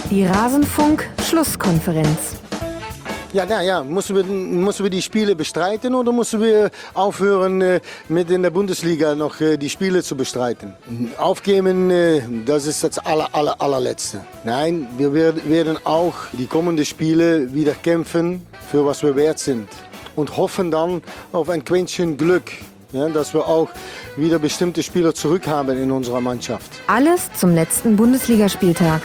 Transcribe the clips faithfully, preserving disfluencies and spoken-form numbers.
Die Rasenfunk-Schlusskonferenz. Ja, ja, ja. Müssen wir, müssen wir die Spiele bestreiten oder müssen wir aufhören, äh, mit in der Bundesliga noch äh, die Spiele zu bestreiten? Aufgeben, äh, das ist das aller, aller, allerletzte. Nein, wir werd, werden auch die kommenden Spiele wieder kämpfen, für was wir wert sind. Und hoffen dann auf ein Quäntchen Glück. Ja, dass wir auch wieder bestimmte Spieler zurückhaben in unserer Mannschaft. Alles zum letzten Bundesligaspieltag.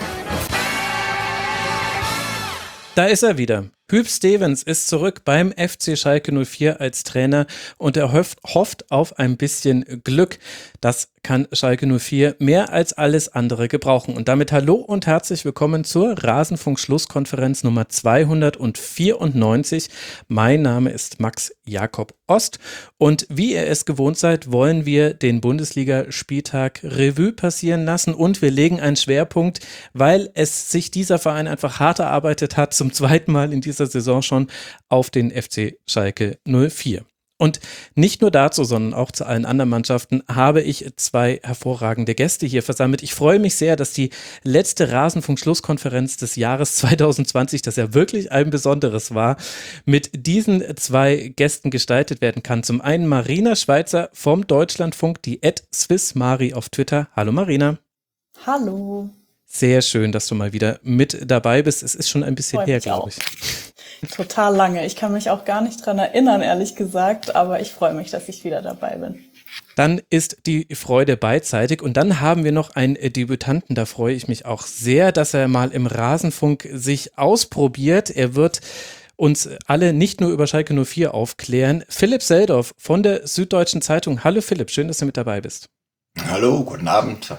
Da ist er wieder. Huub Stevens ist zurück beim F C Schalke null vier als Trainer und er hofft, hofft auf ein bisschen Glück. Das kann Schalke null vier mehr als alles andere gebrauchen. Und damit hallo und herzlich willkommen zur Rasenfunk-Schlusskonferenz Nummer zweihundertvierundneunzig. Mein Name ist Max Jakob Ost und wie ihr es gewohnt seid, wollen wir den Bundesliga-Spieltag Revue passieren lassen und wir legen einen Schwerpunkt, weil es sich dieser Verein einfach hart erarbeitet hat, zum zweiten Mal in dieser Saison schon auf den F C Schalke null vier. Und nicht nur dazu, sondern auch zu allen anderen Mannschaften habe ich zwei hervorragende Gäste hier versammelt. Ich freue mich sehr, dass die letzte Rasenfunk-Schlusskonferenz des Jahres zwanzig zwanzig, das ja wirklich ein besonderes war, mit diesen zwei Gästen gestaltet werden kann. Zum einen Marina Schweizer vom Deutschlandfunk, die at swissmari auf Twitter. Hallo Marina. Hallo. Sehr schön, dass du mal wieder mit dabei bist. Es ist schon ein bisschen her, glaube ich. Total lange. Ich kann mich auch gar nicht dran erinnern, ehrlich gesagt, aber ich freue mich, dass ich wieder dabei bin. Dann ist die Freude beidseitig und dann haben wir noch einen Debütanten, da freue ich mich auch sehr, dass er mal im Rasenfunk sich ausprobiert. Er wird uns alle nicht nur über Schalke null vier aufklären. Philipp Seldorf von der Süddeutschen Zeitung. Hallo Philipp, schön, dass du mit dabei bist. Hallo, guten Abend.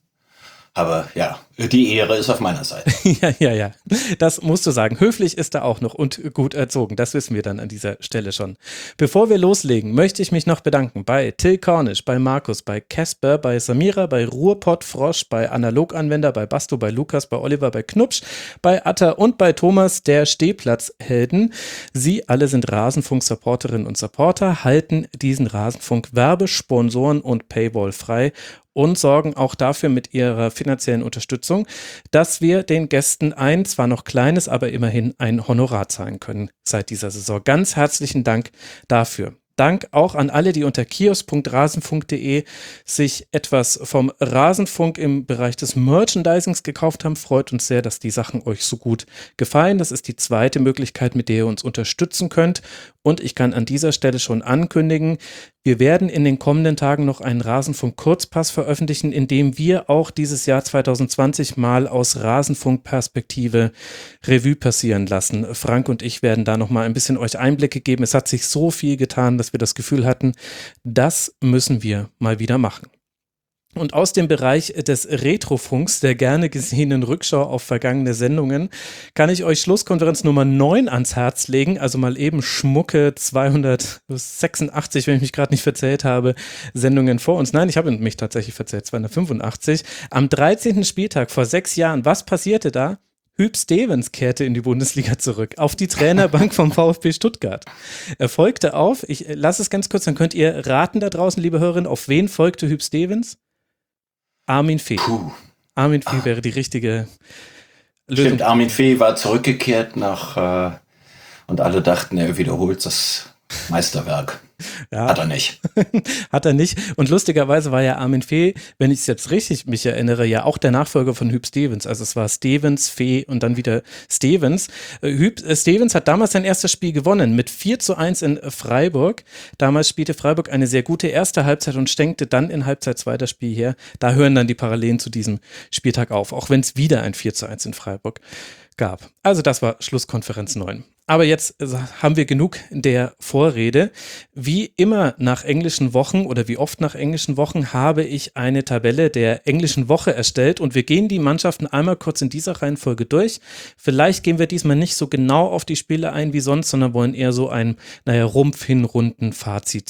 Aber ja, die Ehre ist auf meiner Seite. ja, ja, ja. Das musst du sagen. Höflich ist er auch noch und gut erzogen. Das wissen wir dann an dieser Stelle schon. Bevor wir loslegen, möchte ich mich noch bedanken bei Till Cornish, bei Markus, bei Casper, bei Samira, bei Ruhrpott Frosch, bei Analoganwender, bei Basto, bei Lukas, bei Oliver, bei Knupsch, bei Atta und bei Thomas, der Stehplatzhelden. Sie alle sind Rasenfunk-Supporterinnen und Supporter, halten diesen Rasenfunk Werbe-, Sponsoren und Paywall frei und sorgen auch dafür mit ihrer finanziellen Unterstützung, dass wir den Gästen ein, zwar noch kleines, aber immerhin ein Honorar zahlen können seit dieser Saison. Ganz herzlichen Dank dafür. Dank auch an alle, die unter kiosk punkt rasenfunk punkt de sich etwas vom Rasenfunk im Bereich des Merchandisings gekauft haben. Freut uns sehr, dass die Sachen euch so gut gefallen. Das ist die zweite Möglichkeit, mit der ihr uns unterstützen könnt. Und ich kann an dieser Stelle schon ankündigen, wir werden in den kommenden Tagen noch einen Rasenfunk-Kurzpass veröffentlichen, in dem wir auch dieses Jahr zwanzig zwanzig mal aus Rasenfunk-Perspektive Revue passieren lassen. Frank und ich werden da noch mal ein bisschen euch Einblicke geben. Es hat sich so viel getan, dass wir das Gefühl hatten, das müssen wir mal wieder machen. Und aus dem Bereich des Retrofunks, der gerne gesehenen Rückschau auf vergangene Sendungen, kann ich euch Schlusskonferenz Nummer neun ans Herz legen, also mal eben schmucke zweihundertsechsundachtzig, wenn ich mich gerade nicht verzählt habe, Sendungen vor uns. Nein, ich habe mich tatsächlich verzählt, zweihundertfünfundachtzig. Am dreizehnten Spieltag vor sechs Jahren, was passierte da? Huub Stevens kehrte in die Bundesliga zurück, auf die Trainerbank vom VfB Stuttgart. Er folgte auf, ich lasse es ganz kurz, dann könnt ihr raten da draußen, liebe Hörerinnen, auf wen folgte Huub Stevens? Armin Fee. Puh. Armin Fee wäre die richtige Lösung. Stimmt, Armin Fee war zurückgekehrt nach äh, und alle dachten, er wiederholt das Meisterwerk. Ja. Hat er nicht. Hat er nicht. Und lustigerweise war ja Armin Fee, wenn ich es jetzt richtig mich erinnere, ja auch der Nachfolger von Huub Stevens. Also es war Stevens, Fee und dann wieder Stevens. Huub äh, Stevens hat damals sein erstes Spiel gewonnen mit vier zu eins in Freiburg. Damals spielte Freiburg eine sehr gute erste Halbzeit und stänkte dann in Halbzeit zwei das Spiel her. Da hören dann die Parallelen zu diesem Spieltag auf, auch wenn es wieder ein vier zu eins in Freiburg gab. Also das war Schlusskonferenz neun. Aber jetzt haben wir genug der Vorrede. Wie immer nach englischen Wochen oder wie oft nach englischen Wochen habe ich eine Tabelle der englischen Woche erstellt und wir gehen die Mannschaften einmal kurz in dieser Reihenfolge durch. Vielleicht gehen wir diesmal nicht so genau auf die Spiele ein wie sonst, sondern wollen eher so ein, naja, Rumpf-Hinrunden-Fazit ziehen.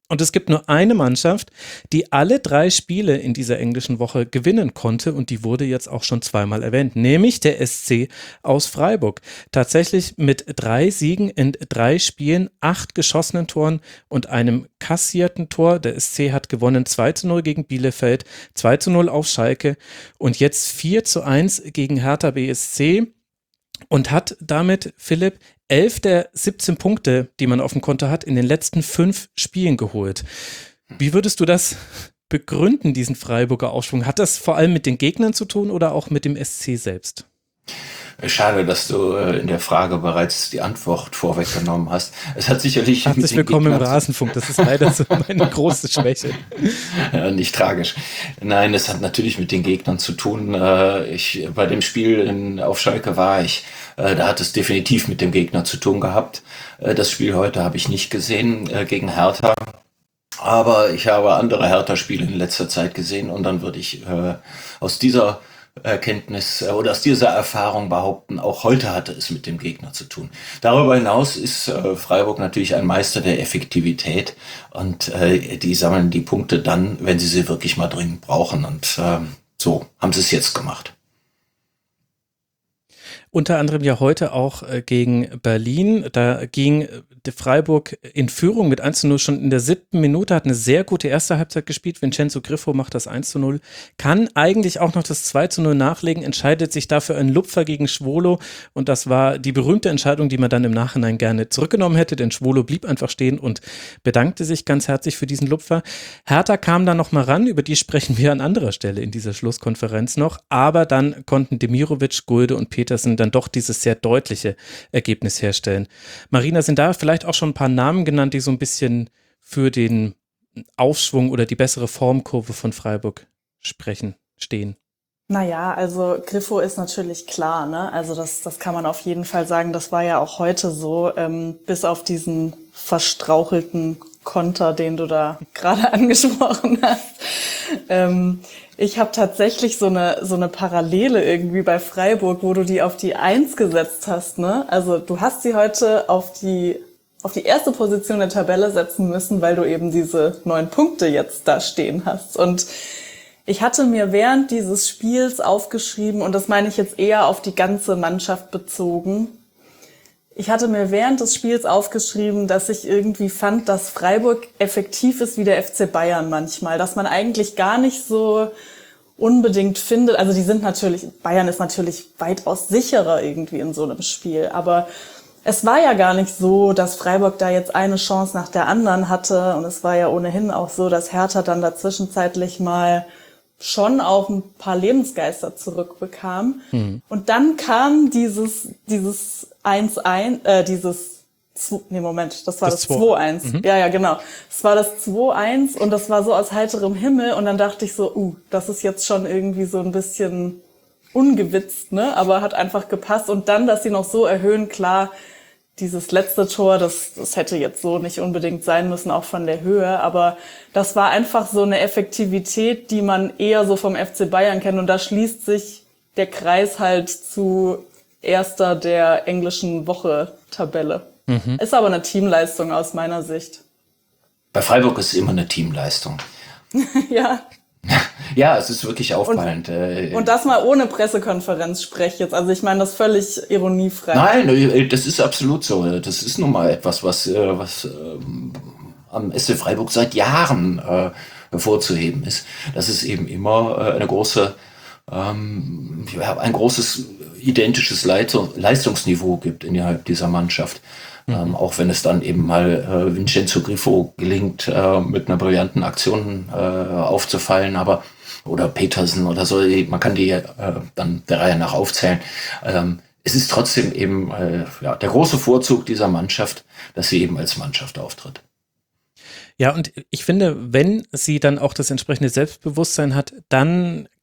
Und es gibt nur eine Mannschaft, die alle drei Spiele in dieser englischen Woche gewinnen konnte und die wurde jetzt auch schon zweimal erwähnt, nämlich der S C aus Freiburg. Tatsächlich mit drei Siegen in drei Spielen, acht geschossenen Toren und einem kassierten Tor. Der S C hat gewonnen zwei zu null gegen Bielefeld, zwei zu null auf Schalke und jetzt vier zu eins gegen Hertha B S C. Und hat damit, Philipp, elf der siebzehn Punkte, die man auf dem Konto hat, in den letzten fünf Spielen geholt. Wie würdest du das begründen, diesen Freiburger Aufschwung? Hat das vor allem mit den Gegnern zu tun oder auch mit dem S C selbst? Schade, dass du in der Frage bereits die Antwort vorweggenommen hast. Es hat sicherlich Herzlich mit den willkommen im Gegnern zu- Rasenfunk, das ist leider so meine große Schwäche. Ja, nicht tragisch. Nein, es hat natürlich mit den Gegnern zu tun. Äh, Ich, bei dem Spiel in, auf Schalke war ich. Äh, Da hat es definitiv mit dem Gegner zu tun gehabt. Äh, Das Spiel heute habe ich nicht gesehen äh, gegen Hertha. Aber ich habe andere Hertha-Spiele in letzter Zeit gesehen und dann würde ich äh, aus dieser Erkenntnis äh, oder aus dieser Erfahrung behaupten, auch heute hatte es mit dem Gegner zu tun. Darüber hinaus ist äh, Freiburg natürlich ein Meister der Effektivität und äh, die sammeln die Punkte dann, wenn sie sie wirklich mal dringend brauchen und ähm, so haben sie es jetzt gemacht. Unter anderem ja heute auch äh, gegen Berlin. Da ging äh, Freiburg in Führung mit eins zu null schon in der siebten Minute, hat eine sehr gute erste Halbzeit gespielt. Vincenzo Griffo macht das eins zu null, kann eigentlich auch noch das zwei zu null nachlegen, entscheidet sich dafür ein Lupfer gegen Schwolo und das war die berühmte Entscheidung, die man dann im Nachhinein gerne zurückgenommen hätte, denn Schwolo blieb einfach stehen und bedankte sich ganz herzlich für diesen Lupfer. Hertha kam dann noch mal ran, über die sprechen wir an anderer Stelle in dieser Schlusskonferenz noch, aber dann konnten Demirovic, Gulde und Petersen dann doch dieses sehr deutliche Ergebnis herstellen. Marina, sind da vielleicht auch schon ein paar Namen genannt, die so ein bisschen für den Aufschwung oder die bessere Formkurve von Freiburg sprechen, stehen? Naja, also Griffo ist natürlich klar, ne? Also das, das kann man auf jeden Fall sagen. Das war ja auch heute so, ähm, bis auf diesen verstrauchelten Konter, den du da gerade angesprochen hast. Ähm, ich habe tatsächlich so eine so eine Parallele irgendwie bei Freiburg, wo du die auf die Eins gesetzt hast, ne? Also du hast sie heute auf die auf die erste Position der Tabelle setzen müssen, weil du eben diese neun Punkte jetzt da stehen hast. Und ich hatte mir während dieses Spiels aufgeschrieben, und das meine ich jetzt eher auf die ganze Mannschaft bezogen, ich hatte mir während des Spiels aufgeschrieben, dass ich irgendwie fand, dass Freiburg effektiv ist wie der F C Bayern manchmal, dass man eigentlich gar nicht so unbedingt findet, also die sind natürlich, Bayern ist natürlich weitaus sicherer irgendwie in so einem Spiel, aber es war ja gar nicht so, dass Freiburg da jetzt eine Chance nach der anderen hatte und es war ja ohnehin auch so, dass Hertha dann da zwischenzeitlich mal schon auch ein paar Lebensgeister zurückbekam. Mhm. Und dann kam dieses dieses eins eins, äh, dieses, nee, Moment, das war das, das zwei eins. Mhm. Ja, ja, genau. Das war das zwei eins und das war so aus heiterem Himmel und dann dachte ich so, uh, das ist jetzt schon irgendwie so ein bisschen ungewitzt, ne? Aber hat einfach gepasst. Und dann, dass sie noch so erhöhen, klar, dieses letzte Tor, das, das hätte jetzt so nicht unbedingt sein müssen, auch von der Höhe. Aber das war einfach so eine Effektivität, die man eher so vom F C Bayern kennt. Und da schließt sich der Kreis halt zu erster der englischen Woche-Tabelle. Mhm. Ist aber eine Teamleistung aus meiner Sicht. Bei Freiburg ist es immer eine Teamleistung. Ja. Ja, es ist wirklich auffallend. Und, und das mal ohne Pressekonferenz spreche jetzt. Also ich meine das völlig ironiefrei. Nein, das ist absolut so. Das ist nun mal etwas, was, was ähm, am S C Freiburg seit Jahren äh, hervorzuheben ist. Dass es eben immer äh, eine große, ähm, ein großes identisches Leistungsniveau gibt innerhalb dieser Mannschaft. Mhm. Ähm, auch wenn es dann eben mal äh, Vincenzo Griffo gelingt, äh, mit einer brillanten Aktion äh, aufzufallen, aber oder Petersen oder so, man kann die äh, dann der Reihe nach aufzählen. Ähm, es ist trotzdem eben äh, ja, der große Vorzug dieser Mannschaft, dass sie eben als Mannschaft auftritt. Ja, und ich finde, wenn sie dann auch das entsprechende Selbstbewusstsein hat, dann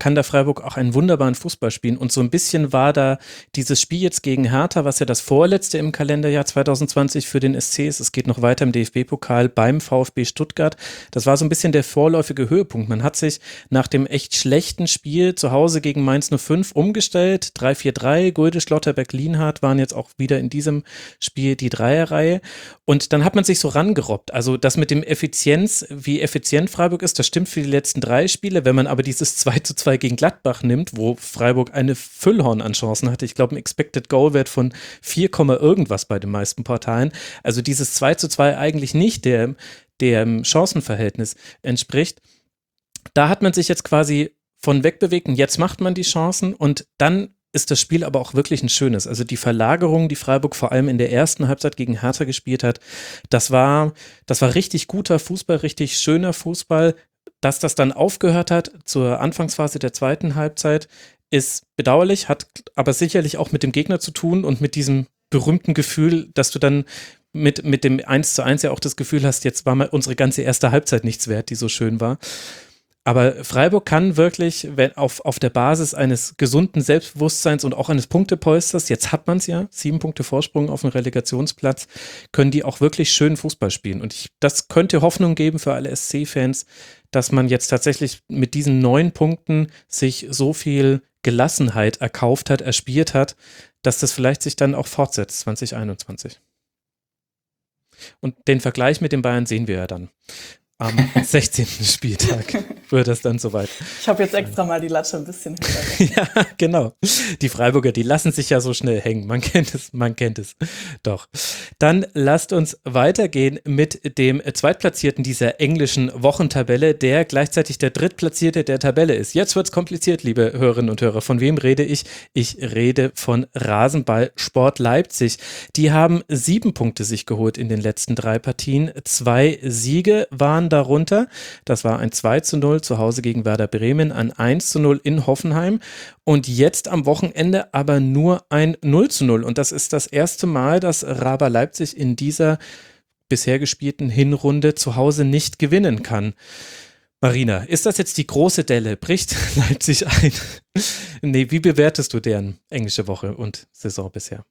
kann der Freiburg auch einen wunderbaren Fußball spielen. Und so ein bisschen war da dieses Spiel jetzt gegen Hertha, was ja das vorletzte im Kalenderjahr zwanzig zwanzig für den S C ist. Es geht noch weiter im D F B-Pokal beim VfB Stuttgart. Das war so ein bisschen der vorläufige Höhepunkt. Man hat sich nach dem echt schlechten Spiel zu Hause gegen Mainz null fünf umgestellt. drei vier drei, Gulde, Schlotterbeck, Lienhardt waren jetzt auch wieder in diesem Spiel die Dreierreihe. Und dann hat man sich so rangerobbt. Also das mit dem Effizienz, wie effizient Freiburg ist, das stimmt für die letzten drei Spiele. Wenn man aber dieses zwei zu zwei gegen Gladbach nimmt, wo Freiburg eine Füllhorn an Chancen hatte, ich glaube, ein Expected Goal-Wert von vier, irgendwas bei den meisten Portalen. Also dieses zwei zu zwei eigentlich nicht der, der Chancenverhältnis entspricht. Da hat man sich jetzt quasi von wegbewegt und jetzt macht man die Chancen und dann ist das Spiel aber auch wirklich ein schönes. Also die Verlagerung, die Freiburg vor allem in der ersten Halbzeit gegen Hertha gespielt hat, das war, das war richtig guter Fußball, richtig schöner Fußball. Dass das dann aufgehört hat zur Anfangsphase der zweiten Halbzeit, ist bedauerlich, hat aber sicherlich auch mit dem Gegner zu tun und mit diesem berühmten Gefühl, dass du dann mit, mit dem eins zu eins ja auch das Gefühl hast, jetzt war mal unsere ganze erste Halbzeit nichts wert, die so schön war. Aber Freiburg kann wirklich, wenn auf, auf der Basis eines gesunden Selbstbewusstseins und auch eines Punktepolsters, jetzt hat man es ja, sieben Punkte Vorsprung auf dem Relegationsplatz, können die auch wirklich schön Fußball spielen. Und ich, das könnte Hoffnung geben für alle S C-Fans, dass man jetzt tatsächlich mit diesen neun Punkten sich so viel Gelassenheit erkauft hat, erspielt hat, dass das vielleicht sich dann auch fortsetzt zwanzig einundzwanzig. Und den Vergleich mit den Bayern sehen wir ja dann. Am sechzehnten Spieltag wird das dann soweit. Ich habe jetzt extra mal die Latte ein bisschen höher. Ja, genau. Die Freiburger, die lassen sich ja so schnell hängen. Man kennt es, man kennt es. Doch. Dann lasst uns weitergehen mit dem Zweitplatzierten dieser englischen Wochentabelle, der gleichzeitig der Drittplatzierte der Tabelle ist. Jetzt wird's kompliziert, liebe Hörerinnen und Hörer. Von wem rede ich? Ich rede von Rasenballsport Leipzig. Die haben sieben Punkte sich geholt in den letzten drei Partien. Zwei Siege waren darunter. Das war ein zwei zu null zu Hause gegen Werder Bremen, ein eins zu null in Hoffenheim und jetzt am Wochenende aber nur ein null zu null. Und das ist das erste Mal, dass Raber Leipzig in dieser bisher gespielten Hinrunde zu Hause nicht gewinnen kann. Marina, ist das jetzt die große Delle? Bricht Leipzig ein? Nee, wie bewertest du deren englische Woche und Saison bisher?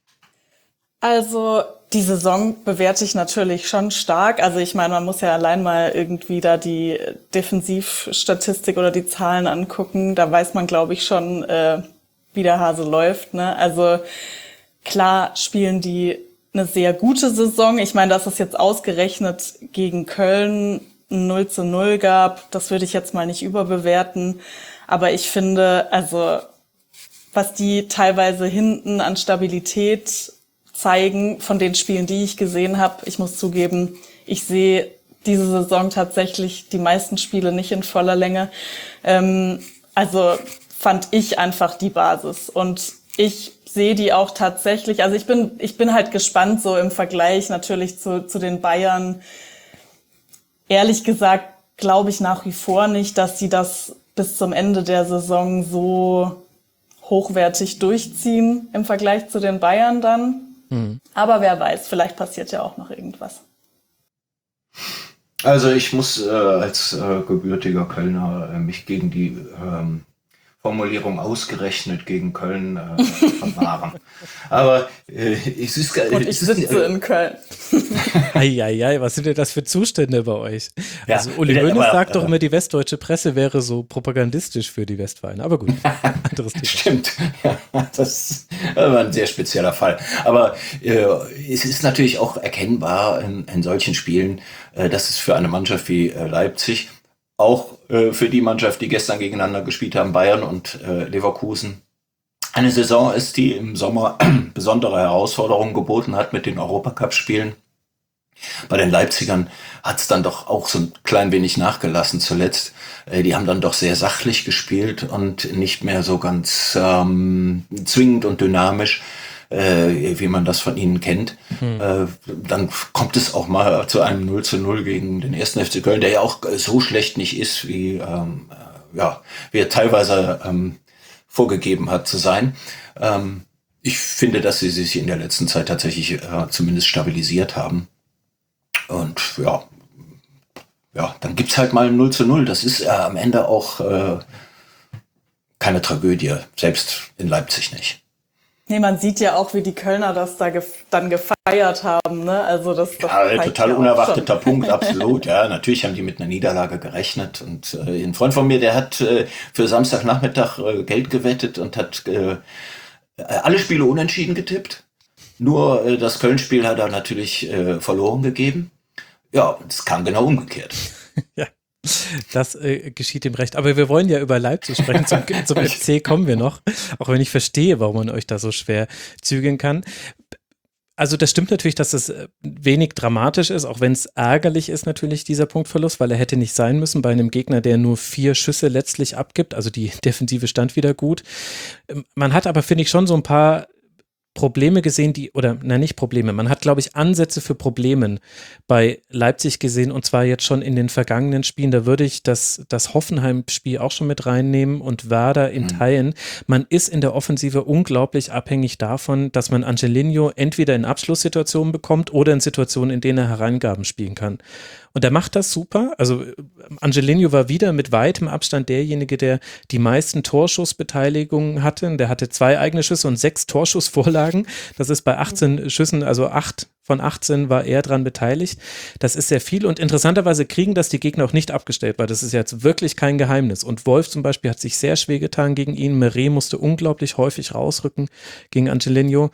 Also die Saison bewerte ich natürlich schon stark. Also ich meine, man muss ja allein mal irgendwie da die Defensivstatistik oder die Zahlen angucken. Da weiß man, glaube ich, schon, äh, wie der Hase läuft, ne? Also klar spielen die eine sehr gute Saison. Ich meine, dass es jetzt ausgerechnet gegen Köln ein null zu null gab, das würde ich jetzt mal nicht überbewerten. Aber ich finde, also was die teilweise hinten an Stabilität zeigen von den Spielen, die ich gesehen habe. Ich muss zugeben, ich sehe diese Saison tatsächlich die meisten Spiele nicht in voller Länge. Ähm, also fand ich einfach die Basis. Und ich sehe die auch tatsächlich, also ich bin ich bin halt gespannt so im Vergleich natürlich zu, zu den Bayern. Ehrlich gesagt glaube ich nach wie vor nicht, dass sie das bis zum Ende der Saison so hochwertig durchziehen im Vergleich zu den Bayern dann. Aber wer weiß, vielleicht passiert ja auch noch irgendwas. Also ich muss äh, als äh, gebürtiger Kölner äh, mich gegen die ähm, Formulierung ausgerechnet gegen Köln äh, verwahren. Aber äh, es ist Und ich sitze in Köln. Eieiei, was sind denn das für Zustände bei euch? Ja, also Uli aber, Hoeneß sagt aber, doch immer, die westdeutsche Presse wäre so propagandistisch für die Westvereine. Aber gut, anderes Thema. Stimmt, ja, das war ein sehr spezieller Fall. Aber äh, es ist natürlich auch erkennbar in, in solchen Spielen, äh, dass es für eine Mannschaft wie äh, Leipzig, auch äh, für die Mannschaft, die gestern gegeneinander gespielt haben, Bayern und äh, Leverkusen, eine Saison ist, die im Sommer besondere Herausforderungen geboten hat mit den Europacup-Spielen. Bei den Leipzigern hat es dann doch auch so ein klein wenig nachgelassen zuletzt. Äh, die haben dann doch sehr sachlich gespielt und nicht mehr so ganz ähm, zwingend und dynamisch, äh, wie man das von ihnen kennt. Hm. Äh, dann kommt es auch mal zu einem null zu null gegen den ersten F C Köln, der ja auch so schlecht nicht ist, wie, ähm, äh, ja, wie er teilweise ähm, vorgegeben hat zu sein. Ähm, ich finde, dass sie sich in der letzten Zeit tatsächlich äh, zumindest stabilisiert haben. Und ja, ja, dann gibt's halt mal ein null zu null. Das ist äh, am Ende auch äh, keine Tragödie, selbst in Leipzig nicht. Nee, man sieht ja auch, wie die Kölner das da gef- dann gefeiert haben, ne? Also das, das Ja, zeigt total ja auch unerwarteter schon. Punkt, absolut. Ja, natürlich haben die mit einer Niederlage gerechnet. Und äh, ein Freund von mir, der hat äh, für Samstagnachmittag äh, Geld gewettet und hat äh, alle Spiele unentschieden getippt. Nur äh, das Köln-Spiel hat er natürlich äh, verloren gegeben. Ja, es kam genau umgekehrt. Ja, das äh, geschieht ihm recht. Aber wir wollen ja über Leipzig sprechen. Zum, zum F C kommen wir noch. Auch wenn ich verstehe, warum man euch da so schwer zügeln kann. Also das stimmt natürlich, dass es wenig dramatisch ist, auch wenn es ärgerlich ist natürlich, dieser Punktverlust, weil er hätte nicht sein müssen bei einem Gegner, der nur vier Schüsse letztlich abgibt. Also die Defensive stand wieder gut. Man hat aber, finde ich, schon so ein paar Probleme gesehen, die, oder na nicht Probleme, man hat, glaube ich, Ansätze für Probleme bei Leipzig gesehen, und zwar jetzt schon in den vergangenen Spielen. Da würde ich das, das Hoffenheim-Spiel auch schon mit reinnehmen und Werder in Teilen. Man ist in der Offensive unglaublich abhängig davon, dass man Angelino entweder in Abschlusssituationen bekommt oder in Situationen, in denen er Hereingaben spielen kann. Und er macht das super. Also Angelino war wieder mit weitem Abstand derjenige, der die meisten Torschussbeteiligungen hatte. Der hatte zwei eigene Schüsse und sechs Torschussvorlagen. Das ist bei achtzehn Schüssen, also acht von achtzehn war er dran beteiligt. Das ist sehr viel, und interessanterweise kriegen das die Gegner auch nicht abgestellt, weil das ist jetzt wirklich kein Geheimnis. Und Wolf zum Beispiel hat sich sehr schwer getan gegen ihn. Meret musste unglaublich häufig rausrücken gegen Angelino.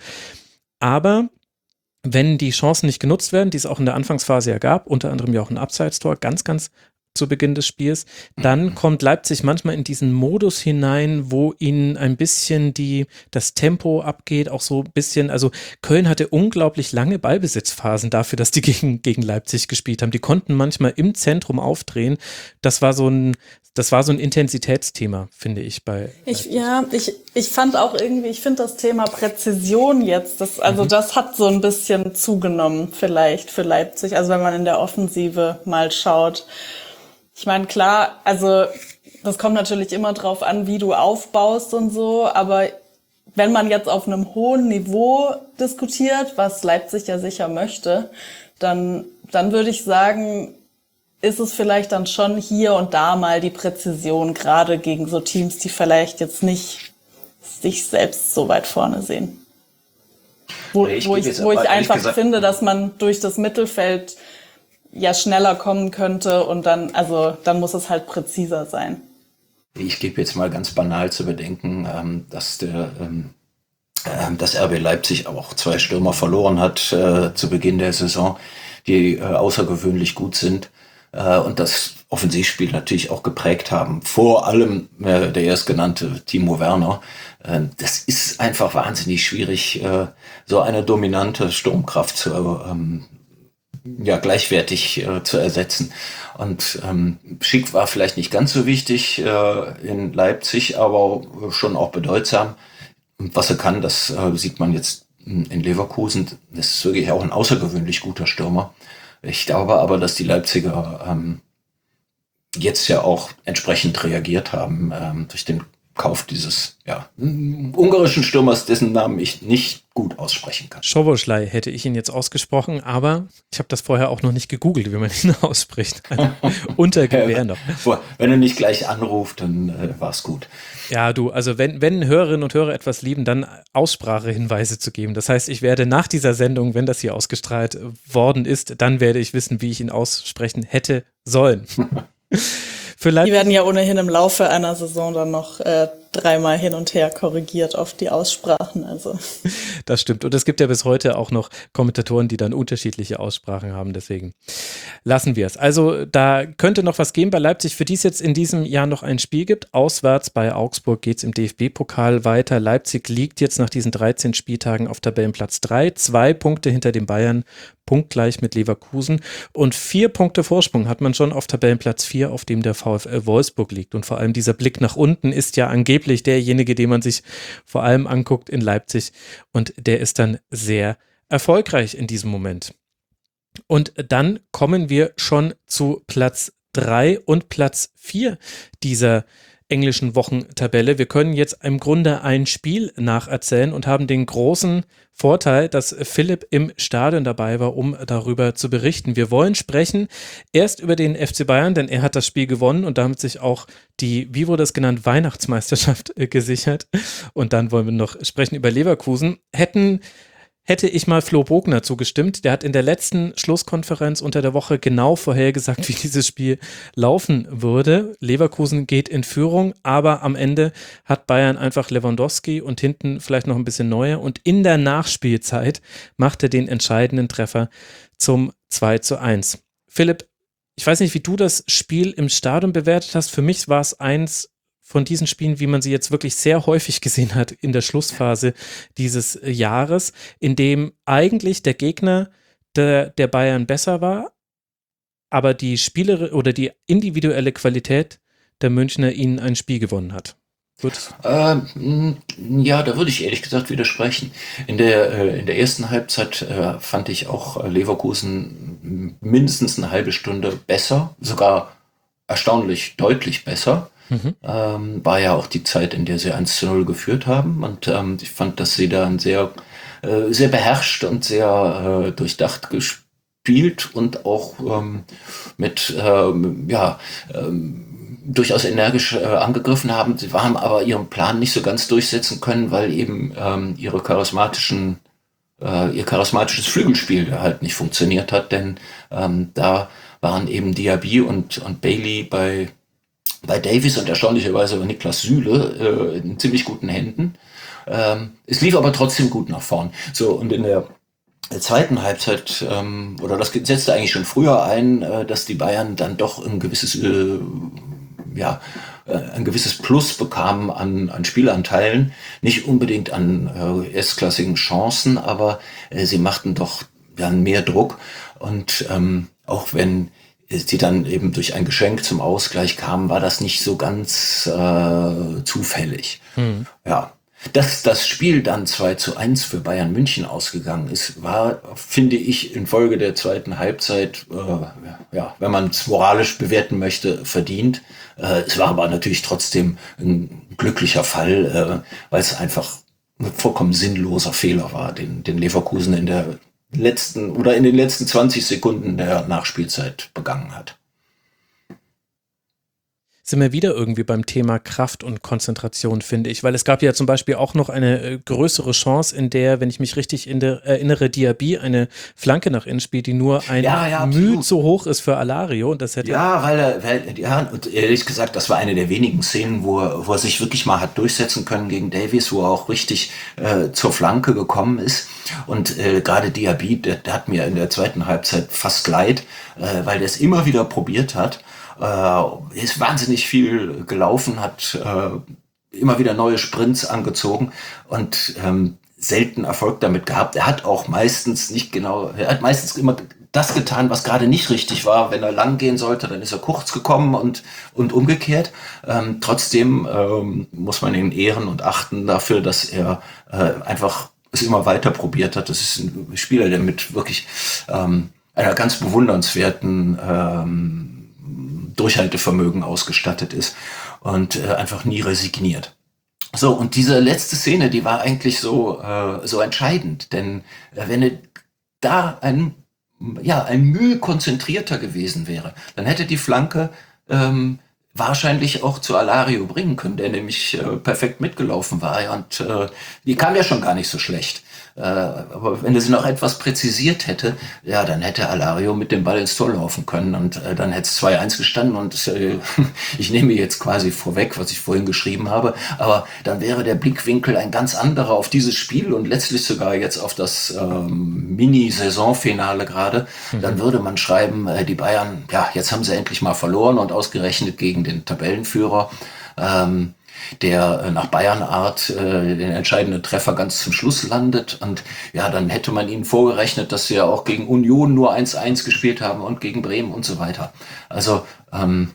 Aber wenn die Chancen nicht genutzt werden, die es auch in der Anfangsphase ja gab, unter anderem ja auch ein Abseitstor, ganz, ganz zu Beginn des Spiels, dann kommt Leipzig manchmal in diesen Modus hinein, wo ihnen ein bisschen die, das Tempo abgeht, auch so ein bisschen, also Köln hatte unglaublich lange Ballbesitzphasen dafür, dass die gegen, gegen Leipzig gespielt haben. Die konnten manchmal im Zentrum aufdrehen. Das war so ein, das war so ein Intensitätsthema, finde ich, bei Ich, ja, ich, ich fand auch irgendwie, ich finde das Thema Präzision jetzt, das, also das hat so ein bisschen zugenommen vielleicht für Leipzig, also wenn man in der Offensive mal schaut. Ich meine, klar, also das kommt natürlich immer drauf an, wie du aufbaust und so, aber wenn man jetzt auf einem hohen Niveau diskutiert, was Leipzig ja sicher möchte, dann, dann würde ich sagen, ist es vielleicht dann schon hier und da mal die Präzision, gerade gegen so Teams, die vielleicht jetzt nicht sich selbst so weit vorne sehen. Wo Ich wo gebe ich, jetzt wo ich aber ehrlich einfach gesagt- finde, dass man durch das Mittelfeld ja schneller kommen könnte und dann, also dann muss es halt präziser sein. Ich gebe jetzt mal ganz banal zu bedenken, ähm, dass der ähm, äh, dass R B Leipzig auch zwei Stürmer verloren hat äh, zu Beginn der Saison, die äh, außergewöhnlich gut sind äh, und das Offensivspiel natürlich auch geprägt haben. Vor allem äh, der erstgenannte Timo Werner. Äh, das ist einfach wahnsinnig schwierig, äh, so eine dominante Sturmkraft zu ähm, ja, gleichwertig äh, zu ersetzen. Und ähm, Schick war vielleicht nicht ganz so wichtig äh, in Leipzig, aber schon auch bedeutsam. Und was er kann, das äh, sieht man jetzt in Leverkusen. Das ist wirklich auch ein außergewöhnlich guter Stürmer. Ich glaube aber, dass die Leipziger ähm, jetzt ja auch entsprechend reagiert haben ähm, durch den Kauf dieses ja, ungarischen Stürmers, dessen Namen ich nicht gut aussprechen kann. Szoboszlai hätte ich ihn jetzt ausgesprochen, aber ich habe das vorher auch noch nicht gegoogelt, wie man ihn ausspricht. Also, unter Gewehr noch. Wenn er nicht gleich anruft, dann äh, war es gut. Ja, du, also wenn, wenn Hörerinnen und Hörer etwas lieben, dann Aussprachehinweise zu geben. Das heißt, ich werde nach dieser Sendung, wenn das hier ausgestrahlt worden ist, dann werde ich wissen, wie ich ihn aussprechen hätte sollen. Für Die werden ja ohnehin im Laufe einer Saison dann noch äh, dreimal hin und her korrigiert auf die Aussprachen. Also. Das stimmt. Und es gibt ja bis heute auch noch Kommentatoren, die dann unterschiedliche Aussprachen haben. Deswegen lassen wir es. Also da könnte noch was gehen bei Leipzig, für die es jetzt in diesem Jahr noch ein Spiel gibt. Auswärts bei Augsburg geht es im D F B-Pokal weiter. Leipzig liegt jetzt nach diesen dreizehn Spieltagen auf Tabellenplatz drei. Zwei Punkte hinter den Bayern, punktgleich mit Leverkusen. Und vier Punkte Vorsprung hat man schon auf Tabellenplatz vier, auf dem der VfL Wolfsburg liegt. Und vor allem dieser Blick nach unten ist ja angeblich derjenige, den man sich vor allem anguckt in Leipzig. Und der ist dann sehr erfolgreich in diesem Moment. Und dann kommen wir schon zu Platz drei und Platz vier dieser englischen Wochentabelle. Wir können jetzt im Grunde ein Spiel nacherzählen und haben den großen Vorteil, dass Philipp im Stadion dabei war, um darüber zu berichten. Wir wollen sprechen erst über den F C Bayern, denn er hat das Spiel gewonnen und damit sich auch die, wie wurde es genannt, Weihnachtsmeisterschaft äh, gesichert. Und dann wollen wir noch sprechen über Leverkusen. Hätten Hätte ich mal Flo Bogner zugestimmt, der hat in der letzten Schlusskonferenz unter der Woche genau vorhergesagt, wie dieses Spiel laufen würde. Leverkusen geht in Führung, aber am Ende hat Bayern einfach Lewandowski und hinten vielleicht noch ein bisschen Neuer und in der Nachspielzeit macht er den entscheidenden Treffer zum zwei zu eins. Philipp, ich weiß nicht, wie du das Spiel im Stadion bewertet hast. Für mich war es eins von diesen Spielen, wie man sie jetzt wirklich sehr häufig gesehen hat in der Schlussphase dieses Jahres, in dem eigentlich der Gegner der, der Bayern besser war, aber die Spielere oder die individuelle Qualität der Münchner ihnen ein Spiel gewonnen hat. Gut. Ähm, ja, da würde ich ehrlich gesagt widersprechen. In der, äh, in der ersten Halbzeit äh, fand ich auch Leverkusen mindestens eine halbe Stunde besser, sogar erstaunlich deutlich besser. Mhm. Ähm, war ja auch die Zeit, in der sie eins zu null geführt haben. Und ähm, ich fand, dass sie da ein sehr, äh, sehr beherrscht und sehr äh, durchdacht gespielt und auch ähm, mit, ähm, ja, ähm, durchaus energisch äh, angegriffen haben. Sie haben aber ihren Plan nicht so ganz durchsetzen können, weil eben ähm, ihre charismatischen, äh, ihr charismatisches Flügelspiel halt nicht funktioniert hat. Denn ähm, da waren eben Diaby und, und Bailey bei bei Davies und erstaunlicherweise bei Niklas Süle äh, in ziemlich guten Händen. Ähm, es lief aber trotzdem gut nach vorn. So, und in der zweiten Halbzeit, ähm, oder das setzte eigentlich schon früher ein, äh, dass die Bayern dann doch ein gewisses, äh, ja, äh, ein gewisses Plus bekamen an, an Spielanteilen. Nicht unbedingt an äh, erstklassigen Chancen, aber äh, sie machten doch dann mehr Druck. Und ähm, auch wenn die dann eben durch ein Geschenk zum Ausgleich kamen, war das nicht so ganz äh, zufällig. Mhm. Ja, dass das Spiel dann zwei zu eins für Bayern München ausgegangen ist, war, finde ich, infolge der zweiten Halbzeit, äh, ja, wenn man es moralisch bewerten möchte, verdient. Äh, es war aber natürlich trotzdem ein glücklicher Fall, äh, weil es einfach ein vollkommen sinnloser Fehler war, den, den Leverkusen in der letzten oder in den letzten zwanzig Sekunden der Nachspielzeit begangen hat. Sind wir wieder irgendwie beim Thema Kraft und Konzentration, finde ich, weil es gab ja zum Beispiel auch noch eine äh, größere Chance, in der, wenn ich mich richtig in der, erinnere, Diaby eine Flanke nach innen spielt, die nur ein ja, ja, Mühe zu hoch ist für Alario. Und das hätte ja, weil er, weil, ja, und ehrlich gesagt, das war eine der wenigen Szenen, wo er, wo er sich wirklich mal hat durchsetzen können gegen Davies, wo er auch richtig äh, zur Flanke gekommen ist. Und äh, gerade Diaby, der, der hat mir in der zweiten Halbzeit fast leid, äh, weil der es immer wieder probiert hat. Äh, ist wahnsinnig viel gelaufen, hat äh, immer wieder neue Sprints angezogen und ähm, selten Erfolg damit gehabt. Er hat auch meistens nicht genau, er hat meistens immer das getan, was gerade nicht richtig war. Wenn er lang gehen sollte, dann ist er kurz gekommen und und umgekehrt. Ähm, trotzdem ähm, muss man ihn ehren und achten dafür, dass er äh, einfach es immer weiter probiert hat. Das ist ein Spieler, der mit wirklich ähm, einer ganz bewundernswerten ähm, Durchhaltevermögen ausgestattet ist und äh, einfach nie resigniert. So, und diese letzte Szene, die war eigentlich so äh, so entscheidend, denn äh, wenn er da ein ja ein Mühe konzentrierter gewesen wäre, dann hätte die Flanke ähm, wahrscheinlich auch zu Alario bringen können, der nämlich äh, perfekt mitgelaufen war. Ja, und äh, die kam ja schon gar nicht so schlecht. Äh, aber wenn er sie noch etwas präzisiert hätte, ja, dann hätte Alario mit dem Ball ins Tor laufen können und äh, dann hätte es zwei eins gestanden und äh, ich nehme jetzt quasi vorweg, was ich vorhin geschrieben habe, aber dann wäre der Blickwinkel ein ganz anderer auf dieses Spiel und letztlich sogar jetzt auf das ähm, Mini-Saisonfinale gerade. Mhm. Dann würde man schreiben, äh, die Bayern, ja, jetzt haben sie endlich mal verloren und ausgerechnet gegen den Tabellenführer, ähm, der äh, nach Bayern-Art äh, den entscheidenden Treffer ganz zum Schluss landet. Und ja, dann hätte man ihnen vorgerechnet, dass sie ja auch gegen Union nur eins eins gespielt haben und gegen Bremen und so weiter. Also ähm,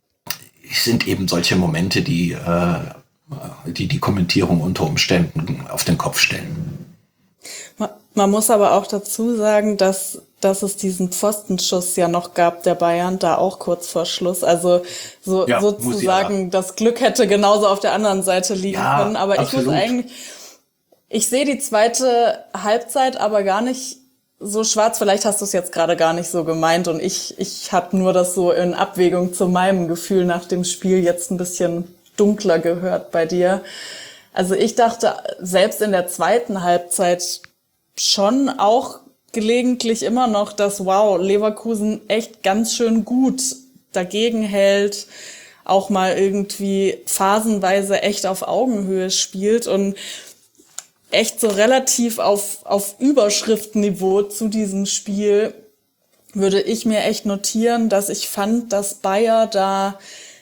es sind eben solche Momente, die, äh, die die Kommentierung unter Umständen auf den Kopf stellen. Man muss aber auch dazu sagen, dass dass es diesen Pfostenschuss ja noch gab, der Bayern, da auch kurz vor Schluss. Also so, Ja, muss ich sozusagen, sagen. das Glück hätte genauso auf der anderen Seite liegen Ja, können. Aber absolut. ich muss eigentlich, ich sehe die zweite Halbzeit aber gar nicht so schwarz. Vielleicht hast du es jetzt gerade gar nicht so gemeint und ich, ich habe nur das so in Abwägung zu meinem Gefühl nach dem Spiel jetzt ein bisschen dunkler gehört bei dir. Also ich dachte selbst in der zweiten Halbzeit schon auch gelegentlich immer noch, dass wow, Leverkusen echt ganz schön gut dagegen hält, auch mal irgendwie phasenweise echt auf Augenhöhe spielt und echt so relativ auf, auf Überschriftniveau zu diesem Spiel würde ich mir echt notieren, dass ich fand, dass Bayer da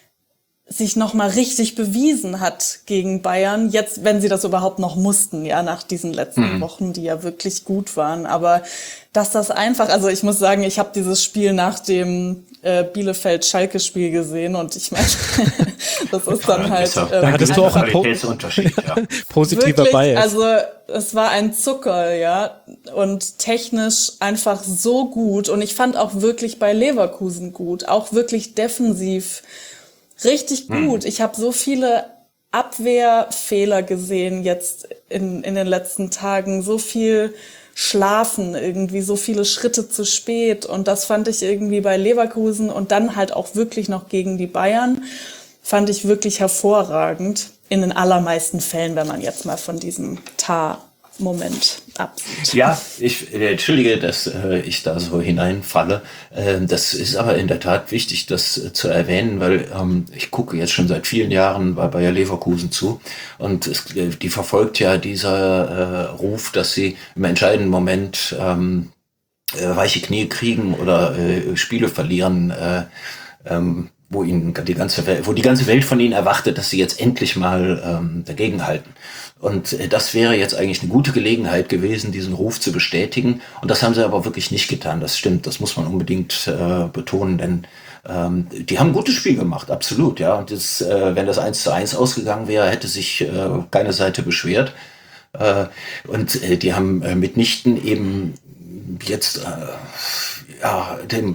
sich nochmal richtig bewiesen hat gegen Bayern, jetzt, wenn sie das überhaupt noch mussten, ja, nach diesen letzten mhm. Wochen, die ja wirklich gut waren. Aber dass das einfach, also ich muss sagen, ich habe dieses Spiel nach dem äh, Bielefeld-Schalke-Spiel gesehen und ich meine, das ist dann halt... Äh, da hattest du auch einen Qualitätsunterschied, ja. Positiver wirklich, Bias. Also es war ein Zucker, ja, und technisch einfach so gut und ich fand auch wirklich bei Leverkusen gut, auch wirklich defensiv richtig gut. Hm. Ich habe so viele Abwehrfehler gesehen jetzt in, in den letzten Tagen, so viel Schlafen irgendwie, so viele Schritte zu spät und das fand ich irgendwie bei Leverkusen und dann halt auch wirklich noch gegen die Bayern, fand ich wirklich hervorragend in den allermeisten Fällen, wenn man jetzt mal von diesem Tar-Moment absieht. Ja, ich äh, entschuldige, dass äh, ich da so hineinfalle. Äh, das ist aber in der Tat wichtig, das äh, zu erwähnen, weil ähm, ich gucke jetzt schon seit vielen Jahren bei Bayer Leverkusen zu und es, äh, die verfolgt ja dieser äh, Ruf, dass sie im entscheidenden Moment ähm, äh, weiche Knie kriegen oder äh, Spiele verlieren, äh, ähm, wo ihnen die ganze Welt, wo die ganze Welt von ihnen erwartet, dass sie jetzt endlich mal ähm, dagegenhalten. Und äh, das wäre jetzt eigentlich eine gute Gelegenheit gewesen, diesen Ruf zu bestätigen. Und das haben sie aber wirklich nicht getan. Das stimmt, das muss man unbedingt äh, betonen, denn ähm, die haben ein gutes Spiel gemacht, absolut, ja. Und das, äh, wenn das eins zu eins ausgegangen wäre, hätte sich äh, keine Seite beschwert. Äh, und äh, die haben äh, mitnichten eben jetzt äh, ja dem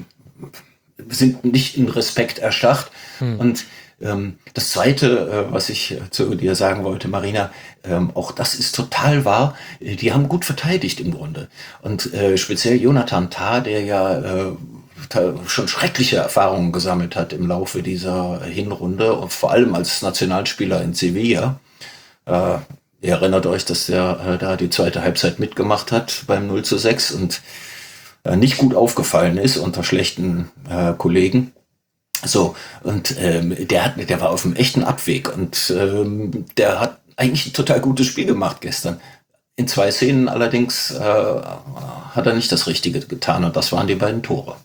sind nicht in Respekt erstarrt. Hm. Und ähm, das Zweite, äh, was ich äh, zu dir sagen wollte, Marina, ähm, auch das ist total wahr. Äh, die haben gut verteidigt im Grunde. Und äh, speziell Jonathan Tah, der ja äh, schon schreckliche Erfahrungen gesammelt hat im Laufe dieser Hinrunde und vor allem als Nationalspieler in Sevilla. Äh, ihr erinnert euch, dass der äh, da die zweite Halbzeit mitgemacht hat beim null zu sechs und nicht gut aufgefallen ist unter schlechten äh, Kollegen. So, und ähm, der hat, der war auf einem echten Abweg und ähm, der hat eigentlich ein total gutes Spiel gemacht gestern. In zwei Szenen allerdings äh, hat er nicht das Richtige getan und das waren die beiden Tore.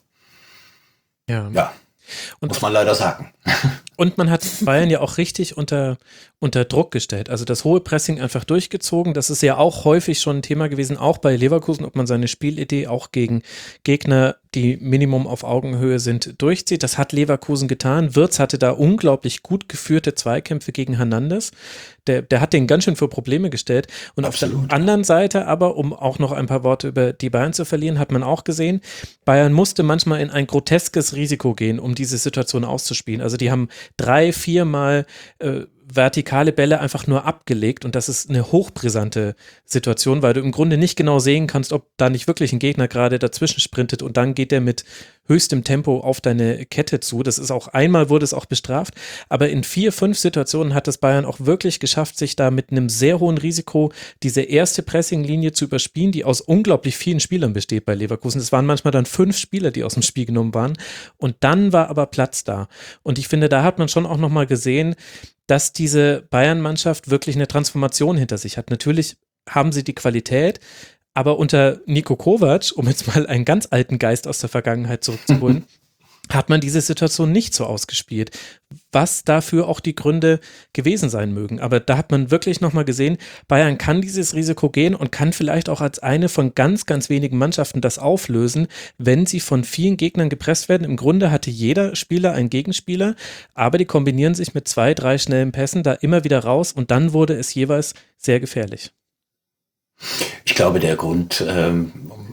Ja. Ja. Und muss man leider sagen. Und man hat Bayern ja auch richtig unter, unter Druck gestellt. Also das hohe Pressing einfach durchgezogen. Das ist ja auch häufig schon ein Thema gewesen, auch bei Leverkusen, ob man seine Spielidee auch gegen Gegner, die Minimum auf Augenhöhe sind, durchzieht. Das hat Leverkusen getan. Wirtz hatte da unglaublich gut geführte Zweikämpfe gegen Hernandez. Der, der hat den ganz schön für Probleme gestellt. Und Absolut. Auf der anderen Seite aber, um auch noch ein paar Worte über die Bayern zu verlieren, hat man auch gesehen, Bayern musste manchmal in ein groteskes Risiko gehen, um diese Situation auszuspielen. Also die haben drei, viermal äh, vertikale Bälle einfach nur abgelegt und das ist eine hochbrisante Situation, weil du im Grunde nicht genau sehen kannst, ob da nicht wirklich ein Gegner gerade dazwischen sprintet und dann geht der mit höchstem Tempo auf deine Kette zu. Das ist auch, einmal wurde es auch bestraft, aber in vier, fünf Situationen hat das Bayern auch wirklich geschafft, sich da mit einem sehr hohen Risiko diese erste Pressinglinie zu überspielen, die aus unglaublich vielen Spielern besteht bei Leverkusen. Es waren manchmal dann fünf Spieler, die aus dem Spiel genommen waren und dann war aber Platz da. Und ich finde, da hat man schon auch nochmal gesehen, dass diese Bayern-Mannschaft wirklich eine Transformation hinter sich hat. Natürlich haben sie die Qualität, aber unter Niko Kovac, um jetzt mal einen ganz alten Geist aus der Vergangenheit zurückzuholen, hat man diese Situation nicht so ausgespielt, was dafür auch die Gründe gewesen sein mögen. Aber da hat man wirklich nochmal gesehen, Bayern kann dieses Risiko gehen und kann vielleicht auch als eine von ganz, ganz wenigen Mannschaften das auflösen, wenn sie von vielen Gegnern gepresst werden. Im Grunde hatte jeder Spieler einen Gegenspieler, aber die kombinieren sich mit zwei, drei schnellen Pässen da immer wieder raus und dann wurde es jeweils sehr gefährlich. Ich glaube, der Grund, ähm,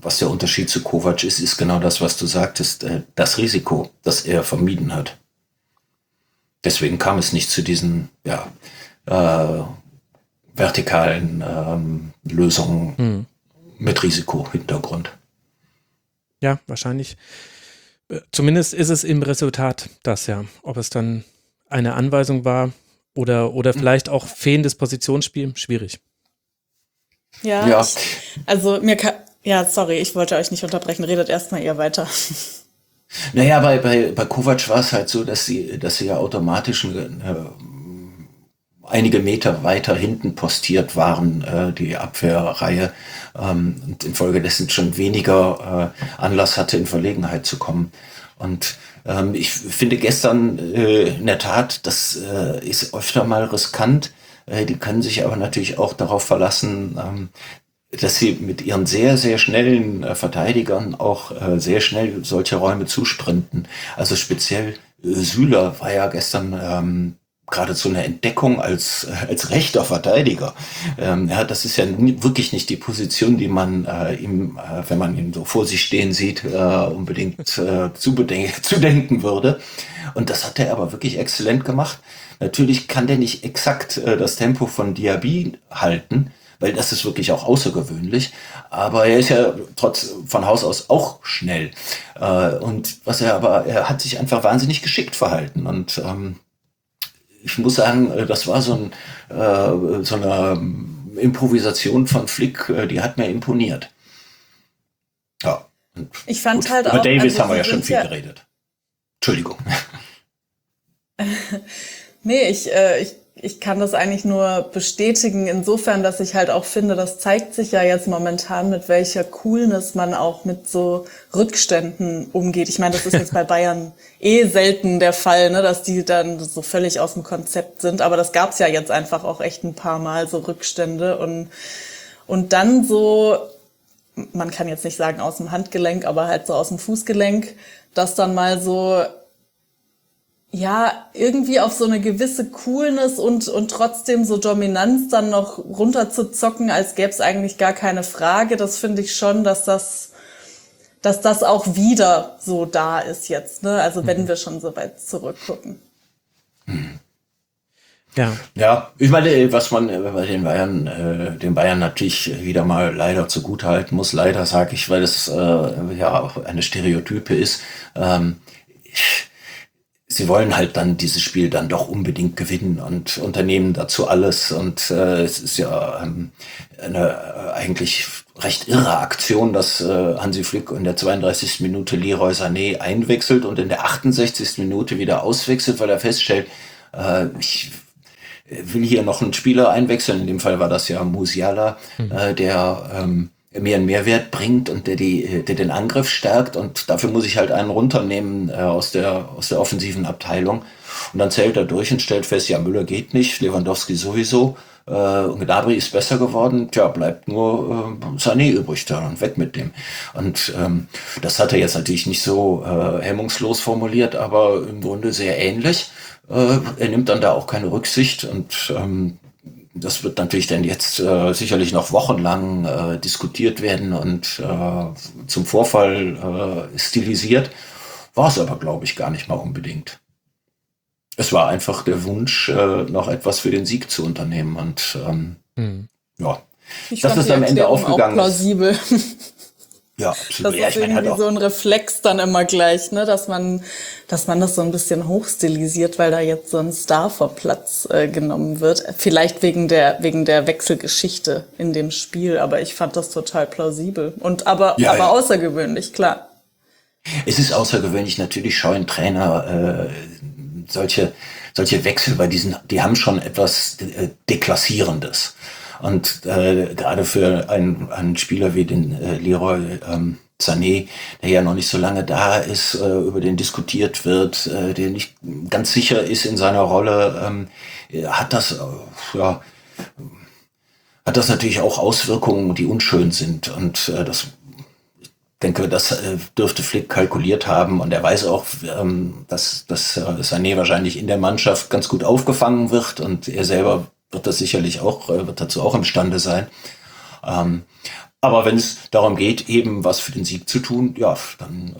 was der Unterschied zu Kovac ist, ist genau das, was du sagtest, äh, das Risiko, das er vermieden hat. Deswegen kam es nicht zu diesen ja, äh, vertikalen ähm, Lösungen hm. mit Risikohintergrund. Ja, wahrscheinlich. Zumindest ist es im Resultat das, ja. Ob es dann eine Anweisung war oder, oder vielleicht auch fehlendes Positionsspiel, schwierig. Ja, ja. Ich, also mir kann, ja, sorry, ich wollte euch nicht unterbrechen, redet erstmal ihr weiter. Naja, bei, bei, bei Kovac war es halt so, dass sie, dass sie ja automatisch äh, einige Meter weiter hinten postiert waren, äh, die Abwehrreihe, ähm, und infolgedessen schon weniger äh, Anlass hatte, in Verlegenheit zu kommen. Und ähm, ich finde gestern äh, in der Tat, das äh, ist öfter mal riskant. Äh, die können sich aber natürlich auch darauf verlassen, ähm, dass sie mit ihren sehr, sehr schnellen äh, Verteidigern auch äh, sehr schnell solche Räume zusprinten. Also speziell äh, Süle war ja gestern ähm, geradezu eine Entdeckung als äh, als rechter Verteidiger. Ähm, ja, das ist ja nie, wirklich nicht die Position, die man äh, ihm, äh, wenn man ihn so vor sich stehen sieht, äh, unbedingt äh, zu, bedenken, zu denken würde. Und das hat er aber wirklich exzellent gemacht. Natürlich kann der nicht exakt äh, das Tempo von Diaby halten, weil das ist wirklich auch außergewöhnlich. Aber er ist ja trotz von Haus aus auch schnell. Äh, und was er aber, er hat sich einfach wahnsinnig geschickt verhalten. Und ähm, ich muss sagen, das war so, ein, äh, so eine Improvisation von Flick, äh, die hat mir imponiert. Ja. Und ich fand gut, halt über auch. Davis also haben wir ja schon viel ja geredet. Entschuldigung. Nee, ich, äh, ich, ich kann das eigentlich nur bestätigen, insofern, dass ich halt auch finde, das zeigt sich ja jetzt momentan, mit welcher Coolness man auch mit so Rückständen umgeht. Ich meine, das ist jetzt bei Bayern eh selten der Fall, ne, dass die dann so völlig aus dem Konzept sind, aber das gab's ja jetzt einfach auch echt ein paar Mal, so Rückstände und, und dann so, man kann jetzt nicht sagen aus dem Handgelenk, aber halt so aus dem Fußgelenk, dass dann mal so ja, irgendwie auf so eine gewisse Coolness und und trotzdem so Dominanz dann noch runter zu zocken, als gäbe es eigentlich gar keine Frage. Das finde ich schon, dass das dass das auch wieder so da ist jetzt, ne? Also wenn wir schon so weit zurückgucken. Ja. Ja, ich meine, was man bei den Bayern, äh, den Bayern natürlich wieder mal leider zugutehalten muss, leider sage ich, weil es äh, ja auch eine Stereotype ist. Ähm, ich, Sie wollen halt dann dieses Spiel dann doch unbedingt gewinnen und unternehmen dazu alles. Und äh, es ist ja ähm, eine äh, eigentlich recht irre Aktion, dass äh, Hansi Flick in der zweiunddreißigsten Minute Leroy Sané einwechselt und in der achtundsechzigsten Minute wieder auswechselt, weil er feststellt, äh, ich will hier noch einen Spieler einwechseln. In dem Fall war das ja Musiala, mhm. äh, der ähm, mir einen Mehrwert bringt und der die, der den Angriff stärkt, und dafür muss ich halt einen runternehmen äh, aus der aus der offensiven Abteilung, und dann zählt er durch und stellt fest, ja, Müller geht nicht, Lewandowski sowieso, äh, und Gnabry ist besser geworden, tja, bleibt nur äh, Sané übrig da und weg mit dem. Und ähm, das hat er jetzt natürlich nicht so äh, hemmungslos formuliert, aber im Grunde sehr ähnlich. Äh, er nimmt dann da auch keine Rücksicht, und ähm, das wird natürlich dann jetzt äh, sicherlich noch wochenlang äh, diskutiert werden und äh, zum Vorfall äh, stilisiert. War es aber, glaube ich, gar nicht mal unbedingt. Es war einfach der Wunsch, äh, noch etwas für den Sieg zu unternehmen. Und ähm, mhm. ja, ich das fand ist die am Ende Erklärung aufgegangen. Auch plausibel. Ja, absolut. Das Ja, ist ich meine, irgendwie halt auch so ein Reflex dann immer gleich, ne, dass man, dass man das so ein bisschen hochstilisiert, weil da jetzt so ein Star vor Platz äh, genommen wird. Vielleicht wegen der, wegen der Wechselgeschichte in dem Spiel, aber ich fand das total plausibel und aber, ja, aber ja. außergewöhnlich, klar. Es ist außergewöhnlich, natürlich scheuen Trainer äh, solche, solche Wechsel, weil die, sind, die haben schon etwas äh, Deklassierendes. Und äh, gerade für einen, einen Spieler wie den äh, Leroy ähm, Sané, der ja noch nicht so lange da ist, äh, über den diskutiert wird, äh, der nicht ganz sicher ist in seiner Rolle, ähm, hat das äh, ja hat das natürlich auch Auswirkungen, die unschön sind. Und äh, das ich denke, das äh, dürfte Flick kalkuliert haben, und er weiß auch, ähm, dass, dass äh, Sané wahrscheinlich in der Mannschaft ganz gut aufgefangen wird, und er selber wird das sicherlich auch, wird dazu auch imstande sein. Ähm, Aber wenn es darum geht, eben was für den Sieg zu tun, ja, dann,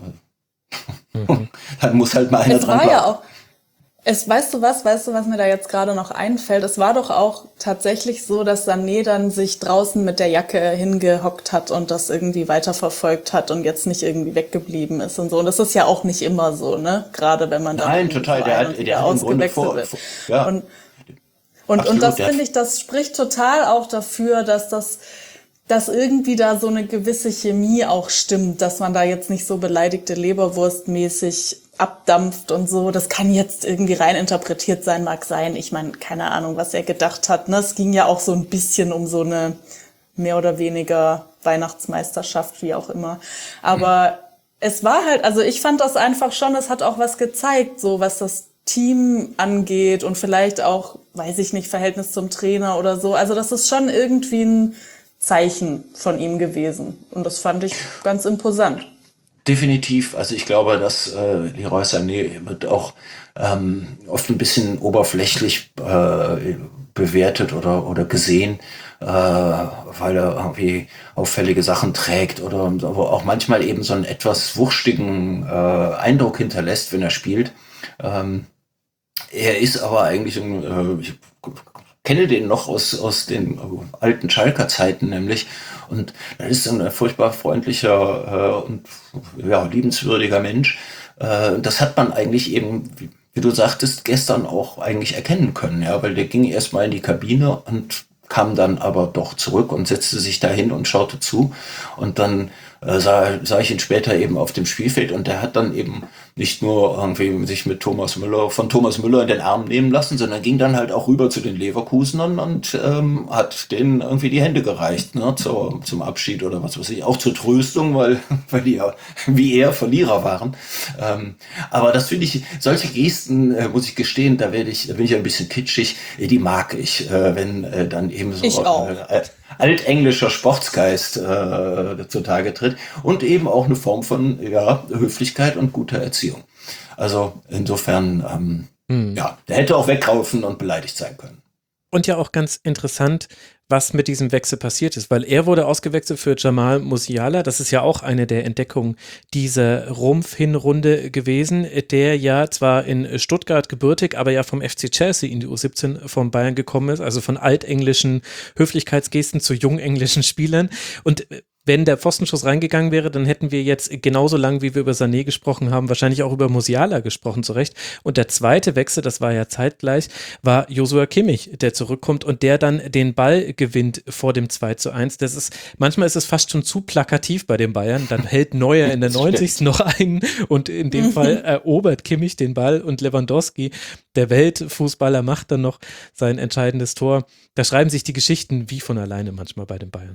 äh, mhm. dann muss halt mal einer es dran war bleiben. Ja auch, es, weißt du was, weißt du, was mir da jetzt gerade noch einfällt? Es war doch auch tatsächlich so, dass Sané dann sich draußen mit der Jacke hingehockt hat und das irgendwie weiterverfolgt hat und jetzt nicht irgendwie weggeblieben ist und so. Und das ist ja auch nicht immer so, ne? Gerade wenn man dann Nein, total, der hat, der hat im Grunde vor, wird. vor ja. Und, und, Absolut, und das der finde ich, das spricht total auch dafür, dass das, dass irgendwie da so eine gewisse Chemie auch stimmt, dass man da jetzt nicht so beleidigte Leberwurst-mäßig abdampft und so. Das kann jetzt irgendwie rein interpretiert sein, mag sein. Ich meine, keine Ahnung, was er gedacht hat. Ne? Es ging ja auch so ein bisschen um so eine mehr oder weniger Weihnachtsmeisterschaft, wie auch immer. Aber mhm. es war halt, also ich fand das einfach schon, es hat auch was gezeigt, so was das Team angeht und vielleicht auch, weiß ich nicht, Verhältnis zum Trainer oder so. Also das ist schon irgendwie ein Zeichen von ihm gewesen. Und das fand ich ganz imposant. Definitiv. Also ich glaube, dass äh, Leroy Sané wird auch ähm, oft ein bisschen oberflächlich äh, bewertet oder oder gesehen, äh, weil er irgendwie auffällige Sachen trägt oder aber auch manchmal eben so einen etwas wurschigen äh, Eindruck hinterlässt, wenn er spielt. Ähm, er ist aber eigentlich ein, äh, ich kenne den noch aus aus den alten Schalker Zeiten nämlich. Und er ist ein furchtbar freundlicher äh, und ja, liebenswürdiger Mensch. Äh, das hat man eigentlich eben, wie, wie du sagtest, gestern auch eigentlich erkennen können, ja, weil der ging erstmal in die Kabine und kam dann aber doch zurück und setzte sich dahin und schaute zu. Und dann äh, sah, sah ich ihn später eben auf dem Spielfeld und der hat dann eben nicht nur irgendwie sich mit Thomas Müller, von Thomas Müller in den Arm nehmen lassen, sondern ging dann halt auch rüber zu den Leverkusenern und ähm, hat denen irgendwie die Hände gereicht, ne, zur, zum Abschied oder was weiß ich, auch zur Tröstung, weil, weil die ja wie er Verlierer waren. Ähm, aber das finde ich, solche Gesten, äh, muss ich gestehen, da werde ich, da bin ich ein bisschen kitschig, äh, die mag ich, äh, wenn äh, dann eben so Ich auch. Äh, altenglischer Sportsgeist äh, zutage tritt und eben auch eine Form von ja, Höflichkeit und guter Erziehung. Also insofern, ähm, hm. ja, der hätte auch wegraufen und beleidigt sein können. Und ja auch ganz interessant, was mit diesem Wechsel passiert ist, weil er wurde ausgewechselt für Jamal Musiala. Das ist ja auch eine der Entdeckungen dieser Rumpf-Hinrunde gewesen, der ja zwar in Stuttgart gebürtig, aber ja vom F C Chelsea in die U siebzehn von Bayern gekommen ist, also von altenglischen Höflichkeitsgesten zu jungenglischen Spielern. Und wenn der Pfostenschuss reingegangen wäre, dann hätten wir jetzt genauso lang, wie wir über Sané gesprochen haben, wahrscheinlich auch über Musiala gesprochen, zu Recht. Und der zweite Wechsel, das war ja zeitgleich, war Joshua Kimmich, der zurückkommt und der dann den Ball gewinnt vor dem zwei zu eins. Das ist, manchmal ist es fast schon zu plakativ bei den Bayern. Dann hält Neuer in der neunzigsten noch einen und in dem Fall erobert Kimmich den Ball und Lewandowski, der Weltfußballer, macht dann noch sein entscheidendes Tor. Da schreiben sich die Geschichten wie von alleine manchmal bei den Bayern.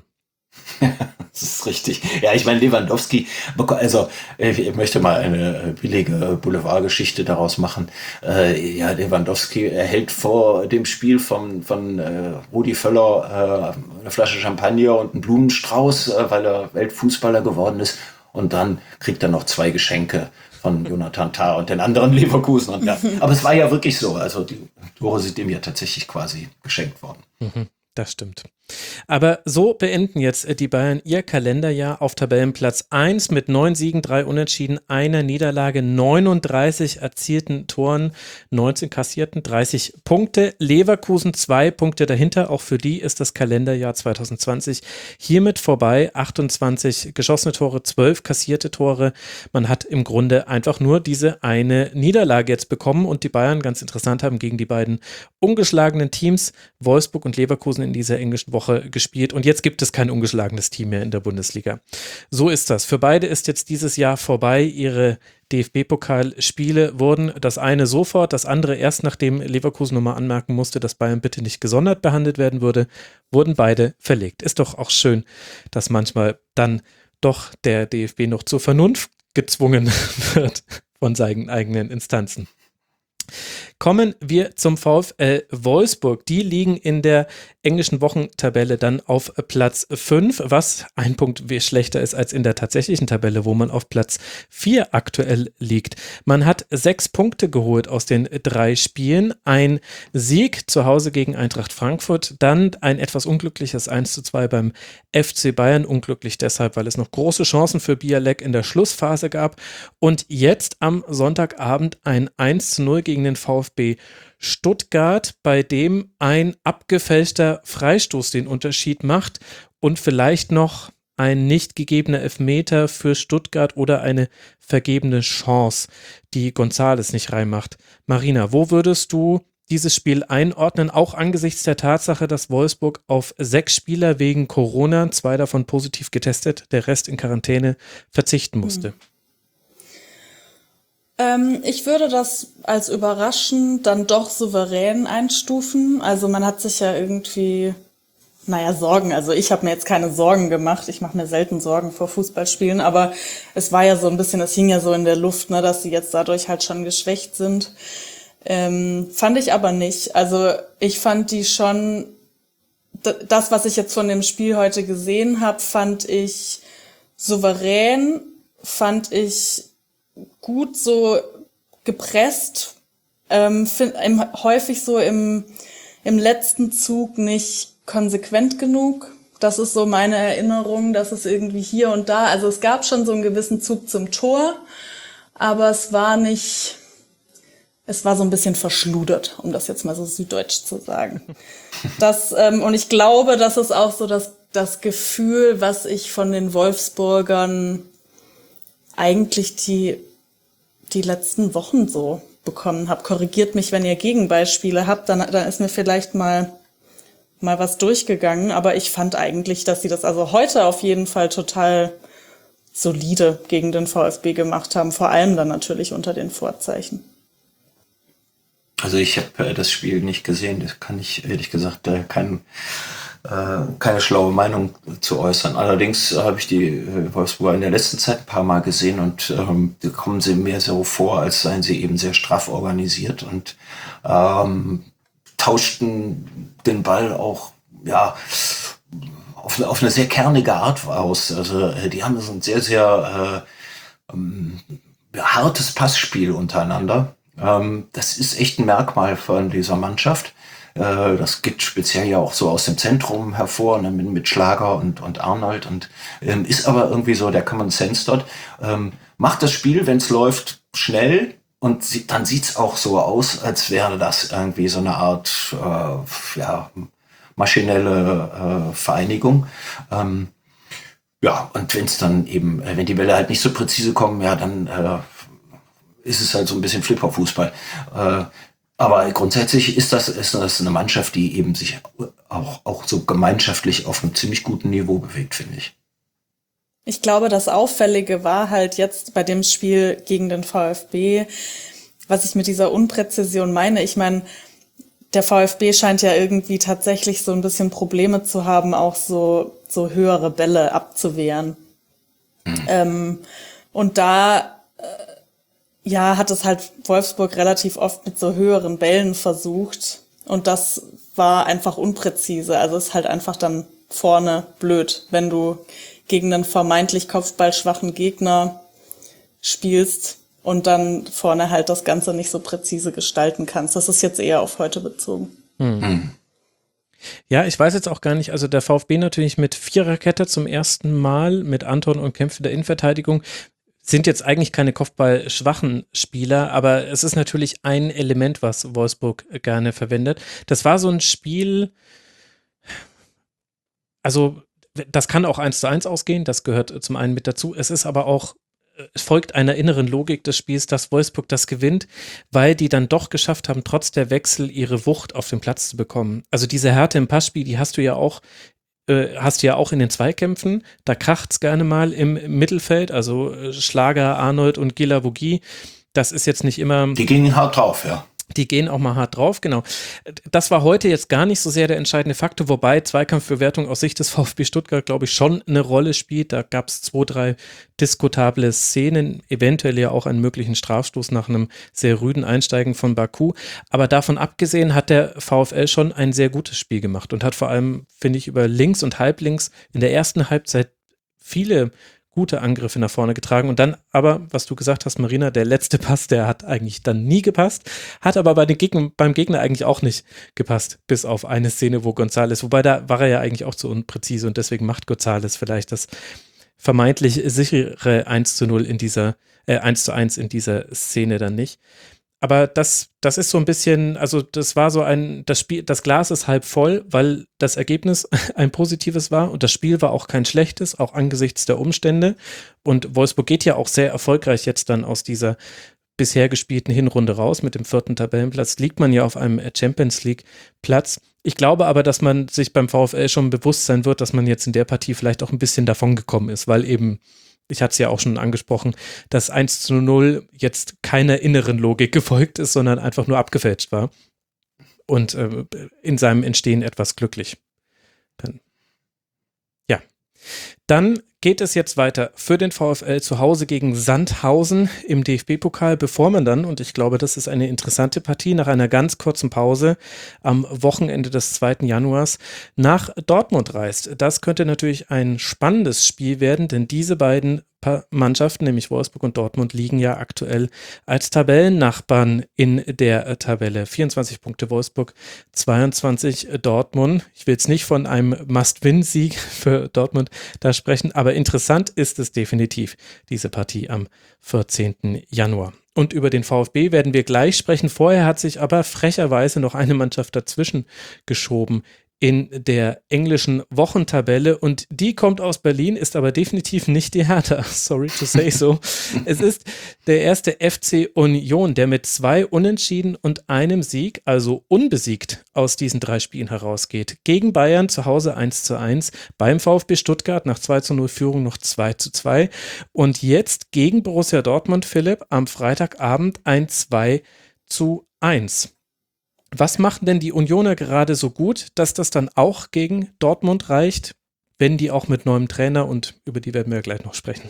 Das ist richtig. Ja, ich meine, Lewandowski, also ich möchte mal eine billige Boulevardgeschichte daraus machen. Äh, ja, Lewandowski erhält vor dem Spiel von, von äh, Rudi Völler äh, eine Flasche Champagner und einen Blumenstrauß, äh, weil er Weltfußballer geworden ist. Und dann kriegt er noch zwei Geschenke von Jonathan Tah und den anderen Leverkusen. Und ja, aber es war ja wirklich so. Also die Tore sind ihm ja tatsächlich quasi geschenkt worden. Mhm. Das stimmt. Aber so beenden jetzt die Bayern ihr Kalenderjahr auf Tabellenplatz eins mit neun Siegen, drei Unentschieden, einer Niederlage, neununddreißig erzielten Toren, neunzehn kassierten, dreißig Punkte. Leverkusen zwei Punkte dahinter. Auch für die ist das Kalenderjahr zwanzig zwanzig hiermit vorbei. achtundzwanzig geschossene Tore, zwölf kassierte Tore. Man hat im Grunde einfach nur diese eine Niederlage jetzt bekommen und die Bayern, ganz interessant, haben gegen die beiden ungeschlagenen Teams Wolfsburg und Leverkusen in dieser englischen Woche gespielt und jetzt gibt es kein ungeschlagenes Team mehr in der Bundesliga. So ist das. Für beide ist jetzt dieses Jahr vorbei. Ihre D F B-Pokalspiele wurden, das eine sofort, das andere erst nachdem Leverkusen nochmal anmerken musste, dass Bayern bitte nicht gesondert behandelt werden würde, wurden beide verlegt. Ist doch auch schön, dass manchmal dann doch der D F B noch zur Vernunft gezwungen wird von seinen eigenen Instanzen. Kommen wir zum VfL Wolfsburg. Die liegen in der englischen Wochentabelle dann auf Platz fünf, was ein Punkt schlechter ist als in der tatsächlichen Tabelle, wo man auf Platz vier aktuell liegt. Man hat sechs Punkte geholt aus den drei Spielen, ein Sieg zu Hause gegen Eintracht Frankfurt, dann ein etwas unglückliches eins zu zwei beim F C Bayern, unglücklich deshalb, weil es noch große Chancen für Bialek in der Schlussphase gab, und jetzt am Sonntagabend ein eins zu null gegen den VfB Stuttgart, bei dem ein abgefälschter Freistoß den Unterschied macht und vielleicht noch ein nicht gegebener Elfmeter für Stuttgart oder eine vergebene Chance, die González nicht reinmacht. Marina, wo würdest du dieses Spiel einordnen, auch angesichts der Tatsache, dass Wolfsburg auf sechs Spieler wegen Corona, zwei davon positiv getestet, der Rest in Quarantäne, verzichten musste? Hm. Ähm, ich würde das als überraschend dann doch souverän einstufen. Also man hat sich ja irgendwie, naja, Sorgen, also ich habe mir jetzt keine Sorgen gemacht. Ich mache mir selten Sorgen vor Fußballspielen, aber es war ja so ein bisschen, es hing ja so in der Luft, ne, dass sie jetzt dadurch halt schon geschwächt sind. Ähm, fand ich aber nicht. Also ich fand die schon, das, was ich jetzt von dem Spiel heute gesehen habe, fand ich souverän, fand ich gut so gepresst, ähm, find, im, häufig so im, im letzten Zug nicht konsequent genug. Das ist so meine Erinnerung, dass es irgendwie hier und da, also es gab schon so einen gewissen Zug zum Tor, aber es war nicht, es war so ein bisschen verschludert, um das jetzt mal so süddeutsch zu sagen. Das, ähm, und ich glaube, das ist auch so das, das Gefühl, was ich von den Wolfsburgern eigentlich die, die letzten Wochen so bekommen habe. Korrigiert mich, wenn ihr Gegenbeispiele habt, dann, dann ist mir vielleicht mal, mal was durchgegangen. Aber ich fand eigentlich, dass sie das also heute auf jeden Fall total solide gegen den VfB gemacht haben. Vor allem dann natürlich unter den Vorzeichen. Also ich habe äh, das Spiel nicht gesehen. Das kann ich ehrlich gesagt äh, kein keine schlaue Meinung zu äußern. Allerdings habe ich die Wolfsburger in der letzten Zeit ein paar Mal gesehen und ähm, da kommen sie mir so vor, als seien sie eben sehr straff organisiert und ähm, tauschten den Ball auch ja auf, auf eine sehr kernige Art aus. Also die haben so ein sehr, sehr äh, ähm, hartes Passspiel untereinander. Ähm, das ist echt ein Merkmal von dieser Mannschaft. Das geht speziell ja auch so aus dem Zentrum hervor, ne, mit, mit Schlager und, und Arnold und ähm, ist aber irgendwie so der Common Sense dort. Ähm, macht das Spiel, wenn es läuft, schnell und sie, dann sieht's auch so aus, als wäre das irgendwie so eine Art äh, ja, maschinelle äh, Vereinigung. Ähm, ja, und wenn es dann eben, wenn die Bälle halt nicht so präzise kommen, ja, dann äh, ist es halt so ein bisschen Flipper-Fußball. Äh, Aber grundsätzlich ist das, ist das eine Mannschaft, die eben sich auch, auch so gemeinschaftlich auf einem ziemlich guten Niveau bewegt, finde ich. Ich glaube, das Auffällige war halt jetzt bei dem Spiel gegen den VfB, was ich mit dieser Unpräzision meine. Ich meine, der VfB scheint ja irgendwie tatsächlich so ein bisschen Probleme zu haben, auch so, so höhere Bälle abzuwehren. Mhm. Ähm, und da Ja, hat es halt Wolfsburg relativ oft mit so höheren Bällen versucht und das war einfach unpräzise. Also es ist halt einfach dann vorne blöd, wenn du gegen einen vermeintlich kopfballschwachen Gegner spielst und dann vorne halt das Ganze nicht so präzise gestalten kannst. Das ist jetzt eher auf heute bezogen. Hm. Ja, ich weiß jetzt auch gar nicht, also der VfB natürlich mit Viererkette zum ersten Mal, mit Anton und Kempf in der Innenverteidigung, sind jetzt eigentlich keine kopfballschwachen Spieler, aber es ist natürlich ein Element, was Wolfsburg gerne verwendet. Das war so ein Spiel, also das kann auch eins zu eins ausgehen, das gehört zum einen mit dazu. Es ist aber auch, es folgt einer inneren Logik des Spiels, dass Wolfsburg das gewinnt, weil die dann doch geschafft haben, trotz der Wechsel ihre Wucht auf den Platz zu bekommen. Also diese Härte im Passspiel, die hast du ja auch hast du ja auch in den Zweikämpfen, da kracht's gerne mal im Mittelfeld, also Schlager, Arnold und Guilavogui, das ist jetzt nicht immer... Die gingen hart drauf, ja. Die gehen auch mal hart drauf, genau. Das war heute jetzt gar nicht so sehr der entscheidende Faktor, wobei Zweikampfbewertung aus Sicht des VfB Stuttgart, glaube ich, schon eine Rolle spielt. Da gab es zwei, drei diskutable Szenen, eventuell ja auch einen möglichen Strafstoß nach einem sehr rüden Einsteigen von Baku. Aber davon abgesehen hat der VfL schon ein sehr gutes Spiel gemacht und hat vor allem, finde ich, über links und halblinks in der ersten Halbzeit viele gute Angriffe nach vorne getragen und dann aber, was du gesagt hast, Marina, der letzte Pass, der hat eigentlich dann nie gepasst, hat aber bei den Gegner, beim Gegner eigentlich auch nicht gepasst, bis auf eine Szene, wo González, wobei da war er ja eigentlich auch zu unpräzise und deswegen macht González vielleicht das vermeintlich sichere eins zu null in dieser, äh, eins zu eins in dieser Szene dann nicht. Aber das, das ist so ein bisschen, also das war so ein, das Spiel, das Glas ist halb voll, weil das Ergebnis ein positives war und das Spiel war auch kein schlechtes, auch angesichts der Umstände. Und Wolfsburg geht ja auch sehr erfolgreich jetzt dann aus dieser bisher gespielten Hinrunde raus. Mit dem vierten Tabellenplatz liegt man ja auf einem Champions League Platz. Ich glaube aber, dass man sich beim VfL schon bewusst sein wird, dass man jetzt in der Partie vielleicht auch ein bisschen davon gekommen ist, weil eben, ich hatte es ja auch schon angesprochen, dass eins zu null jetzt keiner inneren Logik gefolgt ist, sondern einfach nur abgefälscht war und äh, in seinem Entstehen etwas glücklich. Dann, ja. Dann geht es jetzt weiter für den VfL zu Hause gegen Sandhausen im D F B-Pokal, bevor man dann, und ich glaube, das ist eine interessante Partie, nach einer ganz kurzen Pause am Wochenende des zweiten Januars nach Dortmund reist. Das könnte natürlich ein spannendes Spiel werden, denn diese beiden Mannschaften, nämlich Wolfsburg und Dortmund, liegen ja aktuell als Tabellennachbarn in der Tabelle. vierundzwanzig Punkte Wolfsburg, zweiundzwanzig Dortmund. Ich will jetzt nicht von einem Must-Win-Sieg für Dortmund da sprechen, aber interessant ist es definitiv, diese Partie am vierzehnten Januar. Und über den VfB werden wir gleich sprechen. Vorher hat sich aber frecherweise noch eine Mannschaft dazwischen geschoben in der englischen Wochentabelle und die kommt aus Berlin, ist aber definitiv nicht die Hertha. Sorry to say so. Es ist der erste F C Union, der mit zwei Unentschieden und einem Sieg, also unbesiegt, aus diesen drei Spielen herausgeht. Gegen Bayern zu Hause eins zu eins, beim VfB Stuttgart nach zwei zu null Führung noch zwei zu zwei und jetzt gegen Borussia Dortmund, Philipp, am Freitagabend ein zwei zu eins. Was machen denn die Unioner gerade so gut, dass das dann auch gegen Dortmund reicht, wenn die auch mit neuem Trainer, und über die werden wir gleich noch sprechen?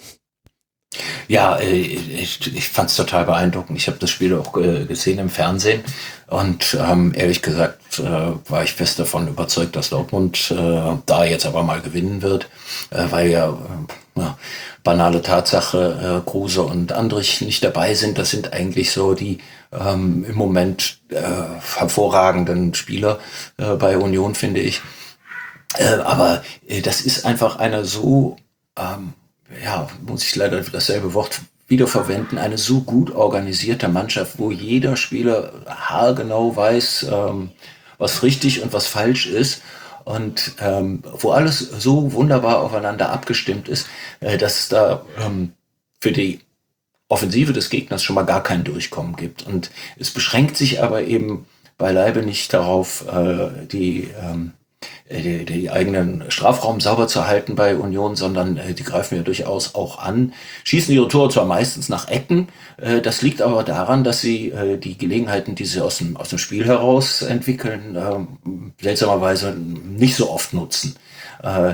Ja, ich, ich fand es total beeindruckend. Ich habe das Spiel auch gesehen im Fernsehen und ähm, ehrlich gesagt äh, war ich fest davon überzeugt, dass Dortmund äh, da jetzt aber mal gewinnen wird, äh, weil ja, äh, ja banale Tatsache, äh, Kruse und Andrich nicht dabei sind. Das sind eigentlich so die ähm, im Moment äh, hervorragenden Spieler äh, bei Union, finde ich. Äh, aber äh, das ist einfach eine so ähm, ja, muss ich leider dasselbe Wort wiederverwenden, eine so gut organisierte Mannschaft, wo jeder Spieler haargenau weiß, ähm, was richtig und was falsch ist und ähm, wo alles so wunderbar aufeinander abgestimmt ist, äh, dass es da ähm, für die Offensive des Gegners schon mal gar kein Durchkommen gibt. Und es beschränkt sich aber eben beileibe nicht darauf, äh, die ähm, Die, die eigenen Strafraum sauber zu halten bei Union, sondern äh, die greifen ja durchaus auch an, schießen ihre Tore zwar meistens nach Ecken, äh, das liegt aber daran, dass sie äh, die Gelegenheiten, die sie aus dem, aus dem Spiel heraus entwickeln, äh, seltsamerweise nicht so oft nutzen. Äh,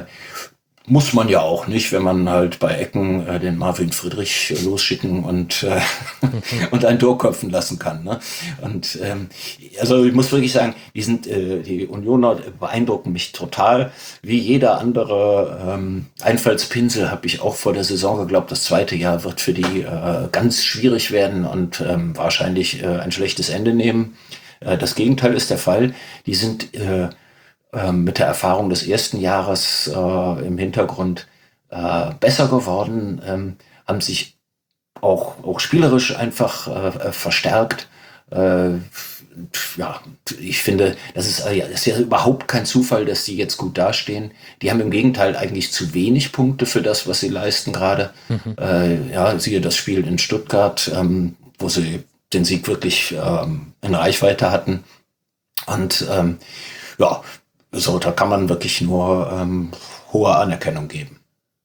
Muss man ja auch nicht, wenn man halt bei Ecken äh, den Marvin Friedrich äh, losschicken und äh, und ein Tor köpfen lassen kann. Ne? Und ähm, also ich muss wirklich sagen, die sind äh, die Unioner beeindrucken mich total. Wie jeder andere ähm, Einfallspinsel habe ich auch vor der Saison geglaubt, das zweite Jahr wird für die äh, ganz schwierig werden und ähm, wahrscheinlich äh, ein schlechtes Ende nehmen. Äh, das Gegenteil ist der Fall. Die sind äh, mit der Erfahrung des ersten Jahres äh, im Hintergrund äh, besser geworden, ähm, haben sich auch, auch spielerisch einfach äh, verstärkt. Äh, ja, ich finde, das ist, äh, das ist ja überhaupt kein Zufall, dass die jetzt gut dastehen. Die haben im Gegenteil eigentlich zu wenig Punkte für das, was sie leisten gerade. Mhm. Äh, ja, siehe das Spiel in Stuttgart, ähm, wo sie den Sieg wirklich ähm, in Reichweite hatten. Und ähm, ja, so, da kann man wirklich nur ähm, hohe Anerkennung geben.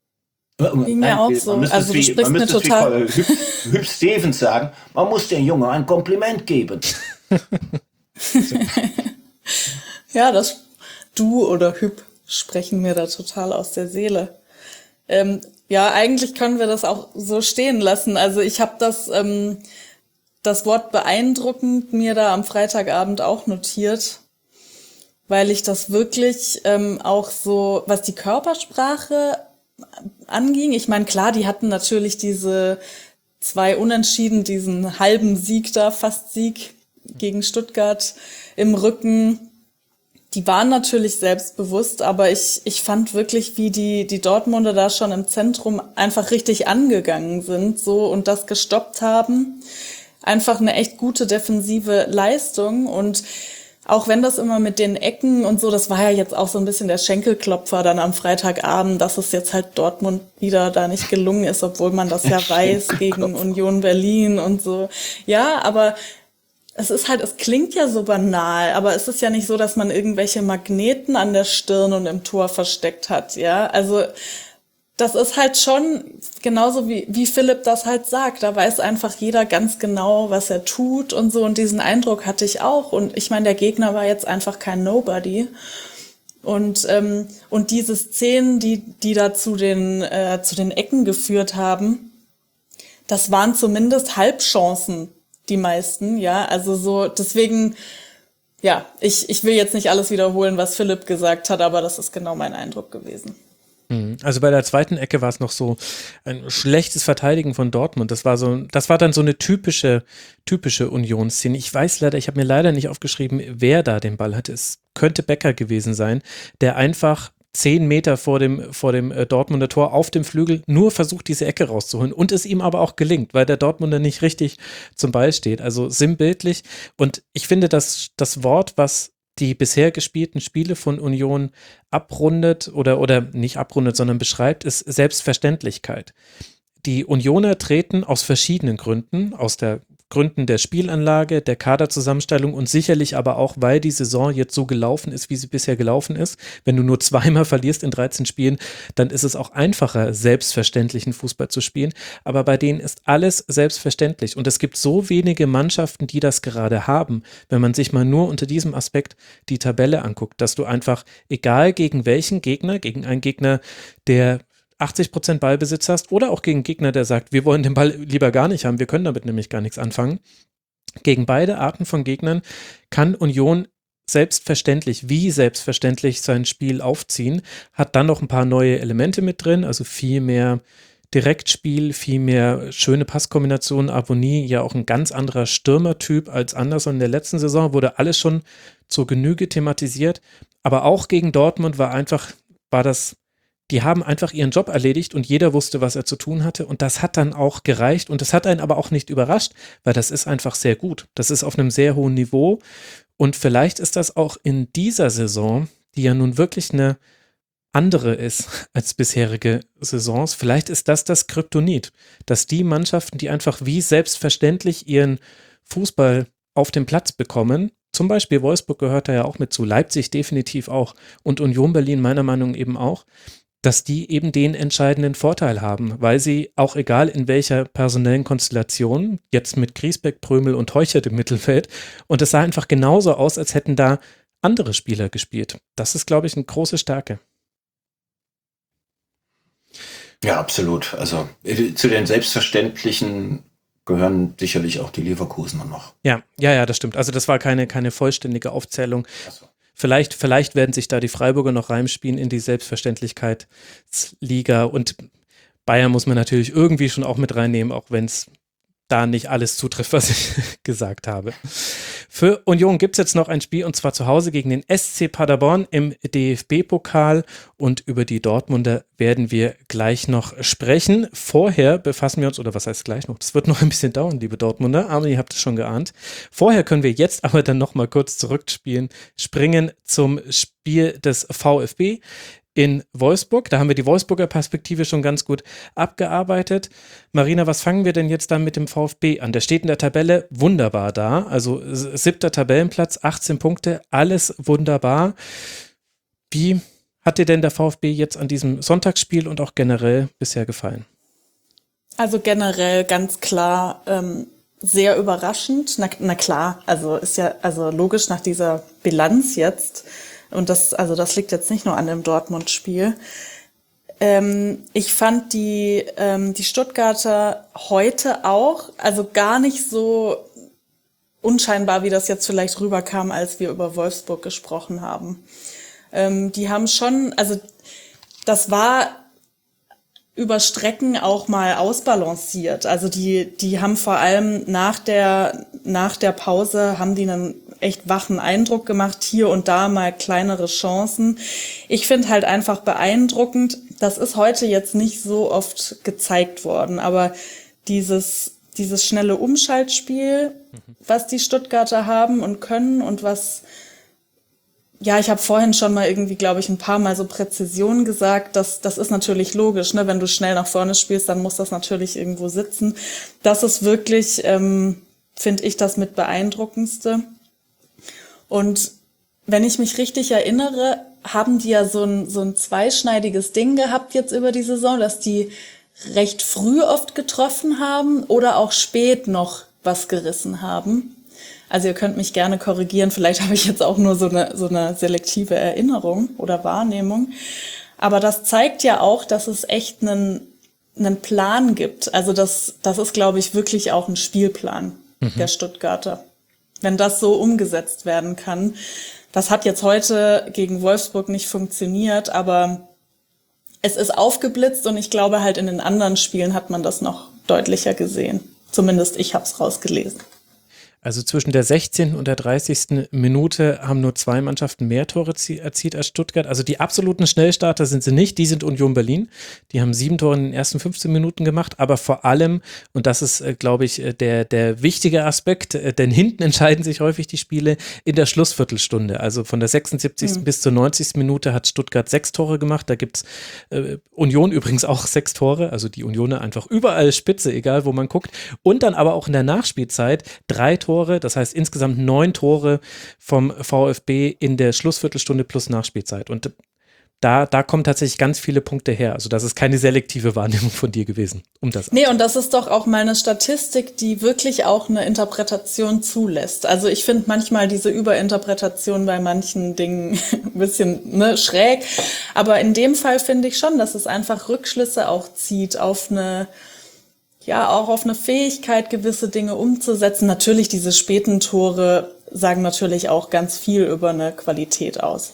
Ging mir auch so. Also du sprichst mir total. Hüb Stevens sagen, man muss den Jungen ein Kompliment geben. Ja, das Du oder Hüb sprechen mir da total aus der Seele. Ähm, ja, eigentlich können wir das auch so stehen lassen. Also ich habe das, ähm, das Wort beeindruckend mir da am Freitagabend auch notiert, weil ich das wirklich ähm, auch so, was die Körpersprache anging. Ich meine, klar, die hatten natürlich diese zwei Unentschieden, diesen halben Sieg da, fast Sieg gegen Stuttgart im Rücken. Die waren natürlich selbstbewusst, aber ich, ich fand wirklich, wie die, die Dortmunder da schon im Zentrum einfach richtig angegangen sind, so, und das gestoppt haben. Einfach eine echt gute defensive Leistung. Und auch wenn das immer mit den Ecken und so, das war ja jetzt auch so ein bisschen der Schenkelklopfer dann am Freitagabend, dass es jetzt halt Dortmund wieder da nicht gelungen ist, obwohl man das ja weiß gegen Union Berlin und so. Ja, aber es ist halt, es klingt ja so banal, aber es ist ja nicht so, dass man irgendwelche Magneten an der Stirn und im Tor versteckt hat, ja. Also das ist halt schon genauso wie, wie Philipp das halt sagt. Da weiß einfach jeder ganz genau, was er tut und so. Und diesen Eindruck hatte ich auch. Und ich meine, der Gegner war jetzt einfach kein Nobody. Und, ähm, und diese Szenen, die, die da zu den, äh, zu den Ecken geführt haben, das waren zumindest Halbchancen, die meisten, ja. Also so, deswegen, ja, ich, ich will jetzt nicht alles wiederholen, was Philipp gesagt hat, aber das ist genau mein Eindruck gewesen. Also bei der zweiten Ecke war es noch so ein schlechtes Verteidigen von Dortmund. Das war so, das war dann so eine typische, typische Union-Szene. Ich weiß leider, ich habe mir leider nicht aufgeschrieben, wer da den Ball hatte. Es könnte Becker gewesen sein, der einfach zehn Meter vor dem, vor dem äh, Dortmunder Tor auf dem Flügel nur versucht, diese Ecke rauszuholen und es ihm aber auch gelingt, weil der Dortmunder nicht richtig zum Ball steht. Also sinnbildlich. Und ich finde, dass das Wort, was die bisher gespielten Spiele von Union abrundet oder, oder nicht abrundet, sondern beschreibt, ist Selbstverständlichkeit. Die Unioner treten aus verschiedenen Gründen, aus der Gründen der Spielanlage, der Kaderzusammenstellung und sicherlich aber auch, weil die Saison jetzt so gelaufen ist, wie sie bisher gelaufen ist. Wenn du nur zweimal verlierst in dreizehn Spielen, dann ist es auch einfacher, selbstverständlichen Fußball zu spielen. Aber bei denen ist alles selbstverständlich. Und es gibt so wenige Mannschaften, die das gerade haben, wenn man sich mal nur unter diesem Aspekt die Tabelle anguckt, dass du einfach, egal gegen welchen Gegner, gegen einen Gegner, der achtzig Prozent Ballbesitz hast oder auch gegen einen Gegner, der sagt, wir wollen den Ball lieber gar nicht haben, wir können damit nämlich gar nichts anfangen. Gegen beide Arten von Gegnern kann Union selbstverständlich, wie selbstverständlich sein Spiel aufziehen, hat dann noch ein paar neue Elemente mit drin, also viel mehr Direktspiel, viel mehr schöne Passkombinationen. Abonnie, ja auch ein ganz anderer Stürmertyp als Anderson in der letzten Saison, wurde alles schon zur Genüge thematisiert, aber auch gegen Dortmund war einfach, war das die haben einfach ihren Job erledigt und jeder wusste, was er zu tun hatte und das hat dann auch gereicht und das hat einen aber auch nicht überrascht, weil das ist einfach sehr gut. Das ist auf einem sehr hohen Niveau und vielleicht ist das auch in dieser Saison, die ja nun wirklich eine andere ist als bisherige Saisons, vielleicht ist das das Kryptonit, dass die Mannschaften, die einfach wie selbstverständlich ihren Fußball auf den Platz bekommen, zum Beispiel Wolfsburg gehört da ja auch mit zu, Leipzig definitiv auch und Union Berlin meiner Meinung nach eben auch, dass die eben den entscheidenden Vorteil haben, weil sie auch egal in welcher personellen Konstellation, jetzt mit Griesbeck, Prömel und Heuchert im Mittelfeld, und es sah einfach genauso aus, als hätten da andere Spieler gespielt. Das ist, glaube ich, eine große Stärke. Ja, absolut. Also äh, zu den Selbstverständlichen gehören sicherlich auch die Leverkusener noch. Ja, ja, ja, das stimmt. Also das war keine, keine vollständige Aufzählung. Ach so. Vielleicht, vielleicht werden sich da die Freiburger noch reinspielen in die Selbstverständlichkeitsliga und Bayern muss man natürlich irgendwie schon auch mit reinnehmen, auch wenn es da nicht alles zutrifft, was ich gesagt habe. Für Union gibt es jetzt noch ein Spiel und zwar zu Hause gegen den S C Paderborn im D F B-Pokal und über die Dortmunder werden wir gleich noch sprechen. Vorher befassen wir uns, oder was heißt gleich noch, das wird noch ein bisschen dauern, liebe Dortmunder, aber ihr habt es schon geahnt. Vorher können wir jetzt aber dann noch mal kurz zurückspielen, springen zum Spiel des VfB in Wolfsburg. Da haben wir die Wolfsburger Perspektive schon ganz gut abgearbeitet. Marina, was fangen wir denn jetzt dann mit dem VfB an? Der steht in der Tabelle wunderbar da, also siebter Tabellenplatz, achtzehn Punkte, alles wunderbar. Wie hat dir denn der VfB jetzt an diesem Sonntagsspiel und auch generell bisher gefallen? Also generell ganz klar ähm, sehr überraschend. Na, na klar, also ist ja also logisch nach dieser Bilanz jetzt. Und das, also das liegt jetzt nicht nur an dem Dortmund-Spiel. Ähm, ich fand die, ähm, die Stuttgarter heute auch, also gar nicht so unscheinbar, wie das jetzt vielleicht rüberkam, als wir über Wolfsburg gesprochen haben. Ähm, die haben schon, also das war über Strecken auch mal ausbalanciert. Also die, die haben vor allem nach der, nach der Pause haben die einen echt wachen Eindruck gemacht, hier und da mal kleinere Chancen. Ich finde halt einfach beeindruckend, das ist heute jetzt nicht so oft gezeigt worden, aber dieses, dieses schnelle Umschaltspiel, was die Stuttgarter haben und können und was, ja, ich habe vorhin schon mal irgendwie, glaube ich, ein paar Mal so Präzision gesagt, das, das ist natürlich logisch, ne? Wenn du schnell nach vorne spielst, dann muss das natürlich irgendwo sitzen. Das ist wirklich, ähm, finde ich, das mit beeindruckendste. Und wenn ich mich richtig erinnere, haben die ja so ein, so ein zweischneidiges Ding gehabt jetzt über die Saison, dass die recht früh oft getroffen haben oder auch spät noch was gerissen haben. Also ihr könnt mich gerne korrigieren, vielleicht habe ich jetzt auch nur so eine, so eine selektive Erinnerung oder Wahrnehmung. Aber das zeigt ja auch, dass es echt einen, einen Plan gibt. Also das, das ist, glaube ich, wirklich auch ein Spielplan mhm. der Stuttgarter. Wenn das so umgesetzt werden kann. Das hat jetzt heute gegen Wolfsburg nicht funktioniert, aber es ist aufgeblitzt und ich glaube halt in den anderen Spielen hat man das noch deutlicher gesehen. Zumindest ich habe es rausgelesen. Also zwischen der sechzehnten und der dreißigsten Minute haben nur zwei Mannschaften mehr Tore erzielt als Stuttgart. Also die absoluten Schnellstarter sind sie nicht, die sind Union Berlin. Die haben sieben Tore in den ersten fünfzehn Minuten gemacht, aber vor allem, und das ist, glaube ich, der, der wichtige Aspekt, denn hinten entscheiden sich häufig die Spiele in der Schlussviertelstunde. Also von der sechsundsiebzigsten Mhm. bis zur neunzigsten Minute hat Stuttgart sechs Tore gemacht. Da gibt es äh, Union übrigens auch sechs Tore, also die Unioner einfach überall Spitze, egal wo man guckt. Und dann aber auch in der Nachspielzeit drei Tore. Tore, das heißt insgesamt neun Tore vom VfB in der Schlussviertelstunde plus Nachspielzeit. Und da, da kommen tatsächlich ganz viele Punkte her. Also das ist keine selektive Wahrnehmung von dir gewesen. Um das nee, und das ist doch auch mal eine Statistik, die wirklich auch eine Interpretation zulässt. Also ich finde manchmal diese Überinterpretation bei manchen Dingen ein bisschen ne, schräg. Aber in dem Fall finde ich schon, dass es einfach Rückschlüsse auch zieht auf eine ja, auch auf eine Fähigkeit, gewisse Dinge umzusetzen. Natürlich, diese späten Tore sagen natürlich auch ganz viel über eine Qualität aus.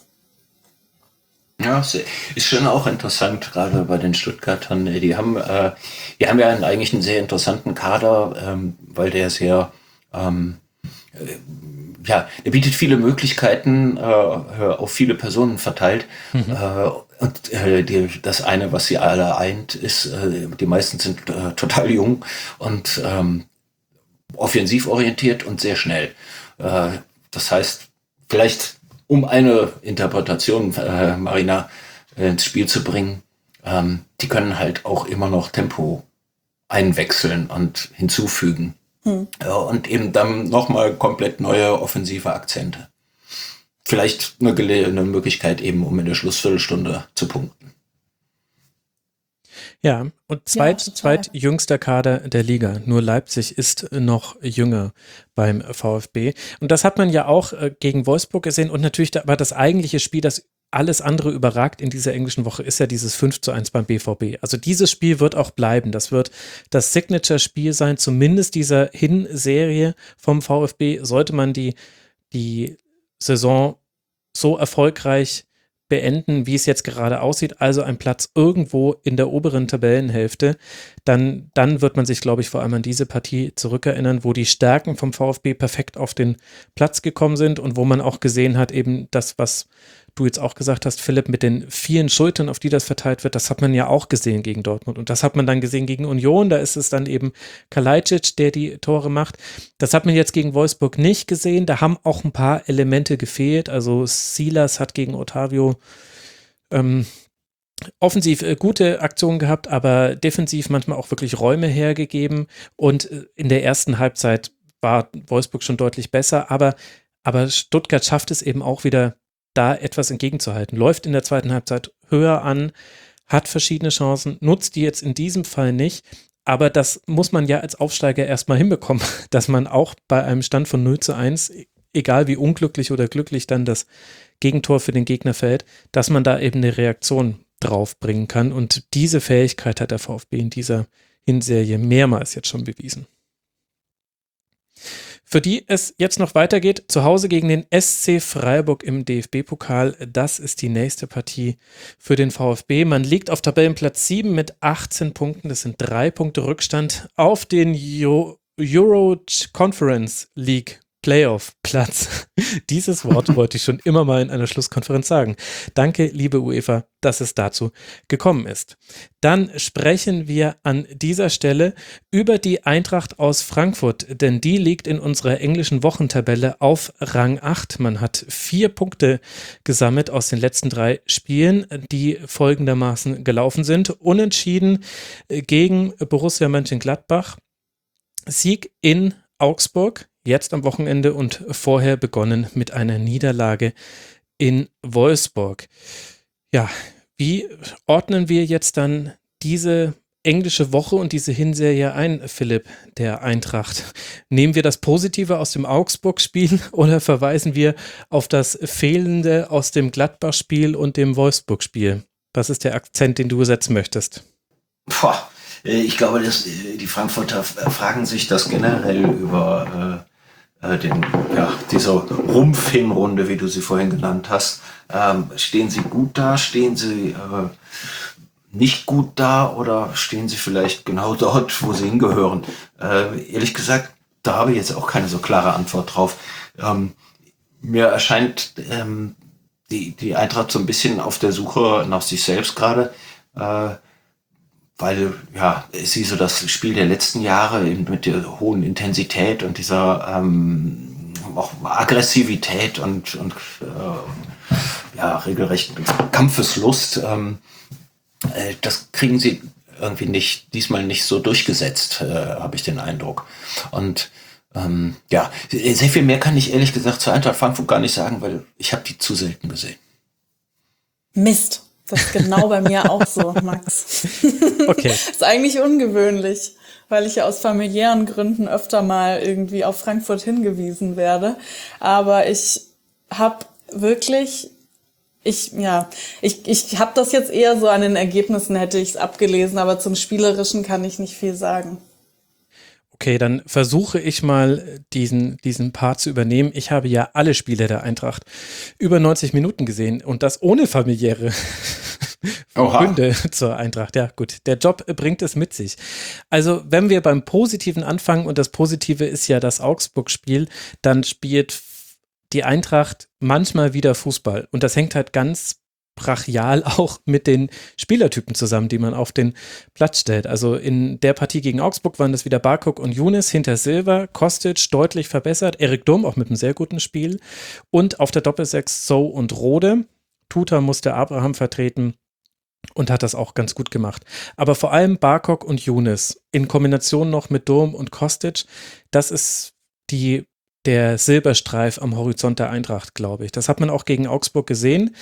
Ja, ist schon auch interessant, gerade bei den Stuttgartern. Die haben, äh, die haben ja einen, eigentlich einen sehr interessanten Kader, ähm, weil der sehr, ähm, äh, ja, der bietet viele Möglichkeiten, äh, auf viele Personen verteilt. Mhm. Äh, und äh, die, das eine, was sie alle eint, ist, äh, die meisten sind äh, total jung und ähm, offensiv orientiert und sehr schnell. Äh, das heißt, vielleicht um eine Interpretation, äh, Marina, äh, ins Spiel zu bringen, ähm, die können halt auch immer noch Tempo einwechseln und hinzufügen. Hm. Ja, und eben dann nochmal komplett neue offensive Akzente. Vielleicht eine, Gele- eine Möglichkeit eben, um in der Schlussviertelstunde zu punkten. Ja, und zweit, ja, zweitjüngster Kader der Liga. Nur Leipzig ist noch jünger beim VfB. Und das hat man ja auch äh, gegen Wolfsburg gesehen. Und natürlich da, aber das eigentliche Spiel, das alles andere überragt in dieser englischen Woche, ist ja dieses fünf zu eins beim B V B. Also dieses Spiel wird auch bleiben. Das wird das Signature-Spiel sein, zumindest dieser Hinserie vom VfB. Sollte man die, die Saison so erfolgreich beenden, wie es jetzt gerade aussieht, also ein Platz irgendwo in der oberen Tabellenhälfte, dann, dann wird man sich, glaube ich, vor allem an diese Partie zurückerinnern, wo die Stärken vom VfB perfekt auf den Platz gekommen sind und wo man auch gesehen hat, eben das, was du jetzt auch gesagt hast, Philipp, mit den vielen Schultern, auf die das verteilt wird, das hat man ja auch gesehen gegen Dortmund und das hat man dann gesehen gegen Union, da ist es dann eben Kalajdzic, der die Tore macht. Das hat man jetzt gegen Wolfsburg nicht gesehen, da haben auch ein paar Elemente gefehlt, also Silas hat gegen Otavio ähm, offensiv äh, gute Aktionen gehabt, aber defensiv manchmal auch wirklich Räume hergegeben und äh, in der ersten Halbzeit war Wolfsburg schon deutlich besser, aber, aber Stuttgart schafft es eben auch wieder, da etwas entgegenzuhalten. Läuft in der zweiten Halbzeit höher an, hat verschiedene Chancen, nutzt die jetzt in diesem Fall nicht, Aber das muss man ja als Aufsteiger erstmal hinbekommen, dass man auch bei einem Stand von null zu eins, egal wie unglücklich oder glücklich dann das Gegentor für den Gegner fällt, dass man da eben eine Reaktion drauf bringen kann. Und diese Fähigkeit hat der VfB in dieser Hinserie mehrmals jetzt schon bewiesen. Für die es jetzt noch weitergeht, zu Hause gegen den S C Freiburg im D F B-Pokal. Das ist die nächste Partie für den VfB. Man liegt auf Tabellenplatz sieben mit achtzehn Punkten. Das sind drei Punkte Rückstand auf den Euro, Euro Conference League Playoff-Platz. Dieses Wort wollte ich schon immer mal in einer Schlusskonferenz sagen. Danke, liebe UEFA, dass es dazu gekommen ist. Dann sprechen wir an dieser Stelle über die Eintracht aus Frankfurt, denn die liegt in unserer englischen Wochentabelle auf Rang acht. Man hat vier Punkte gesammelt aus den letzten drei Spielen, die folgendermaßen gelaufen sind. Unentschieden gegen Borussia Mönchengladbach, Sieg in Augsburg, jetzt am Wochenende und vorher begonnen mit einer Niederlage in Wolfsburg. Ja, wie ordnen wir jetzt dann diese englische Woche und diese Hinserie ein, Philipp, der Eintracht? Nehmen wir das Positive aus dem Augsburg-Spiel oder verweisen wir auf das Fehlende aus dem Gladbach-Spiel und dem Wolfsburg-Spiel? Was ist der Akzent, den du setzen möchtest? Boah, ich glaube, dass die Frankfurter fragen sich das generell über äh, den, ja, diese Rumpfhinrunde, wie du sie vorhin genannt hast. Ähm, stehen sie gut da? Stehen sie äh, nicht gut da? Oder stehen sie vielleicht genau dort, wo sie hingehören? Äh, ehrlich gesagt, da habe ich jetzt auch keine so klare Antwort drauf. Ähm, mir erscheint ähm, die, die Eintracht so ein bisschen auf der Suche nach sich selbst gerade, äh, weil ja sie so das Spiel der letzten Jahre eben mit der hohen Intensität und dieser ähm, auch Aggressivität und, und äh, ja, regelrecht Kampfeslust, ähm, äh, das kriegen sie irgendwie nicht, diesmal nicht so durchgesetzt, äh, habe ich den Eindruck. Und ähm, ja, sehr viel mehr kann ich ehrlich gesagt zur Eintracht Frankfurt gar nicht sagen, weil ich habe die zu selten gesehen. Mist. Das ist genau bei mir auch so, Max. Okay. Ist eigentlich ungewöhnlich, weil ich ja aus familiären Gründen öfter mal irgendwie auf Frankfurt hingewiesen werde. Aber ich habe wirklich, ich ja, ich ich habe das jetzt eher so an den Ergebnissen hätte ich es abgelesen, aber zum Spielerischen kann ich nicht viel sagen. Okay, dann versuche ich mal diesen, diesen Part zu übernehmen. Ich habe ja alle Spiele der Eintracht über neunzig Minuten gesehen und das ohne familiäre Gründe zur Eintracht. Ja gut, der Job bringt es mit sich. Also wenn wir beim Positiven anfangen und das Positive ist ja das Augsburg-Spiel, dann spielt die Eintracht manchmal wieder Fußball und das hängt halt ganz brachial auch mit den Spielertypen zusammen, die man auf den Platz stellt. Also in der Partie gegen Augsburg waren das wieder Barkok und Younes hinter Silva, Kostic deutlich verbessert, Erik Durm auch mit einem sehr guten Spiel und auf der Doppelsechs So und Rode. Tuta musste Abraham vertreten und hat das auch ganz gut gemacht. Aber vor allem Barkok und Younes in Kombination noch mit Durm und Kostic, das ist die, der Silberstreif am Horizont der Eintracht, glaube ich. Das hat man auch gegen Augsburg gesehen.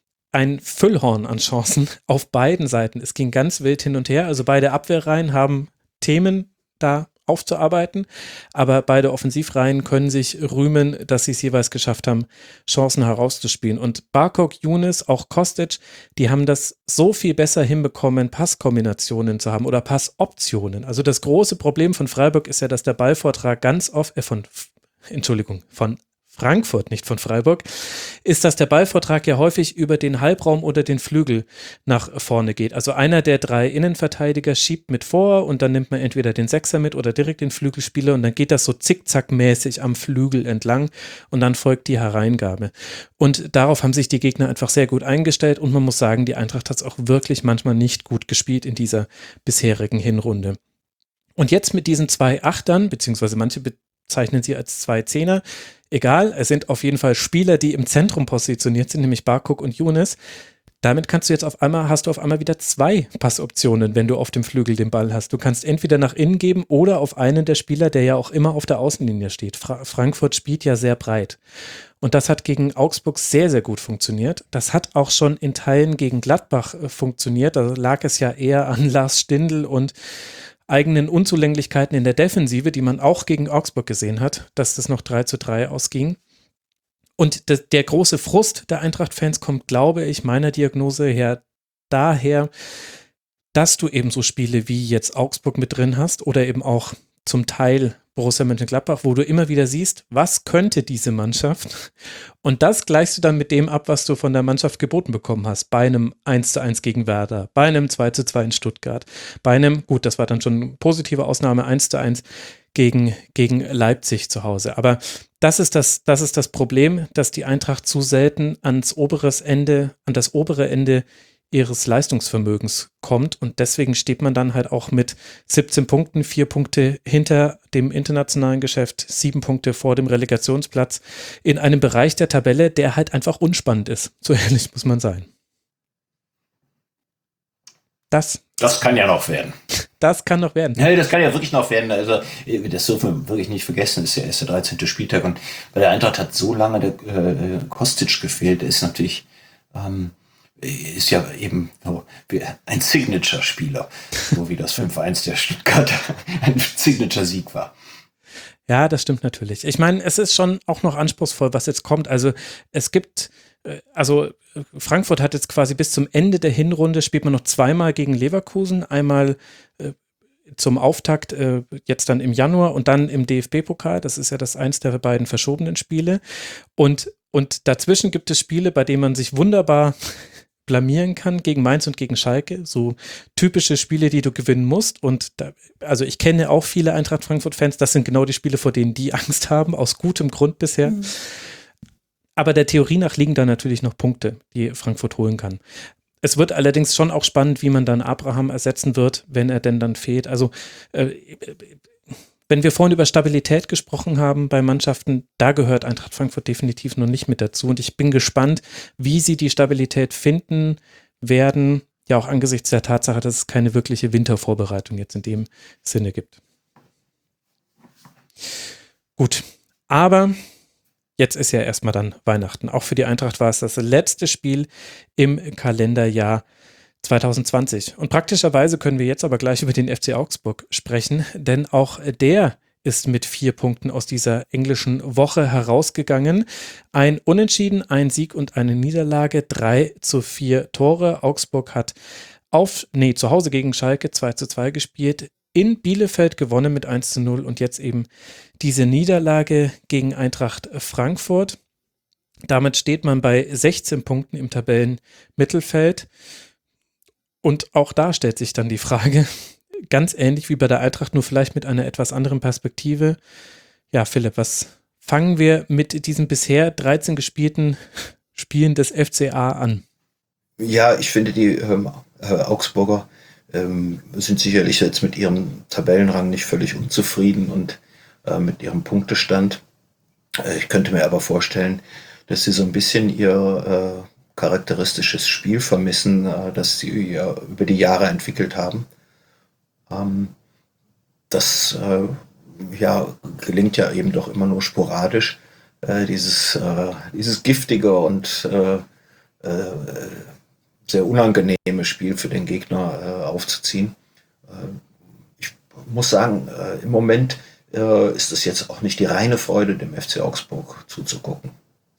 Ein Füllhorn an Chancen auf beiden Seiten. Es ging ganz wild hin und her. Also beide Abwehrreihen haben Themen da aufzuarbeiten, aber beide Offensivreihen können sich rühmen, dass sie es jeweils geschafft haben, Chancen herauszuspielen. Und Barkok, Younes, auch Kostic, die haben das so viel besser hinbekommen, Passkombinationen zu haben oder Passoptionen. Also das große Problem von Freiburg ist ja, dass der Ballvortrag ganz oft, äh, von, Entschuldigung, von Frankfurt, nicht von Freiburg, ist, dass der Ballvortrag ja häufig über den Halbraum oder den Flügel nach vorne geht. Also einer der drei Innenverteidiger schiebt mit vor und dann nimmt man entweder den Sechser mit oder direkt den Flügelspieler und dann geht das so zickzackmäßig am Flügel entlang und dann folgt die Hereingabe. Und darauf haben sich die Gegner einfach sehr gut eingestellt und man muss sagen, die Eintracht hat es auch wirklich manchmal nicht gut gespielt in dieser bisherigen Hinrunde. Und jetzt mit diesen zwei Achtern, beziehungsweise manche bezeichnen sie als zwei Zehner, egal, es sind auf jeden Fall Spieler, die im Zentrum positioniert sind, nämlich Barkok und Younes. Damit kannst du jetzt auf einmal, hast du auf einmal wieder zwei Passoptionen, wenn du auf dem Flügel den Ball hast. Du kannst entweder nach innen geben oder auf einen der Spieler, der ja auch immer auf der Außenlinie steht. Fra- Frankfurt spielt ja sehr breit. Und das hat gegen Augsburg sehr, sehr gut funktioniert. Das hat auch schon in Teilen gegen Gladbach äh, funktioniert. Da lag es ja eher an Lars Stindl und eigenen Unzulänglichkeiten in der Defensive, die man auch gegen Augsburg gesehen hat, dass das noch drei zu drei ausging. Und das, der große Frust der Eintracht-Fans kommt, glaube ich, meiner Diagnose her daher, dass du eben so Spiele wie jetzt Augsburg mit drin hast oder eben auch zum Teil Borussia Mönchengladbach, wo du immer wieder siehst, was könnte diese Mannschaft? Und das gleichst du dann mit dem ab, was du von der Mannschaft geboten bekommen hast. Bei einem eins zu eins gegen Werder, bei einem zwei zu zwei in Stuttgart, bei einem, gut, das war dann schon eine positive Ausnahme, eins zu eins gegen, gegen Leipzig zu Hause. Aber das ist das, das ist das Problem, dass die Eintracht zu selten ans oberes Ende, an das obere Ende ihres Leistungsvermögens kommt und deswegen steht man dann halt auch mit siebzehn Punkten, vier Punkte hinter dem internationalen Geschäft, sieben Punkte vor dem Relegationsplatz in einem Bereich der Tabelle, der halt einfach unspannend ist. So ehrlich muss man sein. Das, das kann ja noch werden. Das kann noch werden. Ja, das kann ja wirklich noch werden. Also, das dürfen wir wirklich nicht vergessen. Das ist ja erst der dreizehnte Spieltag und bei der Eintracht hat so lange der äh, Kostic gefehlt. Der ist natürlich ähm, ist ja eben so ein Signature-Spieler, so wie das fünf eins der Stuttgarter ein Signature-Sieg war. Ja, das stimmt natürlich. Ich meine, es ist schon auch noch anspruchsvoll, was jetzt kommt. Also es gibt, also Frankfurt hat jetzt quasi bis zum Ende der Hinrunde, spielt man noch zweimal gegen Leverkusen, einmal äh, zum Auftakt äh, jetzt dann im Januar und dann im D F B-Pokal. Das ist ja das eins der beiden verschobenen Spiele. Und, und dazwischen gibt es Spiele, bei denen man sich wunderbar blamieren kann, gegen Mainz und gegen Schalke, so typische Spiele, die du gewinnen musst und da, also ich kenne auch viele Eintracht Frankfurt-Fans, das sind genau die Spiele, vor denen die Angst haben, aus gutem Grund bisher, mhm. aber der Theorie nach liegen da natürlich noch Punkte, die Frankfurt holen kann. Es wird allerdings schon auch spannend, wie man dann Abraham ersetzen wird, wenn er denn dann fehlt, also äh, wenn wir vorhin über Stabilität gesprochen haben bei Mannschaften, da gehört Eintracht Frankfurt definitiv noch nicht mit dazu. Und ich bin gespannt, wie sie die Stabilität finden werden, ja auch angesichts der Tatsache, dass es keine wirkliche Wintervorbereitung jetzt in dem Sinne gibt. Gut, aber jetzt ist ja erstmal dann Weihnachten. Auch für die Eintracht war es das letzte Spiel im Kalenderjahr zwanzig zwanzig. Und praktischerweise können wir jetzt aber gleich über den F C Augsburg sprechen, denn auch der ist mit vier Punkten aus dieser englischen Woche herausgegangen. Ein Unentschieden, ein Sieg und eine Niederlage, drei zu vier Tore. Augsburg hat auf, nee, zu Hause gegen Schalke zwei zu zwei gespielt, in Bielefeld gewonnen mit eins zu null und jetzt eben diese Niederlage gegen Eintracht Frankfurt. Damit steht man bei sechzehn Punkten im Tabellenmittelfeld. Und auch da stellt sich dann die Frage, ganz ähnlich wie bei der Eintracht, nur vielleicht mit einer etwas anderen Perspektive. Ja, Philipp, was fangen wir mit diesen bisher dreizehn gespielten Spielen des F C A an? Ja, ich finde, die ähm, äh, Augsburger ähm, sind sicherlich jetzt mit ihrem Tabellenrang nicht völlig unzufrieden und äh, mit ihrem Punktestand. Äh, ich könnte mir aber vorstellen, dass sie so ein bisschen ihr äh, charakteristisches Spiel vermissen, äh, das sie ja über die Jahre entwickelt haben. Ähm, das äh, ja, gelingt ja eben doch immer nur sporadisch, äh, dieses, äh, dieses giftige und äh, äh, sehr unangenehme Spiel für den Gegner äh, aufzuziehen. Äh, ich muss sagen, äh, im Moment äh, ist es jetzt auch nicht die reine Freude, dem F C Augsburg zuzugucken.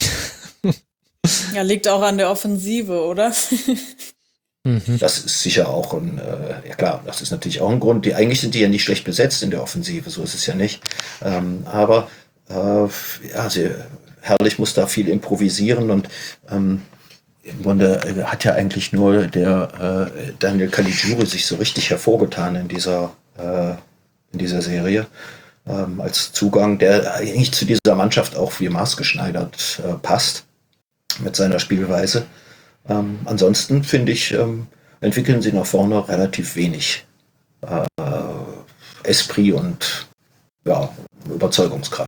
Ja, liegt auch an der Offensive, oder? Das ist sicher auch ein, äh, ja klar, das ist natürlich auch ein Grund. Die, eigentlich sind die ja nicht schlecht besetzt in der Offensive, so ist es ja nicht. Ähm, aber äh, ja, sie, Herrlich muss da viel improvisieren und ähm, im Grunde äh, hat ja eigentlich nur der äh, Daniel Caligiuri sich so richtig hervorgetan in dieser, äh, in dieser Serie. Ähm, als Zugang, der eigentlich zu dieser Mannschaft auch wie maßgeschneidert äh, passt. Mit seiner Spielweise. Ähm, ansonsten finde ich, ähm, entwickeln sie nach vorne relativ wenig äh, Esprit und ja, Überzeugungskraft.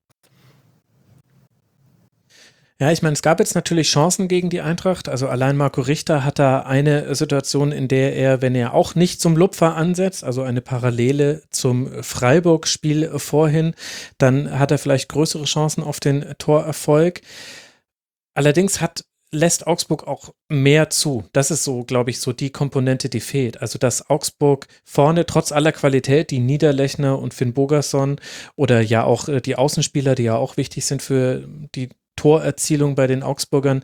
Ja, ich meine, es gab jetzt natürlich Chancen gegen die Eintracht. Also allein Marco Richter hat da eine Situation, in der er, wenn er auch nicht zum Lupfer ansetzt, also eine Parallele zum Freiburg-Spiel vorhin, dann hat er vielleicht größere Chancen auf den Torerfolg. Allerdings hat lässt Augsburg auch mehr zu. Das ist so, glaube ich, so die Komponente, die fehlt. Also, dass Augsburg vorne trotz aller Qualität, die Niederlechner und Finn Bogason oder ja auch äh, die Außenspieler, die ja auch wichtig sind für die Torerzielung bei den Augsburgern,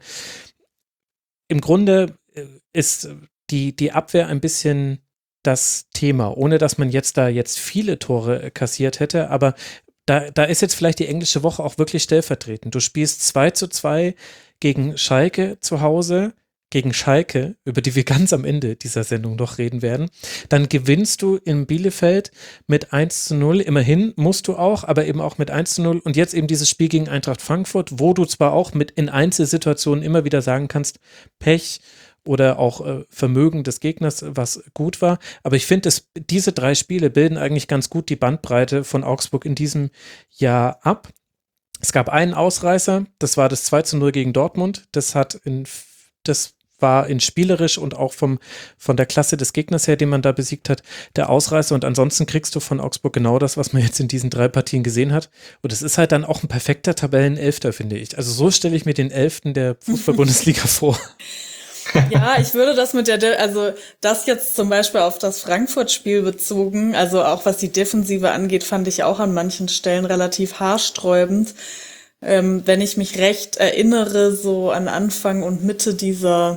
im Grunde äh, ist die, die Abwehr ein bisschen das Thema, ohne dass man jetzt da jetzt viele Tore äh, kassiert hätte, aber da, da ist jetzt vielleicht die englische Woche auch wirklich stellvertretend. Du spielst zwei zu zwei gegen Schalke zu Hause, gegen Schalke, über die wir ganz am Ende dieser Sendung noch reden werden. Dann gewinnst du in Bielefeld mit eins zu null. Immerhin musst du auch, aber eben auch mit eins zu null. Und jetzt eben dieses Spiel gegen Eintracht Frankfurt, wo du zwar auch mit in Einzelsituationen immer wieder sagen kannst, Pech oder auch äh, Vermögen des Gegners, was gut war. Aber ich finde, diese drei Spiele bilden eigentlich ganz gut die Bandbreite von Augsburg in diesem Jahr ab. Es gab einen Ausreißer, das war das zwei zu null gegen Dortmund. Das hat in, das war in spielerisch und auch vom, von der Klasse des Gegners her, den man da besiegt hat, der Ausreißer. Und ansonsten kriegst du von Augsburg genau das, was man jetzt in diesen drei Partien gesehen hat. Und es ist halt dann auch ein perfekter Tabellenelfter, finde ich. Also so stelle ich mir den Elften der Fußball-Bundesliga vor. Ja, ich würde das mit der, De- also das jetzt zum Beispiel auf das Frankfurt-Spiel bezogen, also auch was die Defensive angeht, fand ich auch an manchen Stellen relativ haarsträubend. Ähm, wenn ich mich recht erinnere, so an Anfang und Mitte dieser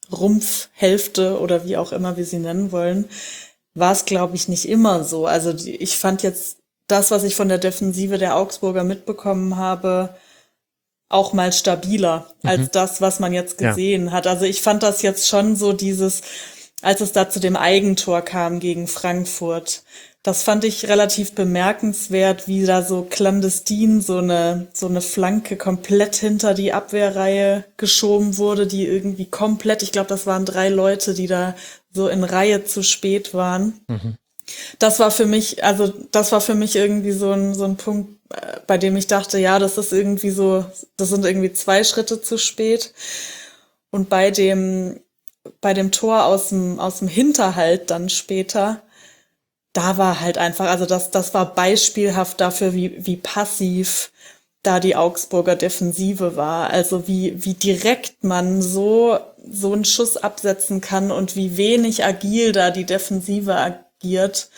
Rumpfhälfte oder wie auch immer wir sie nennen wollen, war es, glaube ich, nicht immer so. Also die, ich fand jetzt das, was ich von der Defensive der Augsburger mitbekommen habe, auch mal stabiler als Mhm. das, was man jetzt Ja. gesehen hat. Also ich fand das jetzt schon so dieses, als es da zu dem Eigentor kam gegen Frankfurt, das fand ich relativ bemerkenswert, wie da so clandestin so eine, so eine Flanke komplett hinter die Abwehrreihe geschoben wurde, die irgendwie komplett, ich glaube, das waren drei Leute, die da so in Reihe zu spät waren. Mhm. Das war für mich, also das war für mich irgendwie so ein, so ein Punkt, äh, bei dem ich dachte, ja, das ist irgendwie so, das sind irgendwie zwei Schritte zu spät. Und bei dem, bei dem Tor aus dem, aus dem Hinterhalt dann später, da war halt einfach, also das, das war beispielhaft dafür, wie, wie passiv da die Augsburger Defensive war. Also wie, wie direkt man so, so einen Schuss absetzen kann und wie wenig agil da die Defensive agiert.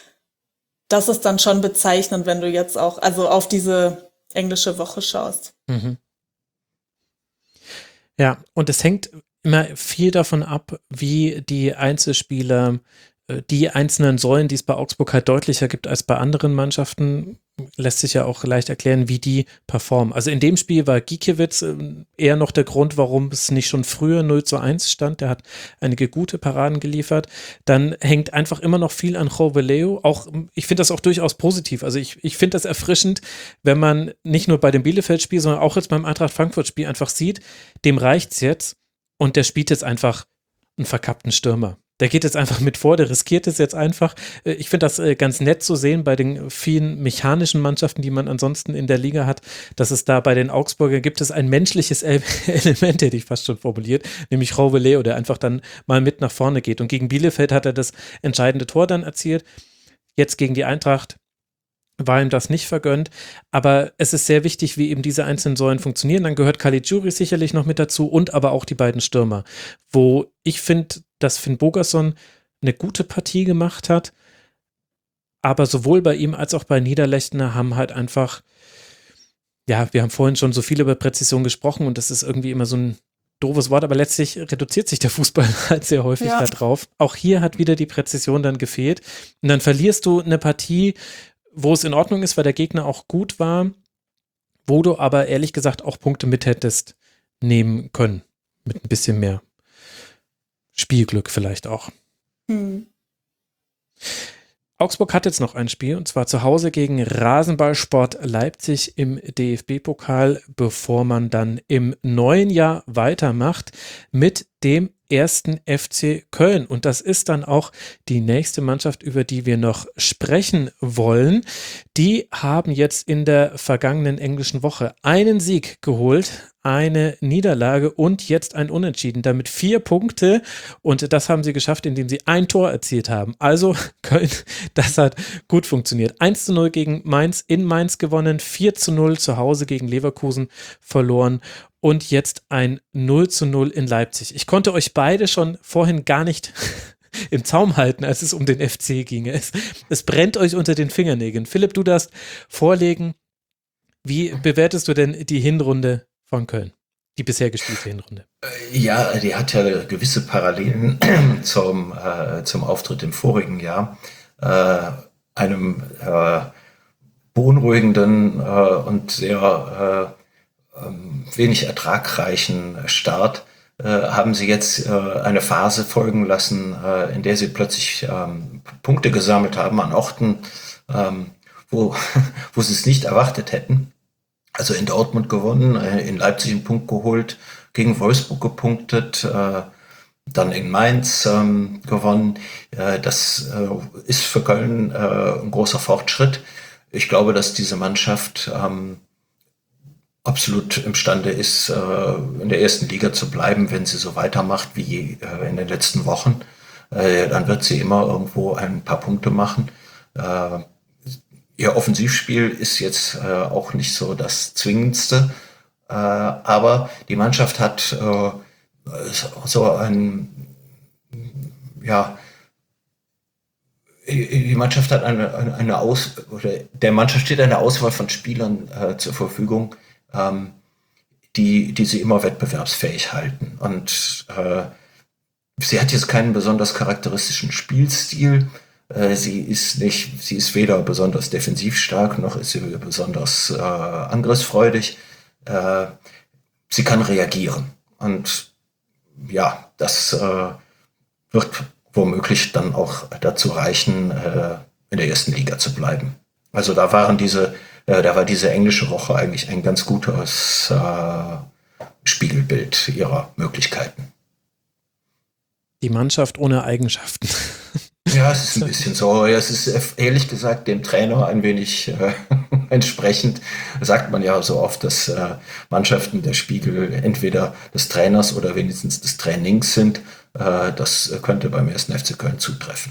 Das ist dann schon bezeichnend, wenn du jetzt auch, also auf diese englische Woche schaust. Mhm. Ja, und es hängt immer viel davon ab, wie die Einzelspieler, äh, die einzelnen Säulen, die es bei Augsburg halt deutlicher gibt als bei anderen Mannschaften, lässt sich ja auch leicht erklären, wie die performen. Also in dem Spiel war Gikiewicz äh, eher noch der Grund, warum es nicht schon früher null zu eins stand. Der hat einige gute Paraden geliefert. Dann hängt einfach immer noch viel an Joveleo. Auch, ich finde das auch durchaus positiv. Also ich, ich finde das erfrischend, wenn man nicht nur bei dem Bielefeld-Spiel, sondern auch jetzt beim Eintracht Frankfurt-Spiel einfach sieht, dem reicht's jetzt und der spielt jetzt einfach einen verkappten Stürmer. Der geht jetzt einfach mit vor, der riskiert es jetzt einfach. Äh, Ich finde das äh, ganz nett zu sehen bei den vielen mechanischen Mannschaften, die man ansonsten in der Liga hat, dass es da bei den Augsburger gibt es ein menschliches El- Element, hätte ich fast schon formuliert, nämlich Joveleo, der einfach dann mal mit nach vorne geht. Und gegen Bielefeld hat er das entscheidende Tor dann erzielt. Jetzt gegen die Eintracht war ihm das nicht vergönnt, aber es ist sehr wichtig, wie eben diese einzelnen Säulen funktionieren. Dann gehört Caligiuri sicherlich noch mit dazu und aber auch die beiden Stürmer, wo ich finde, dass Finn Bogason eine gute Partie gemacht hat, aber sowohl bei ihm als auch bei Niederlechner haben halt einfach, ja, wir haben vorhin schon so viel über Präzision gesprochen und das ist irgendwie immer so ein doofes Wort, aber letztlich reduziert sich der Fußball halt sehr häufig Ja. darauf. Auch hier hat wieder die Präzision dann gefehlt und dann verlierst du eine Partie, wo es in Ordnung ist, weil der Gegner auch gut war, wo du aber ehrlich gesagt auch Punkte mit hättest nehmen können. Mit ein bisschen mehr Spielglück vielleicht auch. Hm. Augsburg hat jetzt noch ein Spiel und zwar zu Hause gegen Rasenballsport Leipzig im D F B-Pokal, bevor man dann im neuen Jahr weitermacht mit dem ersten F C Köln. Und das ist dann auch die nächste Mannschaft, über die wir noch sprechen wollen. Die haben jetzt in der vergangenen englischen Woche einen Sieg geholt, eine Niederlage und jetzt ein Unentschieden. Damit vier Punkte und das haben sie geschafft, indem sie ein Tor erzielt haben. Also Köln, das hat gut funktioniert. eins zu null gegen Mainz in Mainz gewonnen, vier zu null zu Hause gegen Leverkusen verloren und jetzt ein null zu null in Leipzig. Ich konnte euch beide schon vorhin gar nicht im Zaum halten, als es um den F C ging. Es, es brennt euch unter den Fingernägeln. Philipp, du darfst vorlegen. Wie bewertest du denn die Hinrunde von Köln? Die bisher gespielte Hinrunde? Ja, die hat ja gewisse Parallelen zum, äh, zum Auftritt im vorigen Jahr. Äh, einem äh, beunruhigenden äh, und sehr äh, ähm, wenig ertragreichen Start äh, haben sie jetzt äh, eine Phase folgen lassen, äh, in der sie plötzlich ähm, Punkte gesammelt haben an Orten, ähm, wo, wo sie es nicht erwartet hätten. Also in Dortmund gewonnen, äh, in Leipzig einen Punkt geholt, gegen Wolfsburg gepunktet, äh, dann in Mainz ähm, gewonnen. Äh, das äh, ist für Köln äh, ein großer Fortschritt. Ich glaube, dass diese Mannschaft ähm, absolut imstande ist, äh, in der ersten Liga zu bleiben, wenn sie so weitermacht wie äh, in den letzten Wochen. Äh, dann wird sie immer irgendwo ein paar Punkte machen. Äh, ihr Offensivspiel ist jetzt äh, auch nicht so das Zwingendste, äh, aber die Mannschaft hat äh, so ein, ja, die Mannschaft hat eine, eine Aus, oder der Mannschaft steht eine Auswahl von Spielern äh, zur Verfügung, ähm, die, die sie immer wettbewerbsfähig halten. Und äh, sie hat jetzt keinen besonders charakteristischen Spielstil. Äh, sie ist nicht, sie ist weder besonders defensiv stark, noch ist sie besonders äh, angriffsfreudig. Äh, sie kann reagieren. Und ja, das äh, wird womöglich dann auch dazu reichen, äh, in der ersten Liga zu bleiben. Also da waren diese, äh, da war diese englische Woche eigentlich ein ganz gutes äh, Spiegelbild ihrer Möglichkeiten. Die Mannschaft ohne Eigenschaften. Ja, es ist ein bisschen so. Es ist ehrlich gesagt dem Trainer ein wenig äh, entsprechend. Sagt man ja so oft, dass äh, Mannschaften der Spiegel entweder des Trainers oder wenigstens des Trainings sind. Äh, das könnte beim ersten F C Köln zutreffen.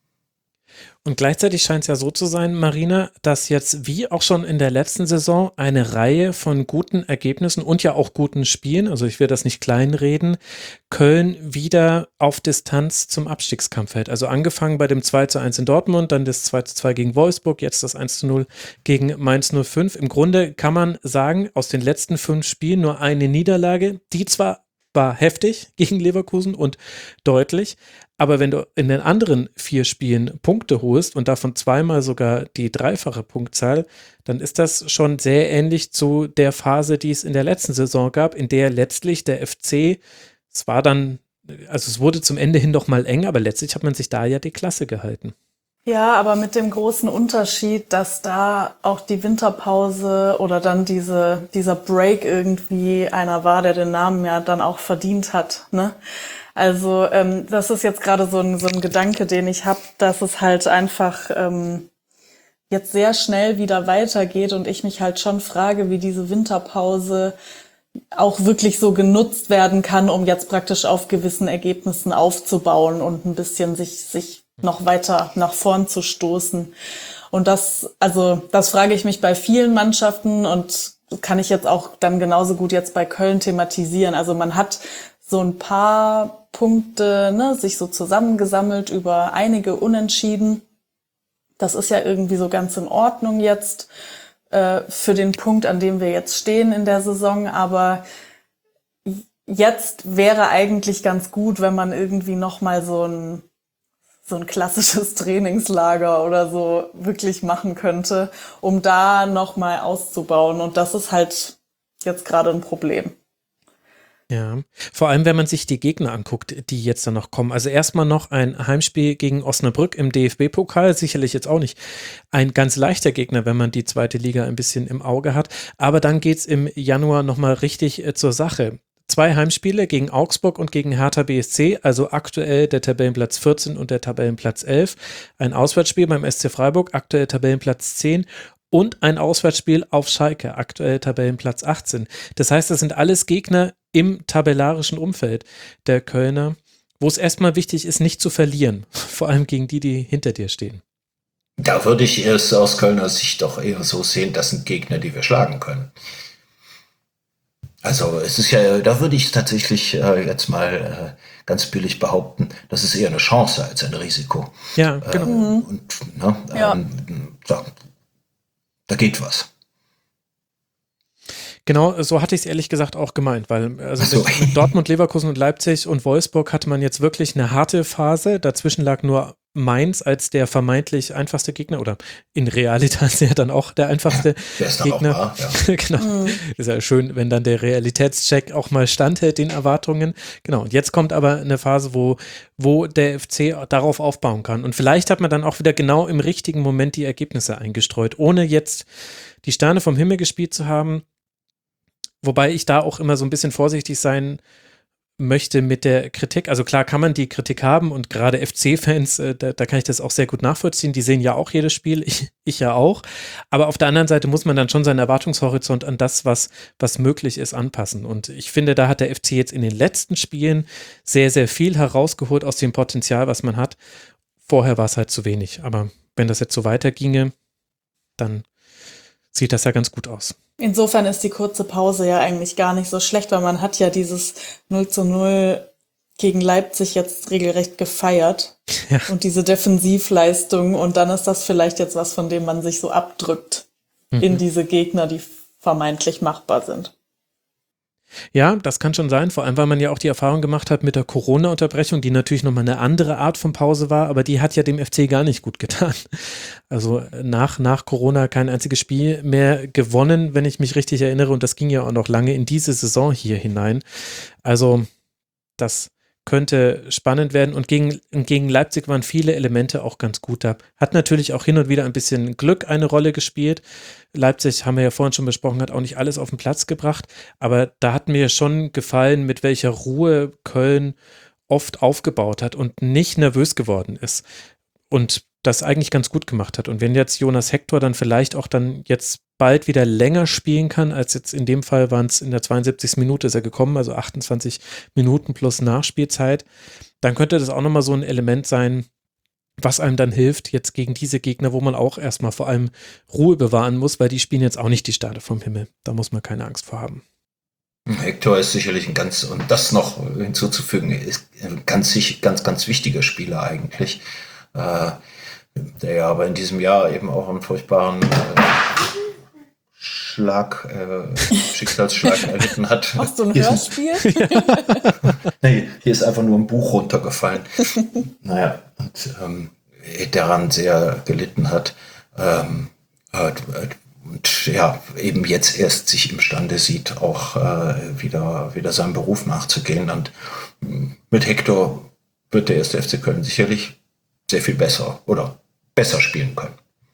Und gleichzeitig scheint es ja so zu sein, Marina, dass jetzt wie auch schon in der letzten Saison eine Reihe von guten Ergebnissen und ja auch guten Spielen, also ich will das nicht kleinreden, Köln wieder auf Distanz zum Abstiegskampf hält. Also angefangen bei dem zwei zu eins in Dortmund, dann das zwei zu zwei gegen Wolfsburg, jetzt das eins zu null gegen Mainz null fünf. Im Grunde kann man sagen, aus den letzten fünf Spielen nur eine Niederlage, die zwar war heftig gegen Leverkusen und deutlich, aber wenn du in den anderen vier Spielen Punkte holst und davon zweimal sogar die dreifache Punktzahl, dann ist das schon sehr ähnlich zu der Phase, die es in der letzten Saison gab, in der letztlich der F C, es war dann, also es wurde zum Ende hin doch mal eng, aber letztlich hat man sich da ja die Klasse gehalten. Ja, aber mit dem großen Unterschied, dass da auch die Winterpause oder dann diese, dieser Break irgendwie einer war, der den Namen ja dann auch verdient hat, ne? Also ähm, das ist jetzt gerade so ein, so ein Gedanke, den ich habe, dass es halt einfach ähm, jetzt sehr schnell wieder weitergeht und ich mich halt schon frage, wie diese Winterpause auch wirklich so genutzt werden kann, um jetzt praktisch auf gewissen Ergebnissen aufzubauen und ein bisschen sich sich noch weiter nach vorn zu stoßen. Und das, also das frage ich mich bei vielen Mannschaften und kann ich jetzt auch dann genauso gut jetzt bei Köln thematisieren. Also man hat so ein paar Punkte, ne, sich so zusammengesammelt über einige Unentschieden. Das ist ja irgendwie so ganz in Ordnung jetzt äh, für den Punkt, an dem wir jetzt stehen in der Saison. Aber jetzt wäre eigentlich ganz gut, wenn man irgendwie noch mal so ein so ein klassisches Trainingslager oder so wirklich machen könnte, um da noch mal auszubauen. Und das ist halt jetzt gerade ein Problem. Ja, vor allem, wenn man sich die Gegner anguckt, die jetzt dann noch kommen. Also erstmal noch ein Heimspiel gegen Osnabrück im D F B-Pokal, sicherlich jetzt auch nicht ein ganz leichter Gegner, wenn man die zweite Liga ein bisschen im Auge hat. Aber dann geht's im Januar nochmal richtig äh, zur Sache. Zwei Heimspiele gegen Augsburg und gegen Hertha B S C, also aktuell der Tabellenplatz vierzehn und der Tabellenplatz elf. Ein Auswärtsspiel beim S C Freiburg, aktuell Tabellenplatz zehn. Und ein Auswärtsspiel auf Schalke, aktuell Tabellenplatz achtzehn. Das heißt, das sind alles Gegner im tabellarischen Umfeld der Kölner, wo es erstmal wichtig ist, nicht zu verlieren. Vor allem gegen die, die hinter dir stehen. Da würde ich es aus Kölner Sicht doch eher so sehen, das sind Gegner, die wir schlagen können. Also es ist ja, da würde ich tatsächlich äh, jetzt mal äh, ganz billig behaupten, das ist eher eine Chance als ein Risiko. Ja, genau. Ähm, und ne, Ja. ähm, da, da geht was. Genau, so hatte ich es ehrlich gesagt auch gemeint, weil also Ach so. mit, mit Dortmund, Leverkusen und Leipzig und Wolfsburg hatte man jetzt wirklich eine harte Phase. Dazwischen lag nur Mainz als der vermeintlich einfachste Gegner oder in Realität ja dann auch der einfachste Der ist dann auch Gegner. wahr, ja. Genau. Ist ja schön, wenn dann der Realitätscheck auch mal standhält, den Erwartungen. Genau. Und jetzt kommt aber eine Phase, wo, wo der F C darauf aufbauen kann. Und vielleicht hat man dann auch wieder genau im richtigen Moment die Ergebnisse eingestreut, ohne jetzt die Sterne vom Himmel gespielt zu haben. Wobei ich da auch immer so ein bisschen vorsichtig sein möchte mit der Kritik. Also klar kann man die Kritik haben und gerade F C-Fans, äh, da, da kann ich das auch sehr gut nachvollziehen. Die sehen ja auch jedes Spiel, ich, ich ja auch. Aber auf der anderen Seite muss man dann schon seinen Erwartungshorizont an das, was, was möglich ist, anpassen. Und ich finde, da hat der F C jetzt in den letzten Spielen sehr, sehr viel herausgeholt aus dem Potenzial, was man hat. Vorher war es halt zu wenig. Aber wenn das jetzt so weiterginge, dann sieht das ja ganz gut aus. Insofern ist die kurze Pause ja eigentlich gar nicht so schlecht, weil man hat ja dieses null zu null gegen Leipzig jetzt regelrecht gefeiert. Ja. Und diese Defensivleistung. Und dann ist das vielleicht jetzt was, von dem man sich so abdrückt Mhm. in diese Gegner, die vermeintlich machbar sind. Ja, das kann schon sein, vor allem, weil man ja auch die Erfahrung gemacht hat mit der Corona-Unterbrechung, die natürlich nochmal eine andere Art von Pause war, aber die hat ja dem F C gar nicht gut getan. Also nach, nach Corona kein einziges Spiel mehr gewonnen, wenn ich mich richtig erinnere, und das ging ja auch noch lange in diese Saison hier hinein. Also das könnte spannend werden, und gegen, gegen Leipzig waren viele Elemente auch ganz gut da. Hat natürlich auch hin und wieder ein bisschen Glück eine Rolle gespielt. Leipzig, haben wir ja vorhin schon besprochen, hat auch nicht alles auf den Platz gebracht, aber da hat mir schon gefallen, mit welcher Ruhe Köln oft aufgebaut hat und nicht nervös geworden ist und das eigentlich ganz gut gemacht hat. Und wenn jetzt Jonas Hector dann vielleicht auch dann jetzt bald wieder länger spielen kann, als jetzt in dem Fall waren es in der zweiundsiebzigsten Minute ist er gekommen, also achtundzwanzig Minuten plus Nachspielzeit, dann könnte das auch nochmal so ein Element sein, was einem dann hilft, jetzt gegen diese Gegner, wo man auch erstmal vor allem Ruhe bewahren muss, weil die spielen jetzt auch nicht die Sterne vom Himmel. Da muss man keine Angst vor haben. Hector ist sicherlich ein ganz, und das noch hinzuzufügen, ist ein ganz, ganz, ganz wichtiger Spieler eigentlich, äh, der ja aber in diesem Jahr eben auch einen furchtbaren äh, Schlag, äh, Schicksalsschlag erlitten hat. Hast du ein Hier ist Hörspiel? Nee, hier ist einfach nur ein Buch runtergefallen. Naja, und ähm, daran sehr gelitten hat. Ähm, äh, und ja, eben jetzt erst sich imstande sieht, auch äh, wieder, wieder seinem Beruf nachzugehen. Und mh, mit Hector wird der erste F C Köln sicherlich sehr viel besser oder besser spielen können.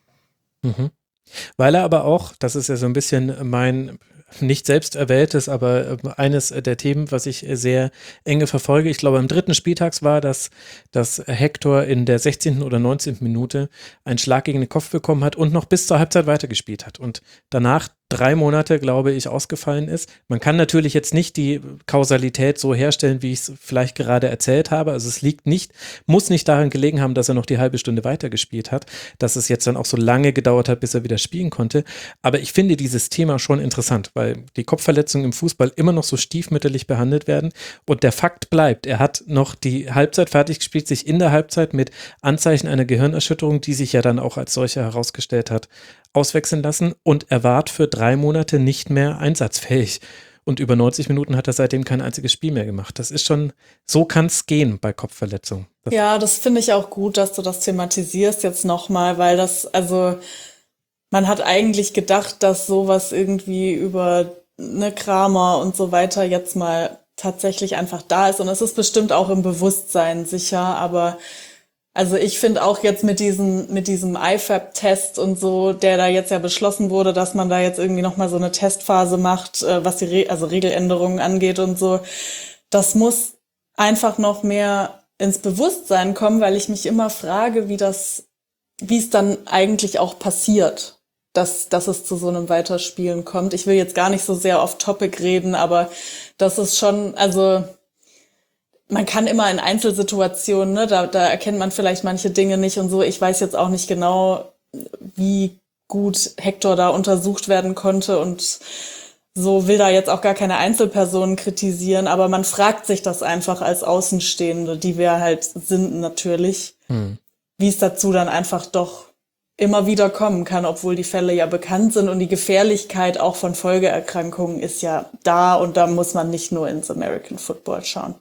Mhm. Weil er aber auch, das ist ja so ein bisschen mein nicht selbst erwähltes, aber eines der Themen, was ich sehr enge verfolge. Ich glaube, am dritten Spieltags war das, dass Hector in der sechzehnten oder neunzehnten Minute einen Schlag gegen den Kopf bekommen hat und noch bis zur Halbzeit weitergespielt hat und danach drei Monate, glaube ich, ausgefallen ist. Man kann natürlich jetzt nicht die Kausalität so herstellen, wie ich es vielleicht gerade erzählt habe. Also es liegt nicht, muss nicht daran gelegen haben, dass er noch die halbe Stunde weitergespielt hat, dass es jetzt dann auch so lange gedauert hat, bis er wieder spielen konnte. Aber ich finde dieses Thema schon interessant, weil die Kopfverletzungen im Fußball immer noch so stiefmütterlich behandelt werden. Und der Fakt bleibt, er hat noch die Halbzeit fertig gespielt, sich in der Halbzeit mit Anzeichen einer Gehirnerschütterung, die sich ja dann auch als solche herausgestellt hat, auswechseln lassen, und er war für drei Monate nicht mehr einsatzfähig. Und über neunzig Minuten hat er seitdem kein einziges Spiel mehr gemacht. Das ist schon, so kann es gehen bei Kopfverletzungen. Das Ja, das finde ich auch gut, dass du das thematisierst jetzt nochmal, weil das, also man hat eigentlich gedacht, dass sowas irgendwie über eine Kramer und so weiter jetzt mal tatsächlich einfach da ist. Und es ist bestimmt auch im Bewusstsein sicher, aber also ich finde auch jetzt mit diesem, mit diesem I F A B-Test und so, der da jetzt ja beschlossen wurde, dass man da jetzt irgendwie nochmal so eine Testphase macht, äh, was die Re- also Regeländerungen angeht und so, das muss einfach noch mehr ins Bewusstsein kommen, weil ich mich immer frage, wie das, wie es dann eigentlich auch passiert, dass, dass es zu so einem Weiterspielen kommt. Ich will jetzt gar nicht so sehr off-topic reden, aber das ist schon, also man kann immer in Einzelsituationen, ne, da, da erkennt man vielleicht manche Dinge nicht und so. Ich weiß jetzt auch nicht genau, wie gut Hector da untersucht werden konnte und so will da jetzt auch gar keine Einzelpersonen kritisieren, aber man fragt sich das einfach als Außenstehende, die wir halt sind natürlich, hm. wie es dazu dann einfach doch immer wieder kommen kann, obwohl die Fälle ja bekannt sind und die Gefährlichkeit auch von Folgeerkrankungen ist ja da und da muss man nicht nur ins American Football schauen.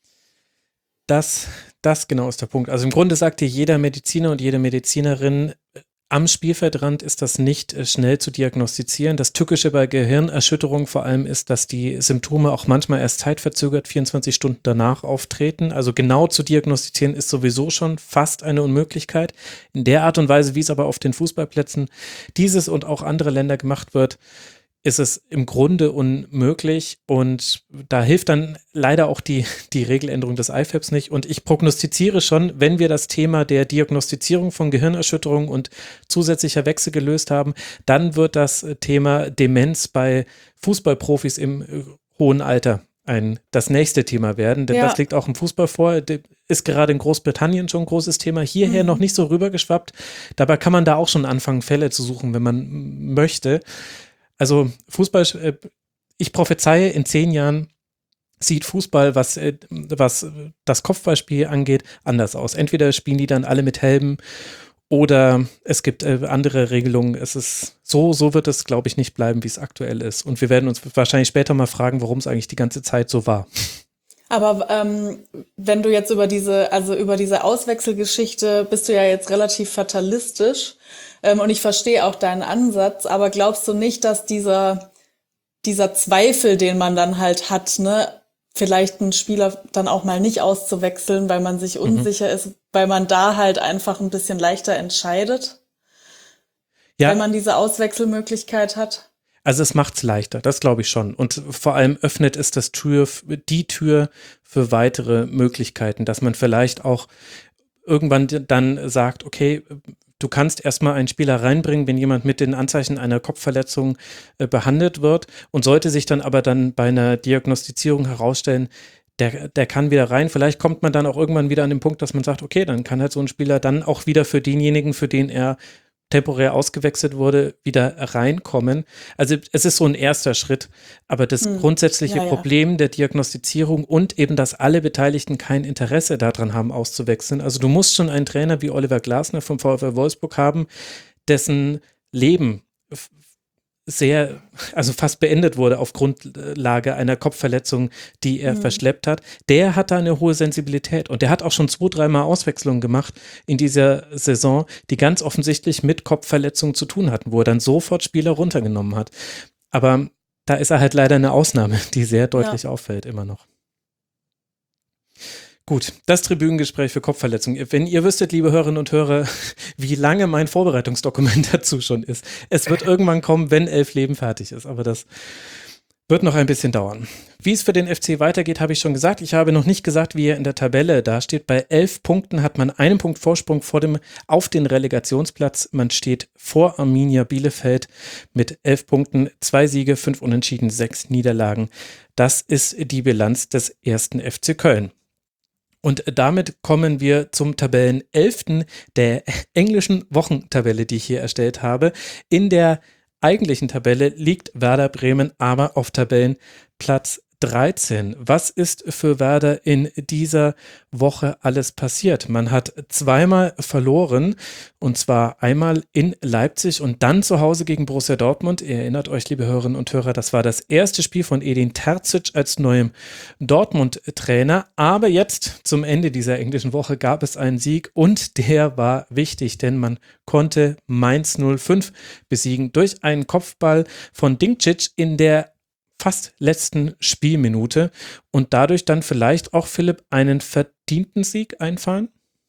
Das, das genau ist der Punkt. Also im Grunde sagt dir jeder Mediziner und jede Medizinerin, am Spielfeldrand ist das nicht äh, schnell zu diagnostizieren. Das Tückische bei Gehirnerschütterung vor allem ist, dass die Symptome auch manchmal erst zeitverzögert vierundzwanzig Stunden danach auftreten. Also genau zu diagnostizieren ist sowieso schon fast eine Unmöglichkeit. In der Art und Weise, wie es aber auf den Fußballplätzen dieses und auch andere Länder gemacht wird, ist es im Grunde unmöglich und da hilft dann leider auch die, die Regeländerung des I F A B S nicht und ich prognostiziere schon, wenn wir das Thema der Diagnostizierung von Gehirnerschütterung und zusätzlicher Wechsel gelöst haben, dann wird das Thema Demenz bei Fußballprofis im hohen Alter ein, das nächste Thema werden, denn ja. das liegt auch im Fußball vor, ist gerade in Großbritannien schon ein großes Thema, hierher mhm. noch nicht so rübergeschwappt, dabei kann man da auch schon anfangen, Fälle zu suchen, wenn man möchte. Also Fußball, ich prophezeie, in zehn Jahren sieht Fußball, was, was das Kopfballspiel angeht, anders aus. Entweder spielen die dann alle mit Helmen oder es gibt andere Regelungen. Es ist so, so wird es, glaube ich, nicht bleiben, wie es aktuell ist. Und wir werden uns wahrscheinlich später mal fragen, warum es eigentlich die ganze Zeit so war. Aber ähm, wenn du jetzt über diese, also über diese Auswechselgeschichte bist du ja jetzt relativ fatalistisch. Und ich verstehe auch deinen Ansatz, aber glaubst du nicht, dass dieser, dieser Zweifel, den man dann halt hat, ne, vielleicht einen Spieler dann auch mal nicht auszuwechseln, weil man sich unsicher mhm. ist, weil man da halt einfach ein bisschen leichter entscheidet, ja. wenn man diese Auswechselmöglichkeit hat? Also es macht es leichter, das glaube ich schon. Und vor allem öffnet es das Tür, die Tür für weitere Möglichkeiten, dass man vielleicht auch irgendwann dann sagt, okay, du kannst erstmal einen Spieler reinbringen, wenn jemand mit den Anzeichen einer Kopfverletzung äh, behandelt wird und sollte sich dann aber dann bei einer Diagnostizierung herausstellen, der, der kann wieder rein. Vielleicht kommt man dann auch irgendwann wieder an den Punkt, dass man sagt, okay, dann kann halt so ein Spieler dann auch wieder für denjenigen, für den er temporär ausgewechselt wurde, wieder reinkommen. Also es ist so ein erster Schritt, aber das hm. grundsätzliche ja, ja. Problem der Diagnostizierung und eben, dass alle Beteiligten kein Interesse daran haben, auszuwechseln. Also du musst schon einen Trainer wie Oliver Glasner vom VfL Wolfsburg haben, dessen Leben sehr, also fast beendet wurde auf Grundlage einer Kopfverletzung, die er mhm. verschleppt hat. Der hat da eine hohe Sensibilität und der hat auch schon zwei, dreimal Auswechslungen gemacht in dieser Saison, die ganz offensichtlich mit Kopfverletzungen zu tun hatten, wo er dann sofort Spieler runtergenommen hat. Aber da ist er halt leider eine Ausnahme, die sehr deutlich ja. auffällt immer noch. Gut, das Tribünengespräch für Kopfverletzungen. Wenn ihr wüsstet, liebe Hörerinnen und Hörer, wie lange mein Vorbereitungsdokument dazu schon ist. Es wird irgendwann kommen, wenn Elf Leben fertig ist, aber das wird noch ein bisschen dauern. Wie es für den F C weitergeht, habe ich schon gesagt. Ich habe noch nicht gesagt, wie er in der Tabelle dasteht. Bei elf Punkten hat man einen Punkt Vorsprung vor dem, auf den Relegationsplatz. Man steht vor Arminia Bielefeld mit elf Punkten, zwei Siege, fünf Unentschieden, sechs Niederlagen. Das ist die Bilanz des ersten F C Köln. Und damit kommen wir zum Tabellenelften der englischen Wochentabelle, die ich hier erstellt habe. In der eigentlichen Tabelle liegt Werder Bremen aber auf Tabellenplatz dreizehn. Was ist für Werder in dieser Woche alles passiert? Man hat zweimal verloren und zwar einmal in Leipzig und dann zu Hause gegen Borussia Dortmund. Ihr erinnert euch, liebe Hörerinnen und Hörer, das war das erste Spiel von Edin Terzic als neuem Dortmund-Trainer. Aber jetzt zum Ende dieser englischen Woche gab es einen Sieg und der war wichtig, denn man konnte Mainz null fünf besiegen durch einen Kopfball von Dinkcic in der fast letzten Spielminute und dadurch dann vielleicht auch, Philipp, einen verdienten Sieg einfahren?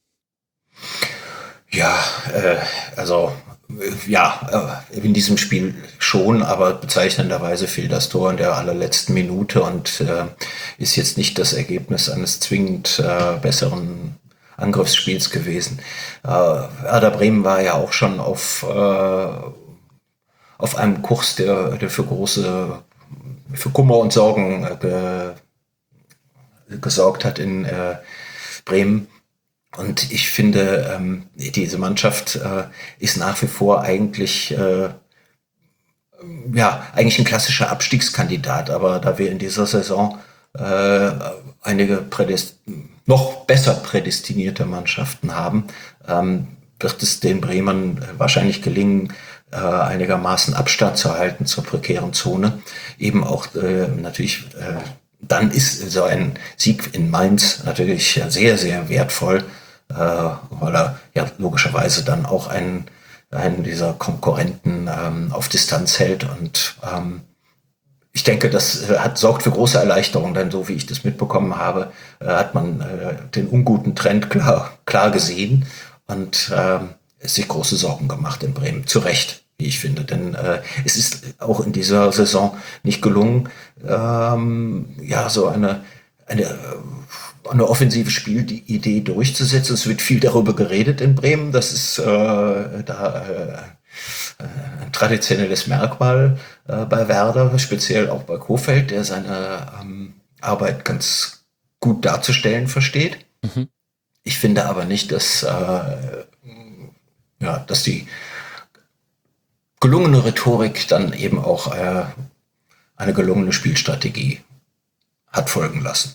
Ja, äh, also äh, ja, äh, in diesem Spiel schon, aber bezeichnenderweise fiel das Tor in der allerletzten Minute und äh, ist jetzt nicht das Ergebnis eines zwingend äh, besseren Angriffsspiels gewesen. Äh, Werder Bremen war ja auch schon auf, äh, auf einem Kurs, der, der für große für Kummer und Sorgen äh, ge, gesorgt hat in äh, Bremen. Und ich finde, ähm, diese Mannschaft äh, ist nach wie vor eigentlich äh, ja, eigentlich ein klassischer Abstiegskandidat, aber da wir in dieser Saison äh, einige prädest- noch besser prädestinierte Mannschaften haben, ähm, wird es den Bremern wahrscheinlich gelingen, äh, einigermaßen Abstand zu halten zur prekären Zone. Eben auch äh, natürlich, äh, dann ist so ein Sieg in Mainz natürlich sehr, sehr wertvoll, äh, weil er ja logischerweise dann auch einen, einen dieser Konkurrenten ähm, auf Distanz hält. Und ähm, ich denke, das hat, sorgt für große Erleichterung, denn so wie ich das mitbekommen habe, äh, hat man äh, den unguten Trend klar, klar gesehen und äh, sich große Sorgen gemacht in Bremen. Zu Recht, wie ich finde, denn äh, es ist auch in dieser Saison nicht gelungen, ähm, ja, so eine, eine, eine offensive Spielidee durchzusetzen. Es wird viel darüber geredet in Bremen, das ist äh, da äh, ein traditionelles Merkmal äh, bei Werder, speziell auch bei Kohfeldt, der seine ähm, Arbeit ganz gut darzustellen versteht. Mhm. Ich finde aber nicht, dass, äh, ja, dass die gelungene Rhetorik dann eben auch äh, eine gelungene Spielstrategie hat folgen lassen.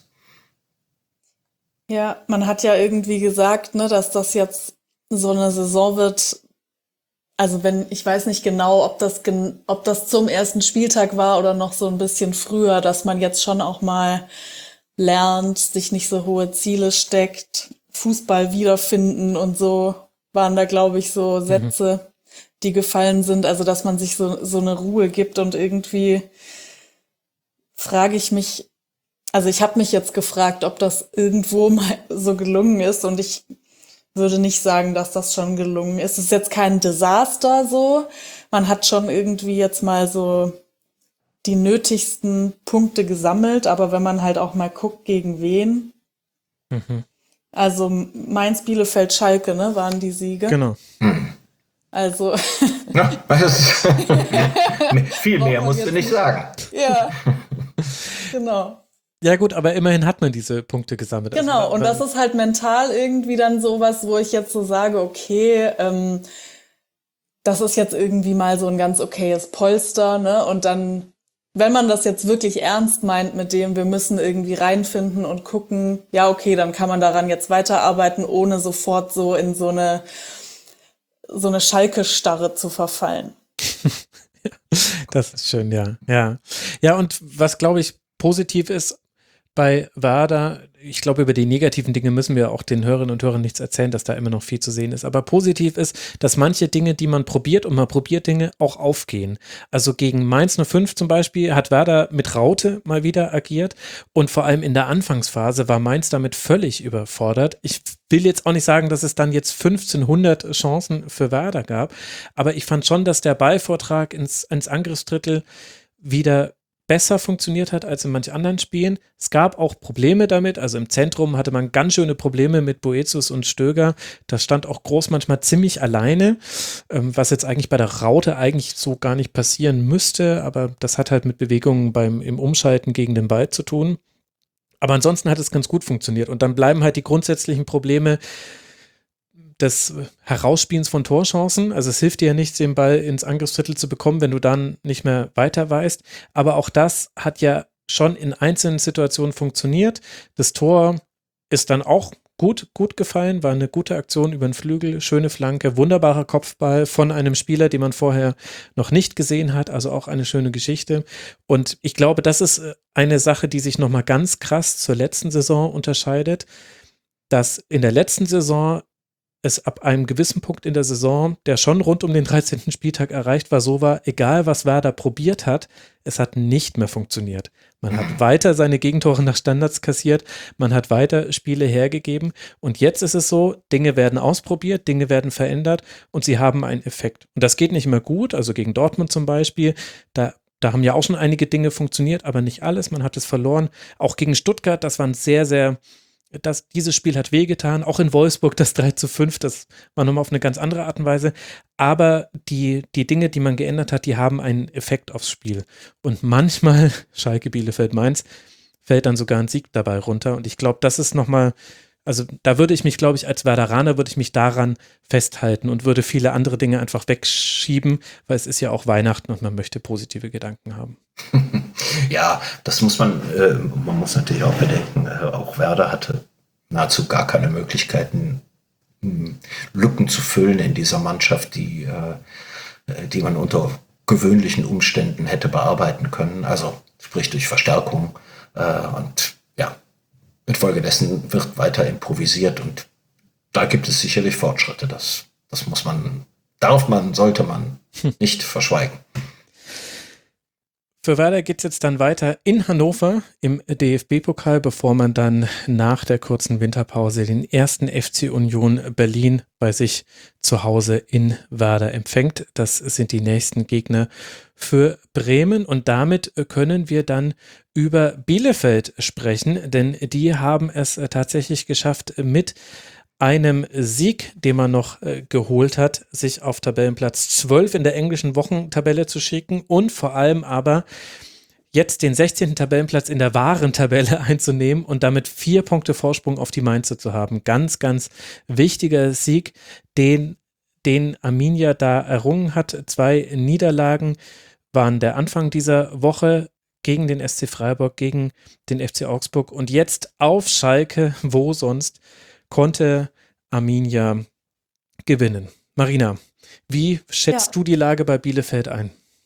Ja, man hat ja irgendwie gesagt, ne, dass das jetzt so eine Saison wird. Also wenn, ich weiß nicht genau, ob das, ob das zum ersten Spieltag war oder noch so ein bisschen früher, dass man jetzt schon auch mal lernt, sich nicht so hohe Ziele steckt, Fußball wiederfinden und so, waren da, glaube ich, so Sätze, mhm. die gefallen sind. Also dass man sich so, so eine Ruhe gibt und irgendwie frage ich mich, also ich habe mich jetzt gefragt, ob das irgendwo mal so gelungen ist und ich würde nicht sagen, dass das schon gelungen ist. Es ist jetzt kein Desaster so. Man hat schon irgendwie jetzt mal so die nötigsten Punkte gesammelt, aber wenn man halt auch mal guckt, gegen wen. Mhm. Also Mainz, Bielefeld, Schalke, ne, waren die Siege. Genau. Also. Ja, das viel mehr musst du nicht sagen. Ja, genau. Ja gut, aber immerhin hat man diese Punkte gesammelt. Genau, also, und das ist halt mental irgendwie dann sowas, wo ich jetzt so sage, okay, ähm, das ist jetzt irgendwie mal so ein ganz okayes Polster, ne? Und dann, wenn man das jetzt wirklich ernst meint mit dem, wir müssen irgendwie reinfinden und gucken, ja okay, dann kann man daran jetzt weiterarbeiten, ohne sofort so in so eine so eine Schalke-Starre zu verfallen. Das ist schön, ja. Ja, ja, und was, glaube ich, positiv ist bei Werder, ich glaube, über die negativen Dinge müssen wir auch den Hörerinnen und Hörern nichts erzählen, dass da immer noch viel zu sehen ist. Aber positiv ist, dass manche Dinge, die man probiert und man probiert Dinge, auch aufgehen. Also gegen Mainz null fünf zum Beispiel hat Werder mit Raute mal wieder agiert und vor allem in der Anfangsphase war Mainz damit völlig überfordert. Ich will jetzt auch nicht sagen, dass es dann jetzt fünfzehnhundert Chancen für Werder gab, aber ich fand schon, dass der Ballvortrag ins, ins Angriffsdrittel wieder besser funktioniert hat als in manch anderen Spielen. Es gab auch Probleme damit, also im Zentrum hatte man ganz schöne Probleme mit Boetius und Stöger. Das stand auch Groß manchmal ziemlich alleine, was jetzt eigentlich bei der Raute eigentlich so gar nicht passieren müsste, aber das hat halt mit Bewegungen beim im Umschalten gegen den Ball zu tun. Aber ansonsten hat es ganz gut funktioniert und dann bleiben halt die grundsätzlichen Probleme des Herausspielens von Torchancen. Also es hilft dir ja nichts, den Ball ins Angriffsdrittel zu bekommen, wenn du dann nicht mehr weiter weißt. Aber auch das hat ja schon in einzelnen Situationen funktioniert. Das Tor ist dann auch gut, gut gefallen, war eine gute Aktion über den Flügel, schöne Flanke, wunderbarer Kopfball von einem Spieler, den man vorher noch nicht gesehen hat, also auch eine schöne Geschichte. Und ich glaube, das ist eine Sache, die sich nochmal ganz krass zur letzten Saison unterscheidet, dass in der letzten Saison es ab einem gewissen Punkt in der Saison, der schon rund um den dreizehnten Spieltag erreicht war, so war, egal was Werder probiert hat, es hat nicht mehr funktioniert. Man hat weiter seine Gegentore nach Standards kassiert, man hat weiter Spiele hergegeben und jetzt ist es so, Dinge werden ausprobiert, Dinge werden verändert und sie haben einen Effekt. Und das geht nicht immer gut, also gegen Dortmund zum Beispiel, da Da haben ja auch schon einige Dinge funktioniert, aber nicht alles, man hat es verloren. Auch gegen Stuttgart, das war ein sehr, sehr Das, dieses Spiel hat wehgetan, auch in Wolfsburg das drei zu fünf, das war nochmal auf eine ganz andere Art und Weise, aber die, die Dinge, die man geändert hat, die haben einen Effekt aufs Spiel und manchmal, Schalke, Bielefeld, Mainz, fällt dann sogar ein Sieg dabei runter und ich glaube, das ist nochmal Also da würde ich mich, glaube ich, als Werderaner würde ich mich daran festhalten und würde viele andere Dinge einfach wegschieben, weil es ist ja auch Weihnachten und man möchte positive Gedanken haben. Ja, das muss man, äh, man muss natürlich auch bedenken, äh, auch Werder hatte nahezu gar keine Möglichkeiten, mh, Lücken zu füllen in dieser Mannschaft, die, äh, die man unter gewöhnlichen Umständen hätte bearbeiten können, also sprich durch Verstärkung äh, und ja, infolgedessen wird weiter improvisiert und da gibt es sicherlich Fortschritte. Das, das muss man, darf man, sollte man nicht verschweigen. Für Werder geht es jetzt dann weiter in Hannover im D F B-Pokal, bevor man dann nach der kurzen Winterpause den ersten F C Union Berlin bei sich zu Hause in Werder empfängt. Das sind die nächsten Gegner für Bremen und damit können wir dann über Bielefeld sprechen, denn die haben es tatsächlich geschafft, mit einem Sieg, den man noch äh, geholt hat, sich auf Tabellenplatz zwölf in der englischen Wochentabelle zu schicken und vor allem aber jetzt den sechzehnten Tabellenplatz in der wahren Tabelle einzunehmen und damit vier Punkte Vorsprung auf die Mainzer zu haben. Ganz, ganz wichtiger Sieg, den, den Arminia da errungen hat. Zwei Niederlagen waren der Anfang dieser Woche gegen den S C Freiburg, gegen den F C Augsburg und jetzt auf Schalke, wo sonst, konnte Arminia gewinnen. Marina, wie schätzt Ja. du die Lage bei Bielefeld ein?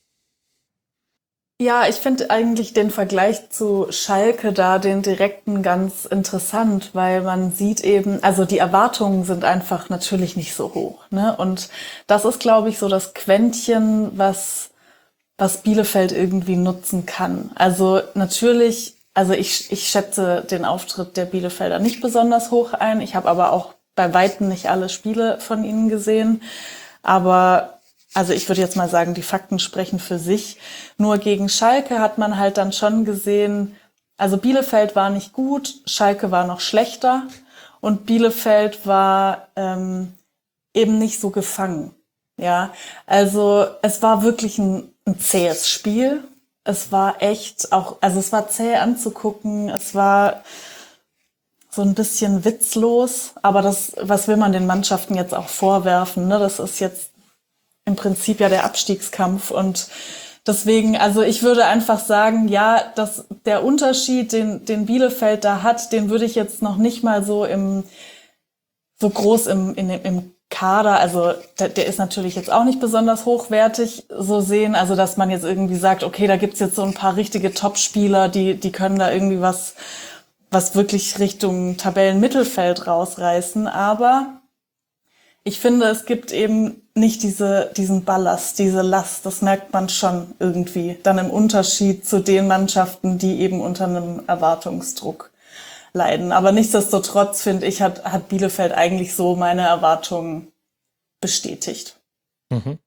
Ja, ich finde eigentlich den Vergleich zu Schalke da, den direkten, ganz interessant, weil man sieht eben, also die Erwartungen sind einfach natürlich nicht so hoch, ne? Und das ist, glaube ich, so das Quäntchen, was, was Bielefeld irgendwie nutzen kann. Also natürlich, also ich, ich schätze den Auftritt der Bielefelder nicht besonders hoch ein. Ich habe aber auch bei Weitem nicht alle Spiele von ihnen gesehen. Aber also ich würde jetzt mal sagen, die Fakten sprechen für sich. Nur gegen Schalke hat man halt dann schon gesehen, also Bielefeld war nicht gut, Schalke war noch schlechter und Bielefeld war ähm, eben nicht so gefangen. Ja, also es war wirklich ein, ein zähes Spiel. Es war echt auch, also es war zäh anzugucken, es war so ein bisschen witzlos, aber das, was will man den Mannschaften jetzt auch vorwerfen, ne? Das ist jetzt im Prinzip ja der Abstiegskampf und deswegen, also ich würde einfach sagen, ja, dass der Unterschied, den, den Bielefeld da hat, den würde ich jetzt noch nicht mal so im, so groß im, in, im Kader, also der, der ist natürlich jetzt auch nicht besonders hochwertig so sehen, also dass man jetzt irgendwie sagt, okay, da gibt's jetzt so ein paar richtige Top-Spieler, die die können da irgendwie was was wirklich Richtung Tabellenmittelfeld rausreißen, aber ich finde, es gibt eben nicht diese diesen Ballast, diese Last, das merkt man schon irgendwie dann im Unterschied zu den Mannschaften, die eben unter einem Erwartungsdruck leiden. Aber nichtsdestotrotz, finde ich, hat, hat Bielefeld eigentlich so meine Erwartungen bestätigt. Mhm.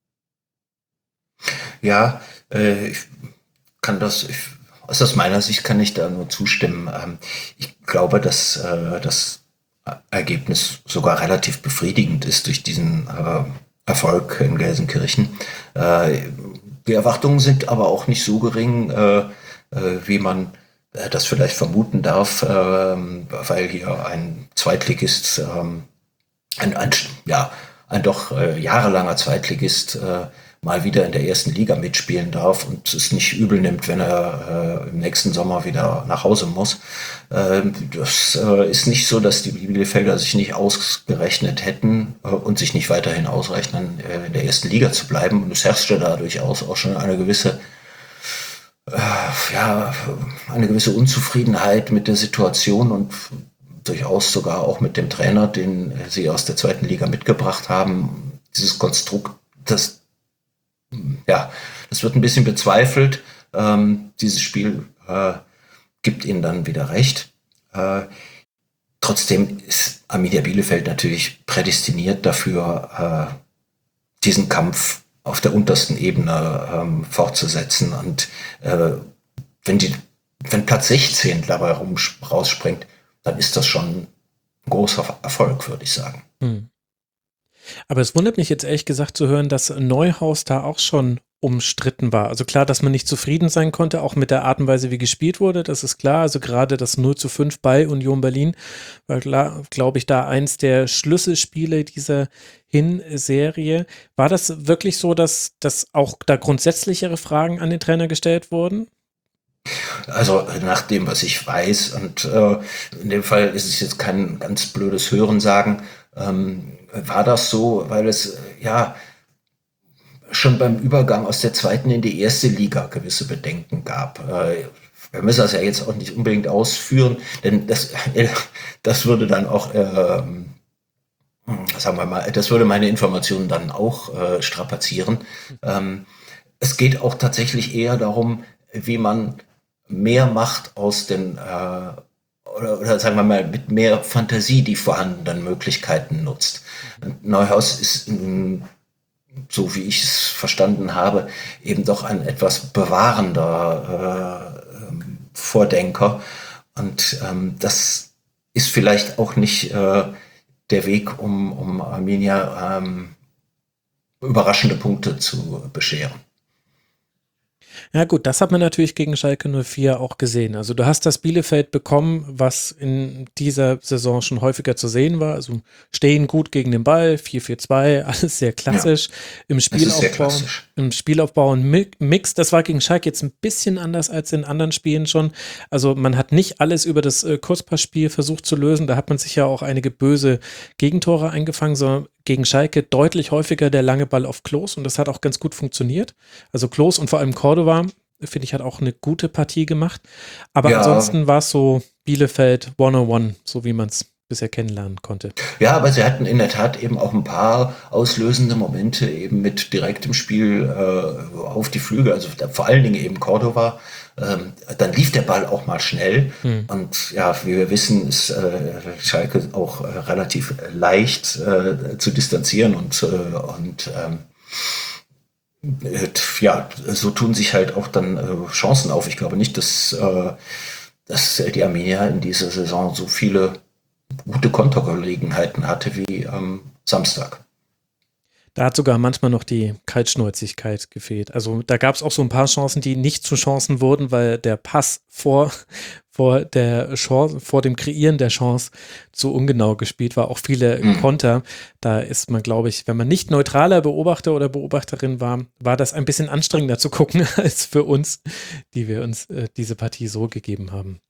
Ja, äh, ich kann das, ich, also aus meiner Sicht kann ich da nur zustimmen. Ähm, ich glaube, dass äh, das Ergebnis sogar relativ befriedigend ist durch diesen äh, Erfolg in Gelsenkirchen. Äh, die Erwartungen sind aber auch nicht so gering, äh, äh, wie man das vielleicht vermuten darf, ähm, weil hier ein Zweitligist, ähm, ein, ein, ja, ein doch äh, jahrelanger Zweitligist äh, mal wieder in der ersten Liga mitspielen darf und es nicht übel nimmt, wenn er äh, im nächsten Sommer wieder nach Hause muss. Äh, das äh, ist nicht so, dass die Bielefelder sich nicht ausgerechnet hätten äh, und sich nicht weiterhin ausrechnen, äh, in der ersten Liga zu bleiben. Und es herrschte da durchaus auch schon eine gewisse ja, eine gewisse Unzufriedenheit mit der Situation und durchaus sogar auch mit dem Trainer, den sie aus der zweiten Liga mitgebracht haben. Dieses Konstrukt, das, ja, das wird ein bisschen bezweifelt. Ähm, dieses Spiel äh, gibt ihnen dann wieder recht. Äh, trotzdem ist Arminia Bielefeld natürlich prädestiniert dafür, äh, diesen Kampf auf der untersten Ebene ähm, fortzusetzen. Und äh, wenn die, wenn Platz sechzehn dabei rum, rausspringt, dann ist das schon ein großer Erfolg, würde ich sagen. Hm. Aber es wundert mich jetzt ehrlich gesagt zu hören, dass Neuhaus da auch schon umstritten war. Also klar, dass man nicht zufrieden sein konnte, auch mit der Art und Weise, wie gespielt wurde, das ist klar. Also gerade das null zu fünf bei Union Berlin war, glaube ich, da eins der Schlüsselspiele dieser Hinserie. War das wirklich so, dass, dass auch da grundsätzlichere Fragen an den Trainer gestellt wurden? Also nach dem, was ich weiß, und äh, in dem Fall ist es jetzt kein ganz blödes Hörensagen, ähm, war das so, weil es äh, ja schon beim Übergang aus der zweiten in die erste Liga gewisse Bedenken gab. Äh, wir müssen das ja jetzt auch nicht unbedingt ausführen, denn das, äh, das würde dann auch, äh, sagen wir mal, das würde meine Informationen dann auch äh, strapazieren. Ähm, es geht auch tatsächlich eher darum, wie man mehr macht aus den, äh, oder, oder sagen wir mal, mit mehr Fantasie die vorhandenen Möglichkeiten nutzt. Und Neuhaus ist, so wie ich es verstanden habe, eben doch ein etwas bewahrender äh, Vordenker. Und ähm, das ist vielleicht auch nicht äh, der Weg, um, um Arminia ähm, überraschende Punkte zu bescheren. Ja gut, das hat man natürlich gegen Schalke null vier auch gesehen. Also du hast das Bielefeld bekommen, was in dieser Saison schon häufiger zu sehen war. Also stehen gut gegen den Ball, vier vier zwei, alles sehr klassisch. Ja, im Spielaufbau, im Spielaufbau und Mix, das war gegen Schalke jetzt ein bisschen anders als in anderen Spielen schon. Also man hat nicht alles über das äh, Kurzpassspiel versucht zu lösen. Da hat man sich ja auch einige böse Gegentore eingefangen, sondern gegen Schalke deutlich häufiger der lange Ball auf Klos und das hat auch ganz gut funktioniert. Also Klos und vor allem Cordova, finde ich, hat auch eine gute Partie gemacht. Aber ja, ansonsten war es so Bielefeld hundertundeins, so wie man es bisher kennenlernen konnte. Ja, aber sie hatten in der Tat eben auch ein paar auslösende Momente eben mit direktem Spiel äh, auf die Flügel, also vor allen Dingen eben Cordova. Ähm, dann lief der Ball auch mal schnell hm. und ja, wie wir wissen, ist äh, Schalke auch äh, relativ leicht äh, zu distanzieren und, äh, und ähm, ja, so tun sich halt auch dann äh, Chancen auf. Ich glaube nicht, dass, äh, dass die Arminia in dieser Saison so viele gute Kontergelegenheiten hatte wie am Samstag. Da hat sogar manchmal noch die Kaltschnäuzigkeit gefehlt. Also da gab es auch so ein paar Chancen, die nicht zu Chancen wurden, weil der Pass vor, vor der Chance, vor dem Kreieren der Chance zu ungenau gespielt war. Auch viele mhm. Konter. Da ist man, glaube ich, wenn man nicht neutraler Beobachter oder Beobachterin war, war das ein bisschen anstrengender zu gucken als für uns, die wir uns äh, diese Partie so gegeben haben.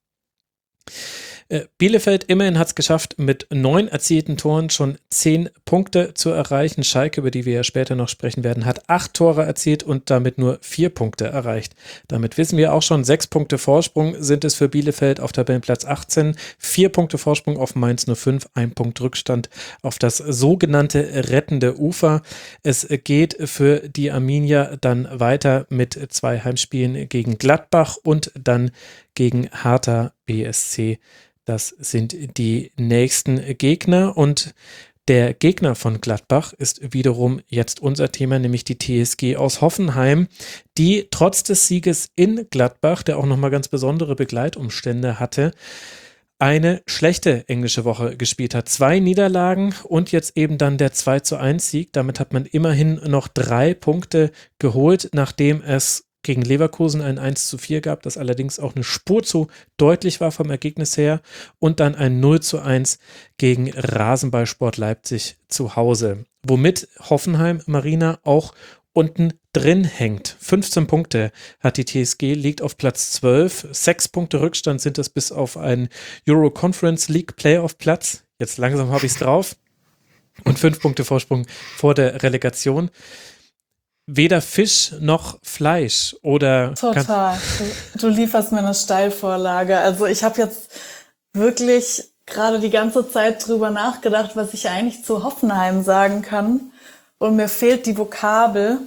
Bielefeld immerhin hat es geschafft, mit neun erzielten Toren schon zehn Punkte zu erreichen. Schalke, über die wir ja später noch sprechen werden, hat acht Tore erzielt und damit nur vier Punkte erreicht. Damit wissen wir auch schon, sechs Punkte Vorsprung sind es für Bielefeld auf Tabellenplatz achtzehn, vier Punkte Vorsprung auf Mainz null fünf, ein Punkt Rückstand auf das sogenannte rettende Ufer. Es geht für die Arminia dann weiter mit zwei Heimspielen gegen Gladbach und dann gegen Hertha B S C. Das sind die nächsten Gegner und der Gegner von Gladbach ist wiederum jetzt unser Thema, nämlich die T S G aus Hoffenheim, die trotz des Sieges in Gladbach, der auch nochmal ganz besondere Begleitumstände hatte, eine schlechte englische Woche gespielt hat. Zwei Niederlagen und jetzt eben dann der zwei zu eins Sieg. Damit hat man immerhin noch drei Punkte geholt, nachdem es gegen Leverkusen ein eins zu vier gab, das allerdings auch eine Spur zu deutlich war vom Ergebnis her und dann ein null zu eins gegen Rasenballsport Leipzig zu Hause. Womit Hoffenheim, Marina, auch unten drin hängt. fünfzehn Punkte hat die T S G, liegt auf Platz zwölf. Sechs Punkte Rückstand sind es bis auf einen Euro Conference League Playoff Platz. Jetzt langsam habe ich es drauf. Und fünf Punkte Vorsprung vor der Relegation. Weder Fisch noch Fleisch oder... Total. Du, du lieferst mir eine Steilvorlage. Also ich habe jetzt wirklich gerade die ganze Zeit drüber nachgedacht, was ich eigentlich zu Hoffenheim sagen kann. Und mir fehlt die Vokabel.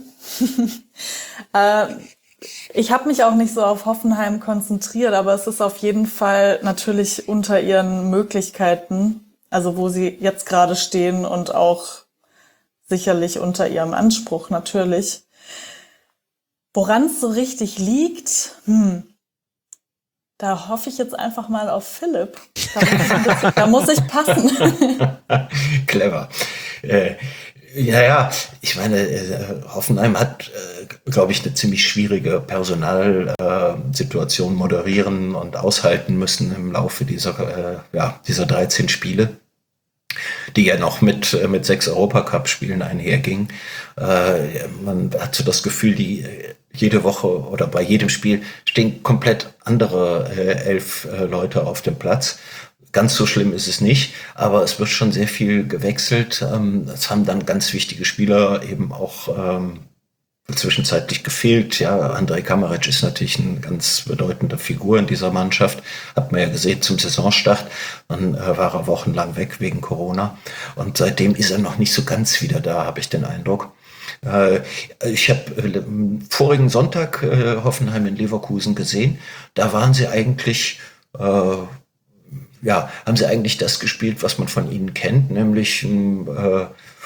äh, ich habe mich auch nicht so auf Hoffenheim konzentriert, aber es ist auf jeden Fall natürlich unter ihren Möglichkeiten, also wo sie jetzt gerade stehen und auch sicherlich unter ihrem Anspruch natürlich. Woran es so richtig liegt, hm, da hoffe ich jetzt einfach mal auf Philipp. Da muss ich, bisschen, da muss ich passen. Clever. Äh, Ja, ja, ich meine, äh, Hoffenheim hat, äh, glaube ich, eine ziemlich schwierige Personalsituation äh, moderieren und aushalten müssen im Laufe dieser, äh, ja, dieser dreizehn Spiele, die ja noch mit, äh, mit sechs Europacup-Spielen einhergingen. Äh, man hat so das Gefühl, die jede Woche oder bei jedem Spiel stehen komplett andere äh, elf äh, Leute auf dem Platz. Ganz so schlimm ist es nicht, aber es wird schon sehr viel gewechselt. Ähm, es haben dann ganz wichtige Spieler eben auch ähm, zwischenzeitlich gefehlt. Ja, Andrej Kamaric ist natürlich eine ganz bedeutende Figur in dieser Mannschaft. Hat man ja gesehen zum Saisonstart. Dann äh, war er wochenlang weg wegen Corona. Und seitdem ist er noch nicht so ganz wieder da, habe ich den Eindruck. Äh, ich habe äh, vorigen Sonntag äh, Hoffenheim in Leverkusen gesehen. Da waren sie eigentlich... Äh, Ja, haben sie eigentlich das gespielt, was man von ihnen kennt, nämlich ein äh,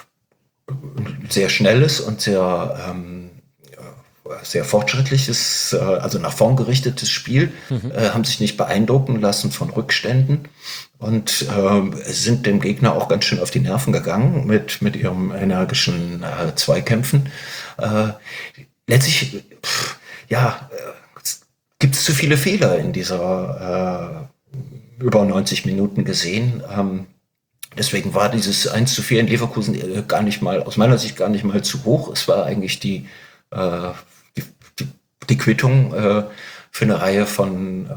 sehr schnelles und sehr, ähm, sehr fortschrittliches, äh, also nach vorn gerichtetes Spiel, mhm. äh, haben sich nicht beeindrucken lassen von Rückständen und äh, sind dem Gegner auch ganz schön auf die Nerven gegangen mit, mit ihrem energischen äh, Zweikämpfen. Äh, letztlich, pff, ja, äh, gibt es zu viele Fehler in dieser äh, über neunzig Minuten gesehen. Ähm, deswegen war dieses eins zu vier in Leverkusen äh, gar nicht mal, aus meiner Sicht gar nicht mal zu hoch. Es war eigentlich die, äh, die, die, die Quittung äh, für eine Reihe von,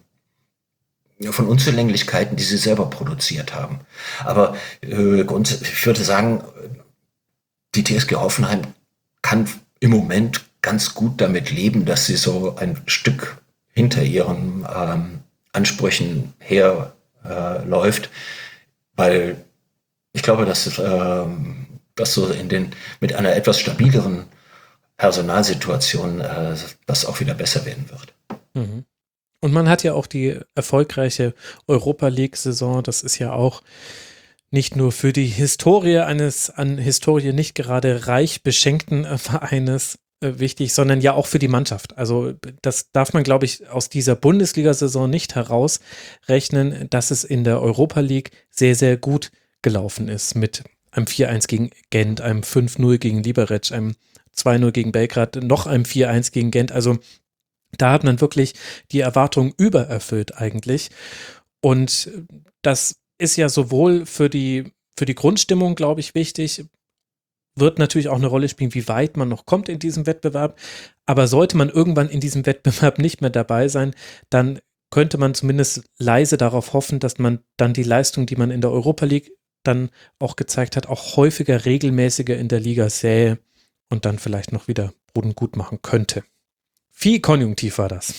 ähm, von Unzulänglichkeiten, die sie selber produziert haben. Aber äh, ich würde sagen, die T S G Hoffenheim kann im Moment ganz gut damit leben, dass sie so ein Stück hinter ihren ähm, Ansprüchen her äh, läuft, weil ich glaube, dass äh, das so in den mit einer etwas stabileren Personalsituation äh, das auch wieder besser werden wird. Mhm. Und man hat ja auch die erfolgreiche Europa-League-Saison. Das ist ja auch nicht nur für die Historie eines an Historie nicht gerade reich beschenkten äh, Vereines wichtig, sondern ja auch für die Mannschaft. Also das darf man, glaube ich, aus dieser Bundesliga-Saison nicht herausrechnen, dass es in der Europa League sehr, sehr gut gelaufen ist mit einem vier eins gegen Gent, einem fünf null gegen Liberec, einem zwei null gegen Belgrad, noch einem vier eins gegen Gent. Also da hat man wirklich die Erwartungen übererfüllt eigentlich. Und das ist ja sowohl für die, für die Grundstimmung, glaube ich, wichtig, wird natürlich auch eine Rolle spielen, wie weit man noch kommt in diesem Wettbewerb. Aber sollte man irgendwann in diesem Wettbewerb nicht mehr dabei sein, dann könnte man zumindest leise darauf hoffen, dass man dann die Leistung, die man in der Europa League dann auch gezeigt hat, auch häufiger, regelmäßiger in der Liga sähe und dann vielleicht noch wieder Boden gut machen könnte. Viel Konjunktiv war das.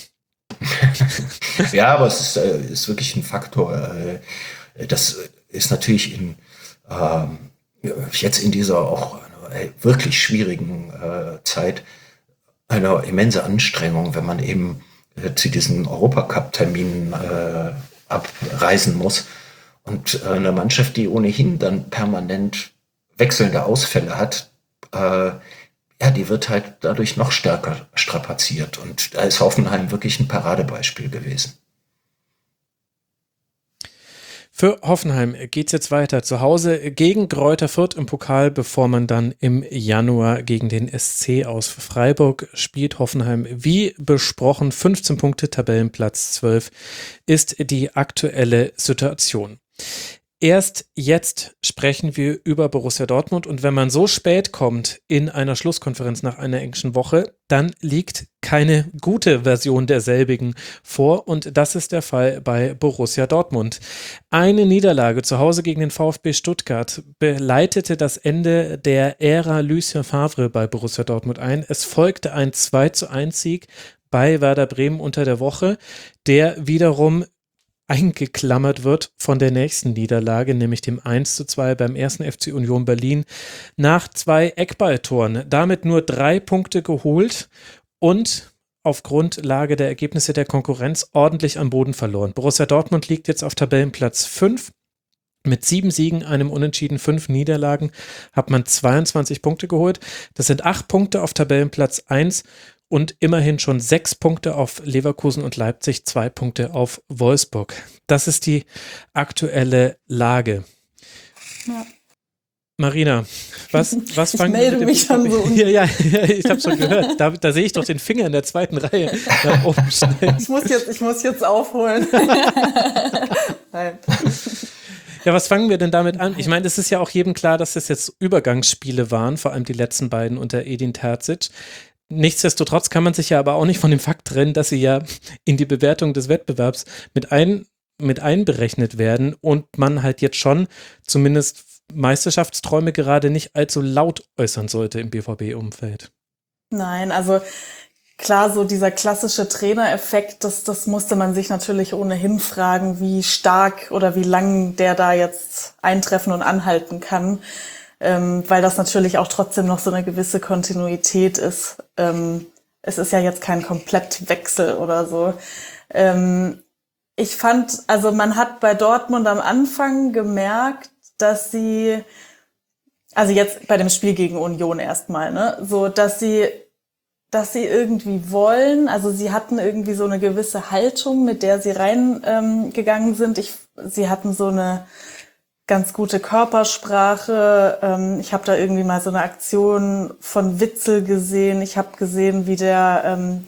Ja, aber es ist, äh, ist wirklich ein Faktor. Äh, das ist natürlich in ähm, jetzt in dieser auch wirklich schwierigen äh, Zeit eine immense Anstrengung, wenn man eben äh, zu diesen Europacup-Terminen äh, abreisen muss. Und äh, eine Mannschaft, die ohnehin dann permanent wechselnde Ausfälle hat, äh, ja, die wird halt dadurch noch stärker strapaziert. Und da ist Hoffenheim wirklich ein Paradebeispiel gewesen. Für Hoffenheim geht es jetzt weiter zu Hause gegen Greuther Fürth im Pokal, bevor man dann im Januar gegen den S C aus Freiburg spielt. Hoffenheim, wie besprochen, fünfzehn Punkte, Tabellenplatz zwölf ist die aktuelle Situation. Erst jetzt sprechen wir über Borussia Dortmund und wenn man so spät kommt in einer Schlusskonferenz nach einer englischen Woche, dann liegt keine gute Version derselbigen vor und das ist der Fall bei Borussia Dortmund. Eine Niederlage zu Hause gegen den VfB Stuttgart beleitete das Ende der Ära Lucien Favre bei Borussia Dortmund ein. Es folgte ein zwei zu eins Sieg bei Werder Bremen unter der Woche, der wiederum eingeklammert wird von der nächsten Niederlage, nämlich dem eins zu zwei beim ersten F C Union Berlin nach zwei Eckballtoren. Damit nur drei Punkte geholt und auf Grundlage der Ergebnisse der Konkurrenz ordentlich an Boden verloren. Borussia Dortmund liegt jetzt auf Tabellenplatz fünf. Mit sieben Siegen, einem Unentschieden, fünf Niederlagen hat man zweiundzwanzig Punkte geholt. Das sind acht Punkte auf Tabellenplatz eins und immerhin schon sechs Punkte auf Leverkusen und Leipzig, zwei Punkte auf Wolfsburg. Das ist die aktuelle Lage. Ja. Marina, was, was Ich fangen melde wir mit dem mich schon so. Ja, ja, ja, ich habe schon gehört. Da, da sehe ich doch den Finger in der zweiten Reihe. Da oben schnell. Ich muss jetzt, ich muss jetzt aufholen. Nein. Ja, was fangen wir denn damit an? Ich meine, es ist ja auch jedem klar, dass das jetzt Übergangsspiele waren, vor allem die letzten beiden unter Edin Terzic. Nichtsdestotrotz kann man sich ja aber auch nicht von dem Fakt trennen, dass sie ja in die Bewertung des Wettbewerbs mit, ein, mit einberechnet werden und man halt jetzt schon zumindest Meisterschaftsträume gerade nicht allzu laut äußern sollte im B V B-Umfeld. Nein, also klar, so dieser klassische Trainereffekt, das, das musste man sich natürlich ohnehin fragen, wie stark oder wie lang der da jetzt eintreffen und anhalten kann, ähm, weil das natürlich auch trotzdem noch so eine gewisse Kontinuität ist. Ähm, es ist ja jetzt kein Komplettwechsel oder so. Ähm, ich fand, also man hat bei Dortmund am Anfang gemerkt, dass sie, also jetzt bei dem Spiel gegen Union erstmal, ne, so, dass sie, dass sie irgendwie wollen, also sie hatten irgendwie so eine gewisse Haltung, mit der sie reingegangen ähm, sind. Ich, sie hatten so eine ganz gute Körpersprache. Ähm, ich habe da irgendwie mal so eine Aktion von Witzel gesehen. Ich habe gesehen, wie der ähm,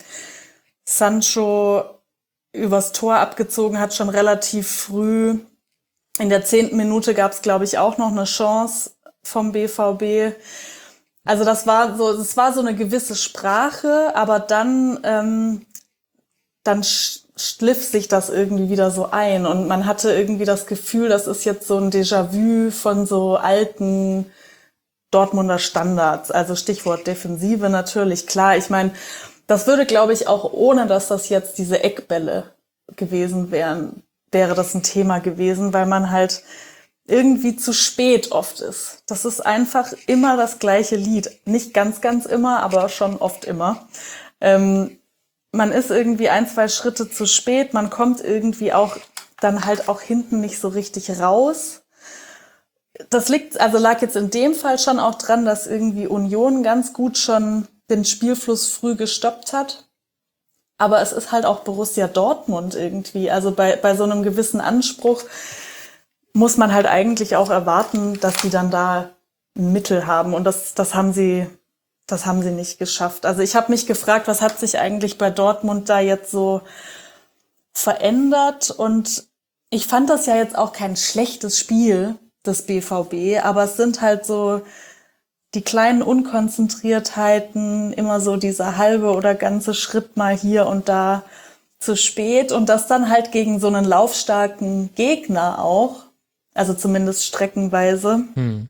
Sancho übers Tor abgezogen hat, schon relativ früh. In der zehnten Minute gab es, glaube ich, auch noch eine Chance vom B V B. Also das war so, es war so eine gewisse Sprache, aber dann, ähm, dann schliff sich das irgendwie wieder so ein und man hatte irgendwie das Gefühl, das ist jetzt so ein Déjà-vu von so alten Dortmunder Standards. Also Stichwort Defensive natürlich, klar. Ich meine, das würde, glaube ich, auch ohne, dass das jetzt diese Eckbälle gewesen wären, wäre das ein Thema gewesen, weil man halt irgendwie zu spät oft ist. Das ist einfach immer das gleiche Lied. Nicht ganz, ganz immer, aber schon oft immer. Ähm, man ist irgendwie ein, zwei Schritte zu spät. Man kommt irgendwie auch dann halt auch hinten nicht so richtig raus. Das liegt, also lag jetzt in dem Fall schon auch dran, dass irgendwie Union ganz gut schon den Spielfluss früh gestoppt hat. Aber es ist halt auch Borussia Dortmund irgendwie. Also bei, bei so einem gewissen Anspruch muss man halt eigentlich auch erwarten, dass die dann da ein Mittel haben. Und das, das haben sie, das haben sie nicht geschafft. Also ich habe mich gefragt, was hat sich eigentlich bei Dortmund da jetzt so verändert? Und ich fand das ja jetzt auch kein schlechtes Spiel des B V B, aber es sind halt so die kleinen Unkonzentriertheiten, immer so dieser halbe oder ganze Schritt mal hier und da zu spät und das dann halt gegen so einen laufstarken Gegner auch, also zumindest streckenweise. Hm.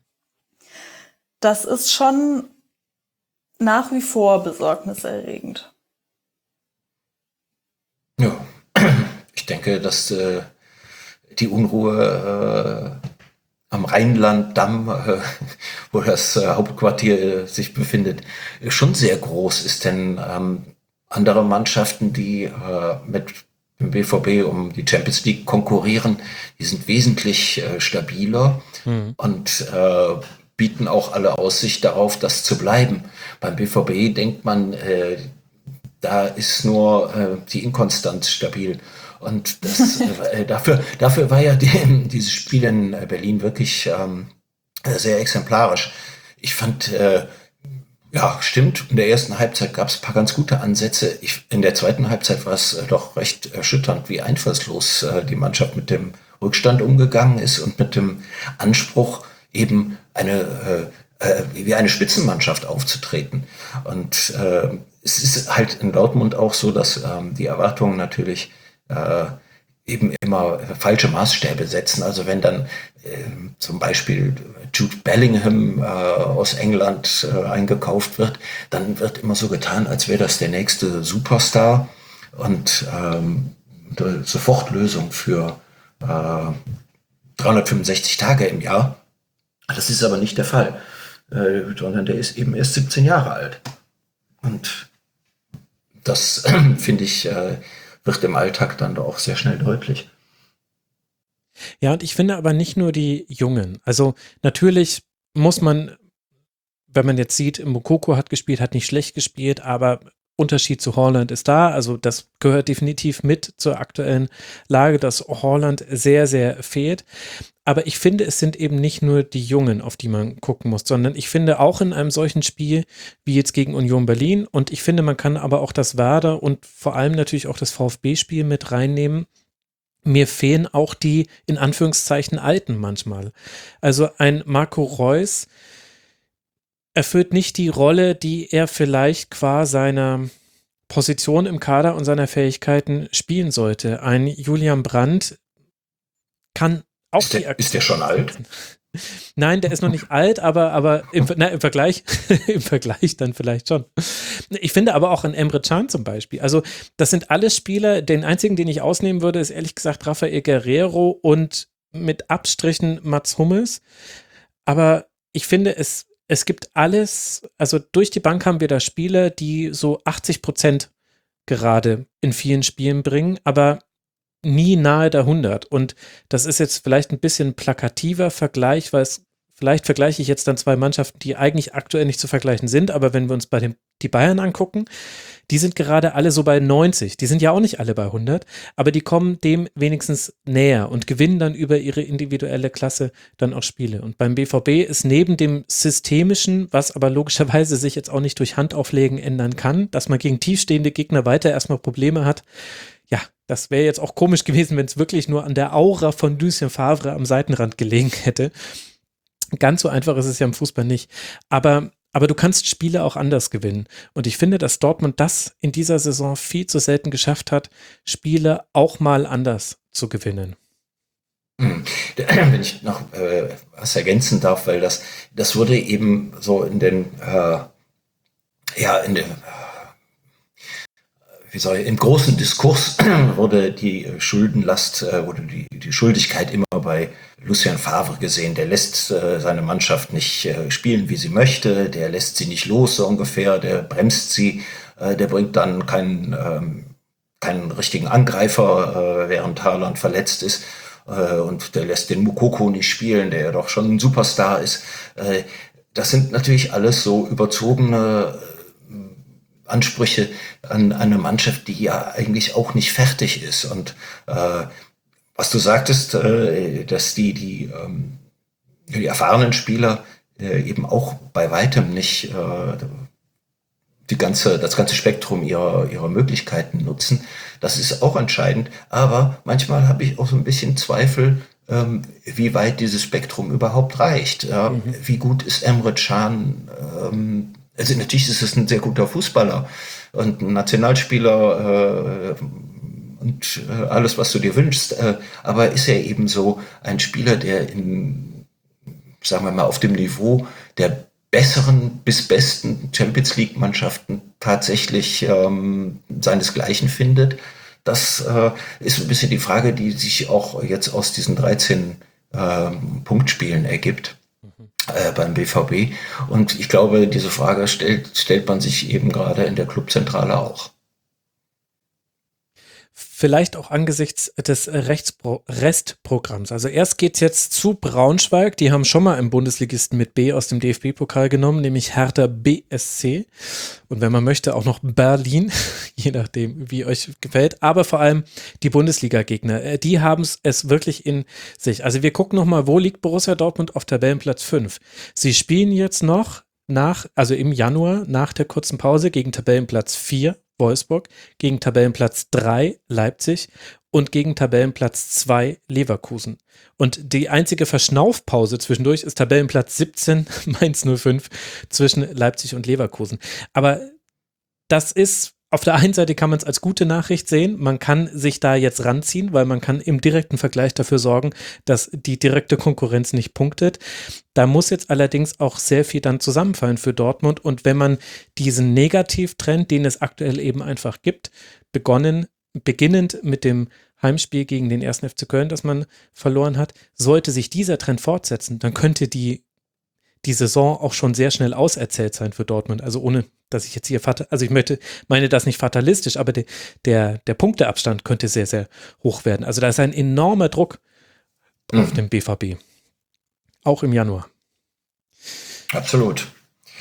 Das ist schon nach wie vor besorgniserregend. Ja, ich denke, dass äh, die Unruhe äh, am Rheinland-Damm, äh, wo das äh, Hauptquartier äh, sich befindet, äh, schon sehr groß ist. Denn ähm, andere Mannschaften, die äh, mit dem B V B um die Champions League konkurrieren, die sind wesentlich äh, stabiler mhm. und äh, bieten auch alle Aussicht darauf, das zu bleiben. Beim B V B denkt man, äh, da ist nur äh, die Inkonstanz stabil. Und das, äh, dafür, dafür war ja die, dieses Spiel in Berlin wirklich ähm, sehr exemplarisch. Ich fand, äh, ja, stimmt, in der ersten Halbzeit gab es ein paar ganz gute Ansätze. Ich, in der zweiten Halbzeit war es äh, doch recht erschütternd, wie einfallslos äh, die Mannschaft mit dem Rückstand umgegangen ist und mit dem Anspruch, eben eine äh, äh, wie eine Spitzenmannschaft aufzutreten. Und äh, es ist halt in Dortmund auch so, dass ähm, die Erwartungen natürlich Äh, eben immer falsche Maßstäbe setzen. Also wenn dann äh, zum Beispiel Jude Bellingham äh, aus England äh, eingekauft wird, dann wird immer so getan, als wäre das der nächste Superstar und ähm, eine Sofortlösung für äh, dreihundertfünfundsechzig Tage im Jahr. Das ist aber nicht der Fall, äh, sondern der ist eben erst siebzehn Jahre alt. Und das äh, finde ich äh, wird im Alltag dann doch auch sehr schnell deutlich. Ja, und ich finde aber nicht nur die Jungen. Also natürlich muss man, wenn man jetzt sieht, Moukoko hat gespielt, hat nicht schlecht gespielt, aber Unterschied zu Haaland ist da, also das gehört definitiv mit zur aktuellen Lage, dass Haaland sehr, sehr fehlt. Aber ich finde, es sind eben nicht nur die Jungen, auf die man gucken muss, sondern ich finde auch in einem solchen Spiel wie jetzt gegen Union Berlin, und ich finde, man kann aber auch das Werder und vor allem natürlich auch das VfB-Spiel mit reinnehmen. Mir fehlen auch die, in Anführungszeichen, Alten manchmal. Also ein Marco Reus erfüllt nicht die Rolle, die er vielleicht qua seiner Position im Kader und seiner Fähigkeiten spielen sollte. Ein Julian Brandt kann auch ist der, die ist der schon alt? Nein, der ist noch nicht alt, aber, aber im, na, im Vergleich, im Vergleich dann vielleicht schon. Ich finde aber auch an Emre Can zum Beispiel. Also, das sind alles Spieler, den einzigen, den ich ausnehmen würde, ist ehrlich gesagt Rafael Guerrero und mit Abstrichen Mats Hummels. Aber ich finde, es, es gibt alles, also durch die Bank haben wir da Spieler, die so achtzig Prozent gerade in vielen Spielen bringen, aber nie nahe der hundert. Und das ist jetzt vielleicht ein bisschen plakativer Vergleich, weil es, vielleicht vergleiche ich jetzt dann zwei Mannschaften, die eigentlich aktuell nicht zu vergleichen sind, aber wenn wir uns bei den, die Bayern angucken, die sind gerade alle so bei neunzig. Die sind ja auch nicht alle bei hundert, aber die kommen dem wenigstens näher und gewinnen dann über ihre individuelle Klasse dann auch Spiele. Und beim B V B ist neben dem Systemischen, was aber logischerweise sich jetzt auch nicht durch Handauflegen ändern kann, dass man gegen tiefstehende Gegner weiter erstmal Probleme hat. Ja, das wäre jetzt auch komisch gewesen, wenn es wirklich nur an der Aura von Lucien Favre am Seitenrand gelegen hätte. Ganz so einfach ist es ja im Fußball nicht. Aber, aber du kannst Spiele auch anders gewinnen. Und ich finde, dass Dortmund das in dieser Saison viel zu selten geschafft hat, Spiele auch mal anders zu gewinnen. Wenn ich noch äh, was ergänzen darf, weil das, das wurde eben so in den, äh, ja, in den, wie soll ich, im großen Diskurs wurde die Schuldenlast, äh, wurde die, die Schuldigkeit immer bei Lucien Favre gesehen. Der lässt äh, seine Mannschaft nicht äh, spielen, wie sie möchte, der lässt sie nicht los, so ungefähr, der bremst sie, äh, der bringt dann keinen, ähm, keinen richtigen Angreifer, äh, während Haaland verletzt ist, äh, und der lässt den Moukoko nicht spielen, der ja doch schon ein Superstar ist. Äh, das sind natürlich alles so überzogene Ansprüche an, an eine Mannschaft, die ja eigentlich auch nicht fertig ist. Und äh, was du sagtest, äh, dass die, die, ähm, die erfahrenen Spieler äh, eben auch bei weitem nicht äh, die ganze, das ganze Spektrum ihrer, ihrer Möglichkeiten nutzen, das ist auch entscheidend. Aber manchmal habe ich auch so ein bisschen Zweifel, ähm, wie weit dieses Spektrum überhaupt reicht. Ja? Mhm. Wie gut ist Emre Can? Ähm, Also natürlich ist es ein sehr guter Fußballer und ein Nationalspieler äh, und äh, alles, was du dir wünschst. Äh, aber ist er eben so ein Spieler, der in, sagen wir mal, auf dem Niveau der besseren bis besten Champions-League-Mannschaften tatsächlich ähm, seinesgleichen findet? Das äh, ist ein bisschen die Frage, die sich auch jetzt aus diesen dreizehn äh, Punktspielen ergibt. Äh, beim B V B. Und ich glaube, diese Frage stellt, stellt man sich eben gerade in der Clubzentrale auch. Vielleicht auch angesichts des Rechtspro- Restprogramms. Also erst geht es jetzt zu Braunschweig. Die haben schon mal einen Bundesligisten mit B aus dem D F B-Pokal genommen, nämlich Hertha B S C. Und wenn man möchte, auch noch Berlin, je nachdem, wie euch gefällt. Aber vor allem die Bundesliga-Gegner, die haben es wirklich in sich. Also wir gucken nochmal, wo liegt Borussia Dortmund auf Tabellenplatz fünf. Sie spielen jetzt noch nach, also im Januar, nach der kurzen Pause gegen Tabellenplatz vier, Wolfsburg, gegen Tabellenplatz drei, Leipzig und gegen Tabellenplatz zwei, Leverkusen. Und die einzige Verschnaufpause zwischendurch ist Tabellenplatz siebzehn, Mainz null fünf, zwischen Leipzig und Leverkusen. Aber das ist, auf der einen Seite kann man es als gute Nachricht sehen, man kann sich da jetzt ranziehen, weil man kann im direkten Vergleich dafür sorgen, dass die direkte Konkurrenz nicht punktet. Da muss jetzt allerdings auch sehr viel dann zusammenfallen für Dortmund, und wenn man diesen Negativtrend, den es aktuell eben einfach gibt, begonnen, beginnend mit dem Heimspiel gegen den ersten F C Köln, das man verloren hat, sollte sich dieser Trend fortsetzen, dann könnte die die Saison auch schon sehr schnell auserzählt sein für Dortmund. Also ohne, dass ich jetzt hier, also ich möchte, meine das nicht fatalistisch, aber de, der, der Punkteabstand könnte sehr, sehr hoch werden. Also da ist ein enormer Druck mhm. auf dem B V B. Auch im Januar. Absolut.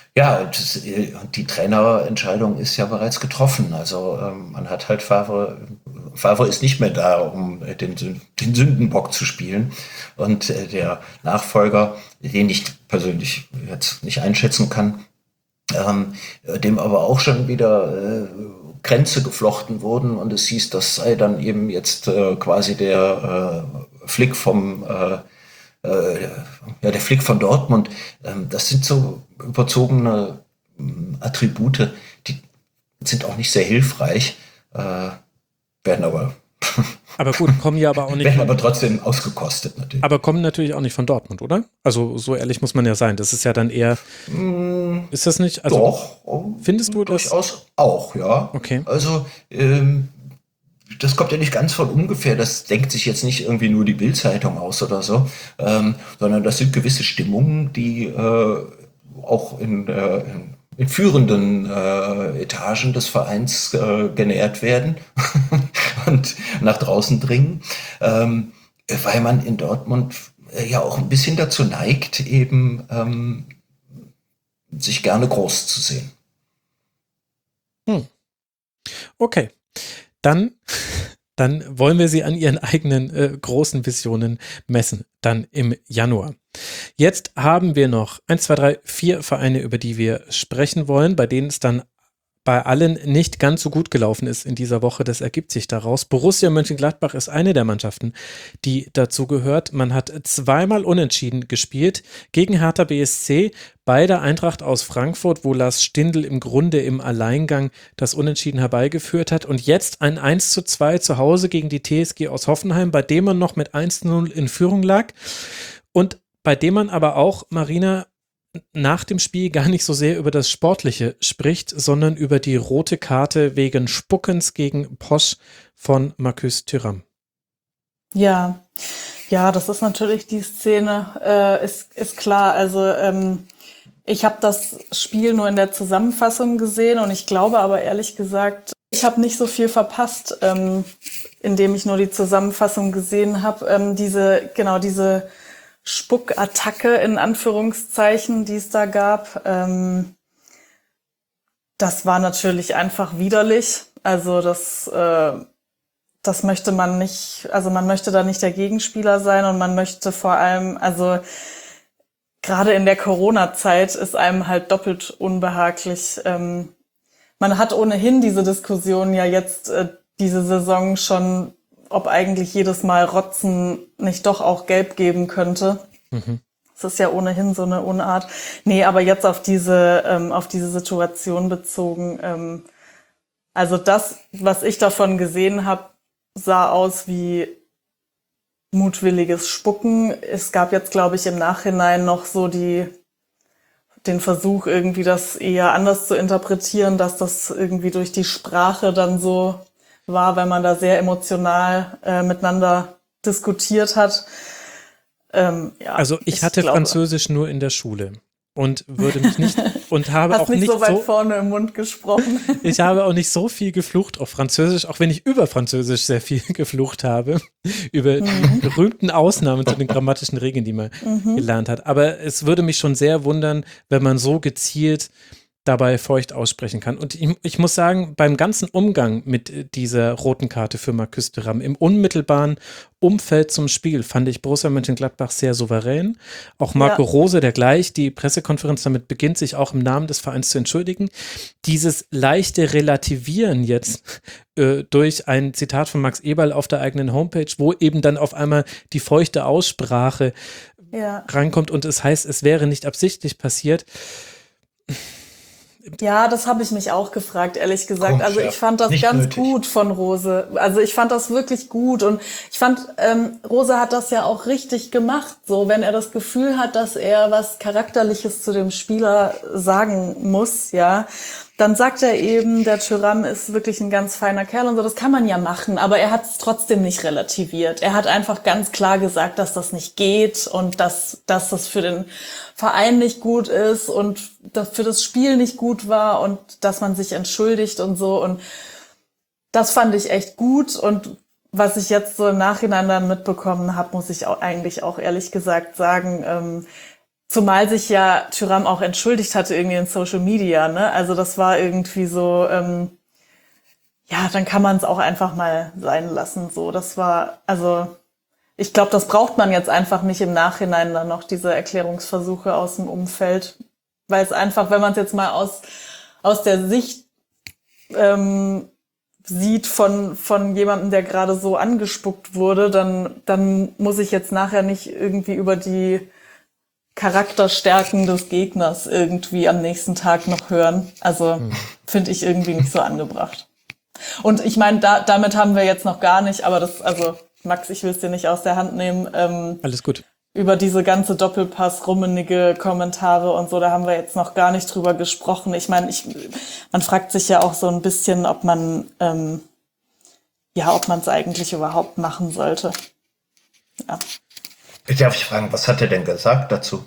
Ja, und das, äh, und die Trainerentscheidung ist ja bereits getroffen. Also ähm, man hat halt Favre, Favre ist nicht mehr da, um äh, den, Sün- den Sündenbock zu spielen. Und äh, der Nachfolger, den ich persönlich jetzt nicht einschätzen kann, ähm, dem aber auch schon wieder äh, Grenze geflochten wurden. Und es hieß, das sei dann eben jetzt äh, quasi der äh, Flick vom äh, äh, ja, der Flick von Dortmund. Ähm, das sind so überzogene ähm, Attribute, die sind auch nicht sehr hilfreich, äh, werden aber Aber gut, kommen ja aber auch nicht werden von, aber trotzdem ausgekostet natürlich. aber kommen natürlich auch nicht von Dortmund, oder? Also so ehrlich muss man ja sein. Das ist ja dann eher, ist das nicht? Also Doch, oh, findest du das? durchaus auch, ja. Okay. Also ähm, das kommt ja nicht ganz von ungefähr. Das denkt sich jetzt nicht irgendwie nur die Bild-Zeitung aus oder so, ähm, sondern das sind gewisse Stimmungen, die äh, auch in, äh, in, in führenden äh, Etagen des Vereins äh, genährt werden und nach draußen dringen, ähm, weil man in Dortmund äh, ja auch ein bisschen dazu neigt, eben ähm, sich gerne groß zu sehen. Hm. Okay. Dann, dann wollen wir sie an ihren eigenen äh, großen Visionen messen, dann im Januar. Jetzt haben wir noch eins, zwei, drei, vier Vereine, über die wir sprechen wollen, bei denen es dann bei allen nicht ganz so gut gelaufen ist in dieser Woche. Das ergibt sich daraus. Borussia Mönchengladbach ist eine der Mannschaften, die dazu gehört. Man hat zweimal unentschieden gespielt gegen Hertha B S C, bei der Eintracht aus Frankfurt, wo Lars Stindl im Grunde im Alleingang das Unentschieden herbeigeführt hat. Und jetzt ein eins zu zwei zu Hause gegen die T S G aus Hoffenheim, bei dem man noch mit eins zu null in Führung lag. Und bei dem man aber auch, Marina, nach dem Spiel gar nicht so sehr über das Sportliche spricht, sondern über die rote Karte wegen Spuckens gegen Posch von Marcus Thuram. Ja, ja, das ist natürlich die Szene, äh, ist, ist klar. Also ähm, ich habe das Spiel nur in der Zusammenfassung gesehen und ich glaube aber ehrlich gesagt, ich habe nicht so viel verpasst, ähm, indem ich nur die Zusammenfassung gesehen habe. Ähm, diese, genau diese Spuckattacke in Anführungszeichen, die es da gab, ähm, das war natürlich einfach widerlich. Also das, äh, das möchte man nicht, also man möchte da nicht der Gegenspieler sein und man möchte vor allem, also gerade in der Corona-Zeit ist einem halt doppelt unbehaglich. Ähm, man hat ohnehin diese Diskussion ja jetzt äh, diese Saison schon, ob eigentlich jedes Mal Rotzen nicht doch auch gelb geben könnte. Mhm. Das ist ja ohnehin so eine Unart. Nee, aber jetzt auf diese, ähm, auf diese Situation bezogen. Ähm, also das, was ich davon gesehen habe, sah aus wie mutwilliges Spucken. Es gab jetzt, glaube ich, im Nachhinein noch so die, den Versuch, irgendwie das eher anders zu interpretieren, dass das irgendwie durch die Sprache dann so war, weil man da sehr emotional äh, miteinander diskutiert hat. Ähm, ja, also ich, ich hatte glaube, Französisch nur in der Schule und würde mich nicht und habe Hast auch nicht nicht so weit so, vorne im Mund gesprochen. Ich habe auch nicht so viel geflucht auf Französisch, auch wenn ich über Französisch sehr viel geflucht habe, über mhm. die berühmten Ausnahmen zu den grammatischen Regeln, die man mhm. gelernt hat. Aber es würde mich schon sehr wundern, wenn man so gezielt dabei feucht aussprechen kann. Und ich, ich muss sagen, beim ganzen Umgang mit dieser roten Karte für Marcus Thuram im unmittelbaren Umfeld zum Spiel fand ich Borussia Mönchengladbach sehr souverän. Auch Marco ja. Rose, der gleich die Pressekonferenz damit beginnt, sich auch im Namen des Vereins zu entschuldigen. Dieses leichte Relativieren jetzt äh, durch ein Zitat von Max Eberl auf der eigenen Homepage, wo eben dann auf einmal die feuchte Aussprache ja. reinkommt und es heißt, es wäre nicht absichtlich passiert. Ja, das habe ich mich auch gefragt, ehrlich gesagt. Komisch, also ich fand das ganz nötig. gut von Rose. Also ich fand das wirklich gut und ich fand, ähm, Rose hat das ja auch richtig gemacht. So, wenn er das Gefühl hat, dass er was Charakterliches zu dem Spieler sagen muss, ja, dann sagt er eben, der Thuram ist wirklich ein ganz feiner Kerl und so. Das kann man ja machen, aber er hat es trotzdem nicht relativiert. Er hat einfach ganz klar gesagt, dass das nicht geht und dass, dass das für den Verein nicht gut ist und dass für das Spiel nicht gut war und dass man sich entschuldigt und so. Und das fand ich echt gut. Und was ich jetzt so im Nachhinein dann mitbekommen habe, muss ich auch eigentlich auch ehrlich gesagt sagen, ähm, Zumal sich ja Thuram auch entschuldigt hatte irgendwie in Social Media, ne? Also das war irgendwie so, ähm, ja, dann kann man es auch einfach mal sein lassen. So, das war, also ich glaube, das braucht man jetzt einfach nicht im Nachhinein dann noch, diese Erklärungsversuche aus dem Umfeld. Weil es einfach, wenn man es jetzt mal aus, aus der Sicht ähm, sieht von, von jemandem, der gerade so angespuckt wurde, dann, dann muss ich jetzt nachher nicht irgendwie über die Charakterstärken des Gegners irgendwie am nächsten Tag noch hören. Also hm. finde ich irgendwie nicht so angebracht. Und ich meine, da, damit haben wir jetzt noch gar nicht, aber das, also Max, ich will es dir nicht aus der Hand nehmen. Ähm, Alles gut. Über diese ganze Doppelpass-rummenige Kommentare und so, da haben wir jetzt noch gar nicht drüber gesprochen. Ich meine, ich, man fragt sich ja auch so ein bisschen, ob man, ähm, ja, ob man es eigentlich überhaupt machen sollte. Ja. Darf ich fragen, was hat er denn gesagt dazu?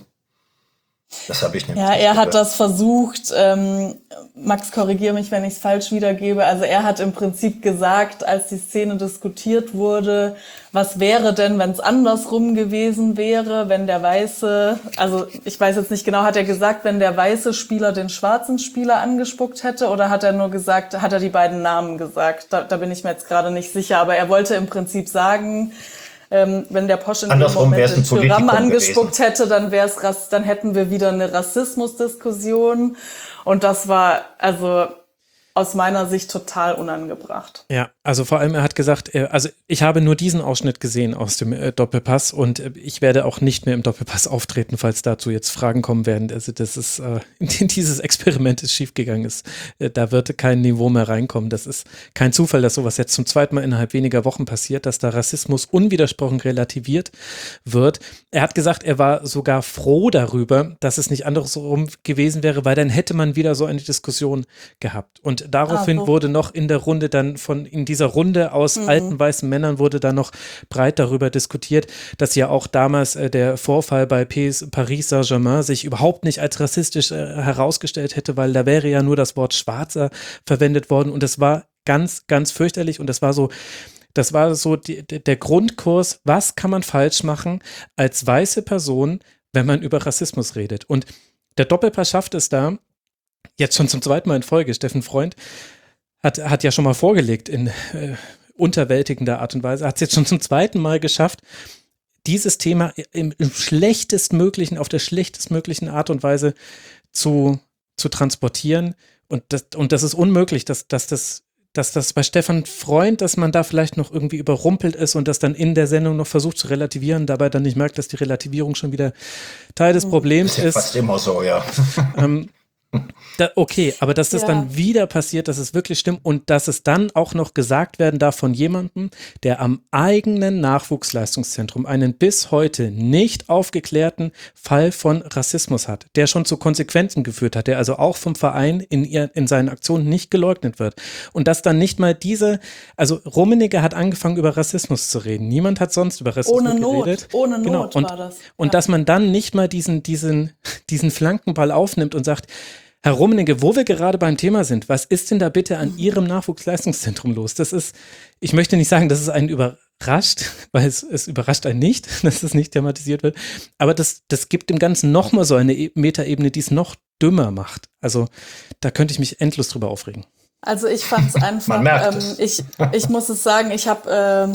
Das habe ich nämlich Ja, nicht er hat gehört. das versucht, ähm, Max, korrigiere mich, wenn ich es falsch wiedergebe, also er hat im Prinzip gesagt, als die Szene diskutiert wurde, was wäre denn, wenn es andersrum gewesen wäre, wenn der weiße, also ich weiß jetzt nicht genau, hat er gesagt, wenn der weiße Spieler den schwarzen Spieler angespuckt hätte, oder hat er nur gesagt, hat er die beiden Namen gesagt? Da, da bin ich mir jetzt gerade nicht sicher, aber er wollte im Prinzip sagen, Ähm, wenn der Posch in dem Andersrum Moment wär's ein den Thuram Politikum angespuckt hätte, dann wär's Rass, dann hätten wir wieder eine Rassismusdiskussion. Und das war also aus meiner Sicht total unangebracht. Ja, also vor allem er hat gesagt, äh, also ich habe nur diesen Ausschnitt gesehen aus dem äh, Doppelpass und äh, ich werde auch nicht mehr im Doppelpass auftreten, falls dazu jetzt Fragen kommen werden. Also das ist, äh, dieses Experiment ist schiefgegangen. Ist, äh, da wird kein Niveau mehr reinkommen. Das ist kein Zufall, dass sowas jetzt zum zweiten Mal innerhalb weniger Wochen passiert, dass da Rassismus unwidersprochen relativiert wird. Er hat gesagt, er war sogar froh darüber, dass es nicht andersrum gewesen wäre, weil dann hätte man wieder so eine Diskussion gehabt. Und daraufhin Ah, so. wurde noch in der Runde dann von, in dieser Runde aus Mhm. alten weißen Männern wurde dann noch breit darüber diskutiert, dass ja auch damals äh, der Vorfall bei P S Paris Saint-Germain sich überhaupt nicht als rassistisch äh, herausgestellt hätte, weil da wäre ja nur das Wort Schwarzer verwendet worden und das war ganz, ganz fürchterlich und das war so, das war so die, der Grundkurs, was kann man falsch machen als weiße Person, wenn man über Rassismus redet. Und der Doppelpass schafft es da, jetzt schon zum zweiten Mal in Folge. Steffen Freund hat, hat ja schon mal vorgelegt in äh, unterwältigender Art und Weise, hat es jetzt schon zum zweiten Mal geschafft, dieses Thema im, im schlechtestmöglichen, auf der schlechtestmöglichen Art und Weise zu, zu transportieren. Und das, und das ist unmöglich, dass, dass das dass das bei Stefan Freund, dass man da vielleicht noch irgendwie überrumpelt ist und das dann in der Sendung noch versucht zu relativieren, dabei dann nicht merkt, dass die Relativierung schon wieder Teil des Problems ist ja ist. fast immer so, ja. Ähm, da, okay, aber dass das Ja. dann wieder passiert, dass es wirklich stimmt und dass es dann auch noch gesagt werden darf von jemandem, der am eigenen Nachwuchsleistungszentrum einen bis heute nicht aufgeklärten Fall von Rassismus hat, der schon zu Konsequenzen geführt hat, der also auch vom Verein in, ihr, in seinen Aktionen nicht geleugnet wird. Und dass dann nicht mal diese, also Rummenigge hat angefangen über Rassismus zu reden, niemand hat sonst über Rassismus Ohne Not, geredet. ohne Not Genau. Und, war das. und Ja. dass man dann nicht mal diesen, diesen, diesen Flankenball aufnimmt und sagt, Herr Rummenigge, wo wir gerade beim Thema sind, was ist denn da bitte an Ihrem Nachwuchsleistungszentrum los? Das ist, ich möchte nicht sagen, dass es einen überrascht, weil es, es überrascht einen nicht, dass es nicht thematisiert wird, aber das, das gibt dem Ganzen nochmal so eine E- Metaebene, die es noch dümmer macht. Also da könnte ich mich endlos drüber aufregen. Also ich fand es einfach, Man merkt ähm, es. ich, ich muss es sagen, ich habe ähm,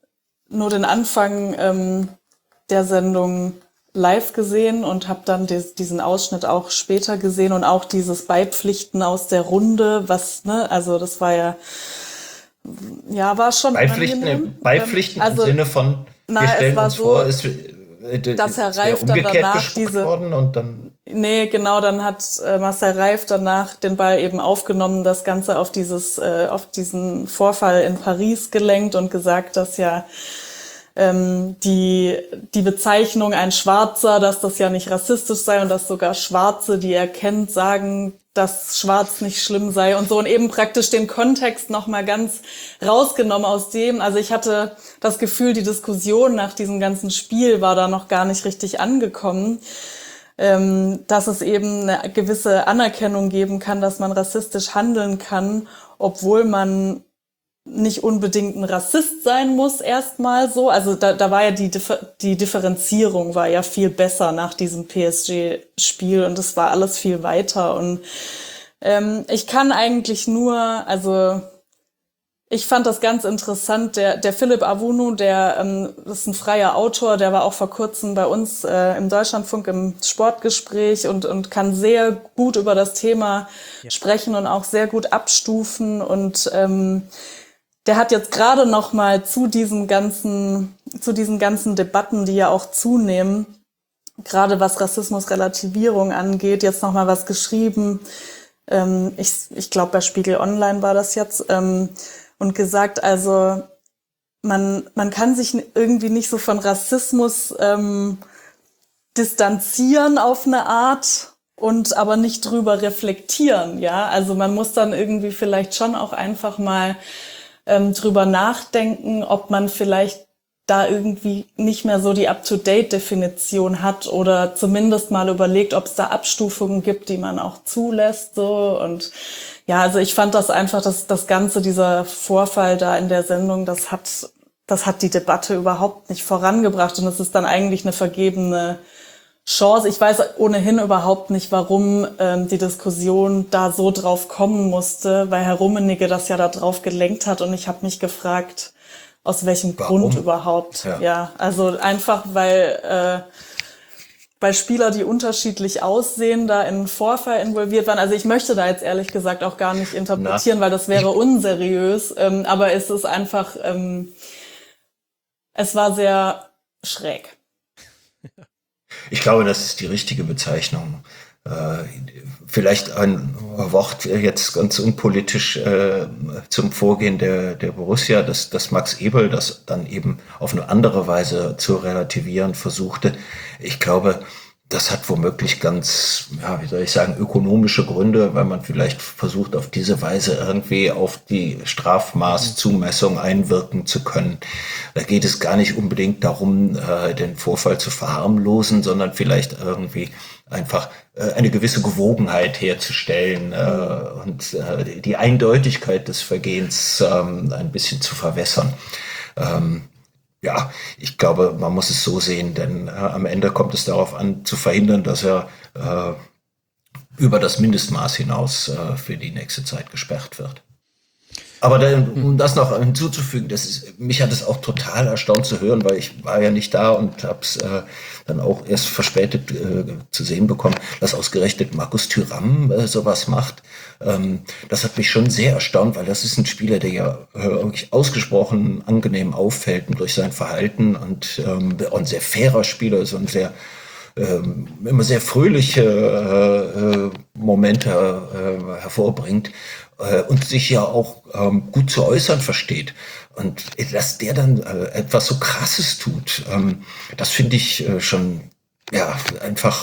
nur den Anfang ähm, der Sendung live gesehen und habe dann des, diesen Ausschnitt auch später gesehen und auch dieses Beipflichten aus der Runde, was, ne, also das war ja, ja, war schon Beipflichten, unangenehm. Beipflichten Also, im Sinne von, na, wir es stellen war uns so, vor, es, äh, dass Herr es wäre Reif dann umgekehrt danach gespuckt diese- worden und dann Nee, genau, dann hat äh, Marcel Reif danach den Ball eben aufgenommen, das Ganze auf dieses, äh, auf diesen Vorfall in Paris gelenkt und gesagt, dass ja ähm, die, die Bezeichnung ein Schwarzer, dass das ja nicht rassistisch sei und dass sogar Schwarze, die er kennt, sagen, dass Schwarz nicht schlimm sei und so und eben praktisch den Kontext nochmal ganz rausgenommen aus dem. Also ich hatte das Gefühl, die Diskussion nach diesem ganzen Spiel war da noch gar nicht richtig angekommen. Ähm, dass es eben eine gewisse Anerkennung geben kann, dass man rassistisch handeln kann, obwohl man nicht unbedingt ein Rassist sein muss erstmal so. Also da, da war ja die, Differ- die Differenzierung war ja viel besser nach diesem P S G-Spiel und es war alles viel weiter. Und ähm, ich kann eigentlich nur, also ich fand das ganz interessant, der, der Philipp Avunu, der ähm, das ist ein freier Autor, der war auch vor kurzem bei uns äh, im Deutschlandfunk im Sportgespräch und, und kann sehr gut über das Thema ja. sprechen und auch sehr gut abstufen. Und ähm, der hat jetzt gerade noch mal zu diesen ganzen, zu diesen ganzen Debatten, die ja auch zunehmen, gerade was Rassismusrelativierung angeht, jetzt noch mal was geschrieben. Ähm, ich ich glaube, bei Spiegel Online war das jetzt. Ähm, Und gesagt, also man man kann sich irgendwie nicht so von Rassismus ähm, distanzieren auf eine Art und aber nicht drüber reflektieren, ja. Also man muss dann irgendwie vielleicht schon auch einfach mal ähm, drüber nachdenken, ob man vielleicht da irgendwie nicht mehr so die Up-to-Date-Definition hat oder zumindest mal überlegt, ob es da Abstufungen gibt, die man auch zulässt, so. Und ja, also ich fand das einfach, dass das Ganze, dieser Vorfall da in der Sendung, das hat, das hat die Debatte überhaupt nicht vorangebracht und es ist dann eigentlich eine vergebene Chance. Ich weiß ohnehin überhaupt nicht, warum ähm, die Diskussion da so drauf kommen musste, weil Herr Rummenigge das ja da drauf gelenkt hat und ich habe mich gefragt, aus welchem Warum? Grund überhaupt. Ja, ja also einfach, weil äh, weil Spieler, die unterschiedlich aussehen, da in einen Vorfall involviert waren. Also ich möchte da jetzt ehrlich gesagt auch gar nicht interpretieren, Na, weil das wäre unseriös. Ähm, aber es ist einfach, ähm, es war sehr schräg. Ich glaube, das ist die richtige Bezeichnung. Äh, vielleicht ein Wort jetzt ganz unpolitisch äh, zum Vorgehen der, der Borussia, dass, dass Max Eberl das dann eben auf eine andere Weise zu relativieren versuchte. Ich glaube, das hat womöglich ganz, ja, wie soll ich sagen, ökonomische Gründe, weil man vielleicht versucht, auf diese Weise irgendwie auf die Strafmaßzumessung einwirken zu können. Da geht es gar nicht unbedingt darum, äh, den Vorfall zu verharmlosen, sondern vielleicht irgendwie einfach äh, eine gewisse Gewogenheit herzustellen äh, und äh, die Eindeutigkeit des Vergehens ähm, ein bisschen zu verwässern. Ähm, Ja, ich glaube, man muss es so sehen, denn äh, am Ende kommt es darauf an, zu verhindern, dass er äh, über das Mindestmaß hinaus äh, für die nächste Zeit gesperrt wird. Aber dann, um das noch hinzuzufügen, das ist, mich hat es auch total erstaunt zu hören, weil ich war ja nicht da und habe es äh, dann auch erst verspätet äh, zu sehen bekommen, dass ausgerechnet Markus Thuram äh, sowas macht. Ähm, das hat mich schon sehr erstaunt, weil das ist ein Spieler, der ja äh, wirklich ausgesprochen angenehm auffällt durch sein Verhalten und ähm, ein sehr fairer Spieler, so ein sehr ähm, immer sehr fröhliche äh, Momente äh, hervorbringt äh, und sich ja auch ähm, gut zu äußern versteht. Und dass der dann äh, etwas so Krasses tut, ähm, das finde ich äh, schon ja einfach.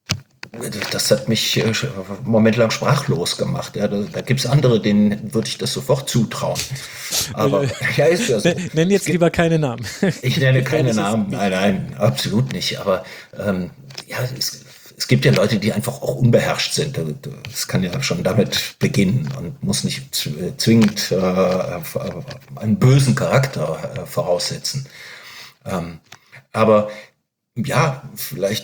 Das hat mich äh, einen Moment lang sprachlos gemacht. Ja, da da gibt es andere, denen würde ich das sofort zutrauen. Aber ja, ist ja so. Nenn jetzt lieber keine Namen. Ich nenne keine Namen. Nein, nein, absolut nicht. Aber ähm, ja, es, es gibt ja Leute, die einfach auch unbeherrscht sind. Das kann ja schon damit beginnen und muss nicht zwingend äh, einen bösen Charakter äh, voraussetzen. Ähm, aber ja, vielleicht.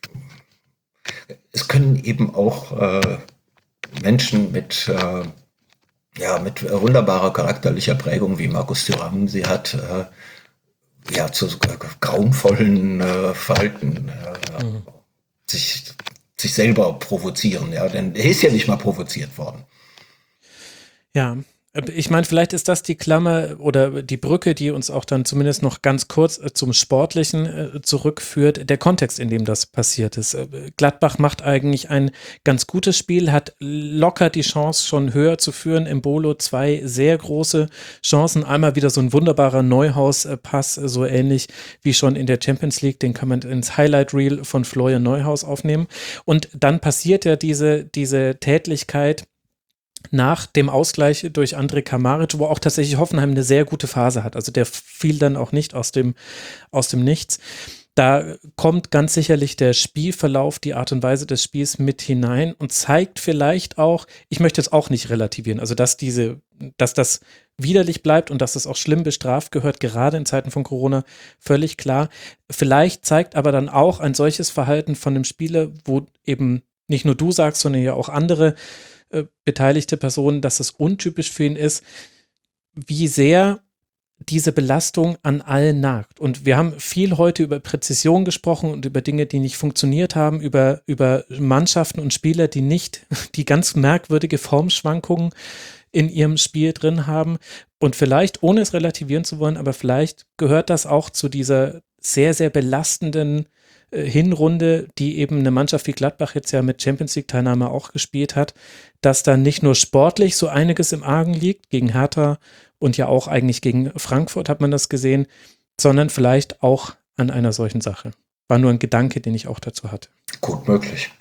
Es können eben auch äh, Menschen mit, äh, ja, mit wunderbarer charakterlicher Prägung, wie Markus Thuram sie hat, äh, ja, zu grauenvollen äh, Verhalten äh, mhm. sich, sich selber provozieren. Ja, denn er ist ja nicht mal provoziert worden. Ja. Ich meine, vielleicht ist das die Klammer oder die Brücke, die uns auch dann zumindest noch ganz kurz zum Sportlichen äh, zurückführt, der Kontext, in dem das passiert ist. Gladbach macht eigentlich ein ganz gutes Spiel, hat locker die Chance, schon höher zu führen. Embolo zwei sehr große Chancen. Einmal wieder so ein wunderbarer Neuhaus-Pass, so ähnlich wie schon in der Champions League. Den kann man ins Highlight-Reel von Florian Neuhaus aufnehmen. Und dann passiert ja diese, diese Tätlichkeit nach dem Ausgleich durch André Kramaric, wo auch tatsächlich Hoffenheim eine sehr gute Phase hat. Also der fiel dann auch nicht aus dem, aus dem Nichts. Da kommt ganz sicherlich der Spielverlauf, die Art und Weise des Spiels mit hinein und zeigt vielleicht auch, ich möchte jetzt auch nicht relativieren, also dass diese, dass das widerlich bleibt und dass das auch schlimm bestraft gehört, gerade in Zeiten von Corona, völlig klar. Vielleicht zeigt aber dann auch ein solches Verhalten von dem Spieler, wo eben nicht nur du sagst, sondern ja auch andere äh, beteiligte Personen, dass es untypisch für ihn ist, wie sehr diese Belastung an allen nagt. Und wir haben viel heute über Präzision gesprochen und über Dinge, die nicht funktioniert haben, über, über Mannschaften und Spieler, die nicht, die ganz merkwürdige Formschwankungen in ihrem Spiel drin haben. Und vielleicht, ohne es relativieren zu wollen, aber vielleicht gehört das auch zu dieser sehr, sehr belastenden äh, Hinrunde, die eben eine Mannschaft wie Gladbach jetzt ja mit Champions-League-Teilnahme auch gespielt hat, dass da nicht nur sportlich so einiges im Argen liegt, gegen Hertha und ja auch eigentlich gegen Frankfurt hat man das gesehen, sondern vielleicht auch an einer solchen Sache. War nur ein Gedanke, den ich auch dazu hatte. Gut möglich.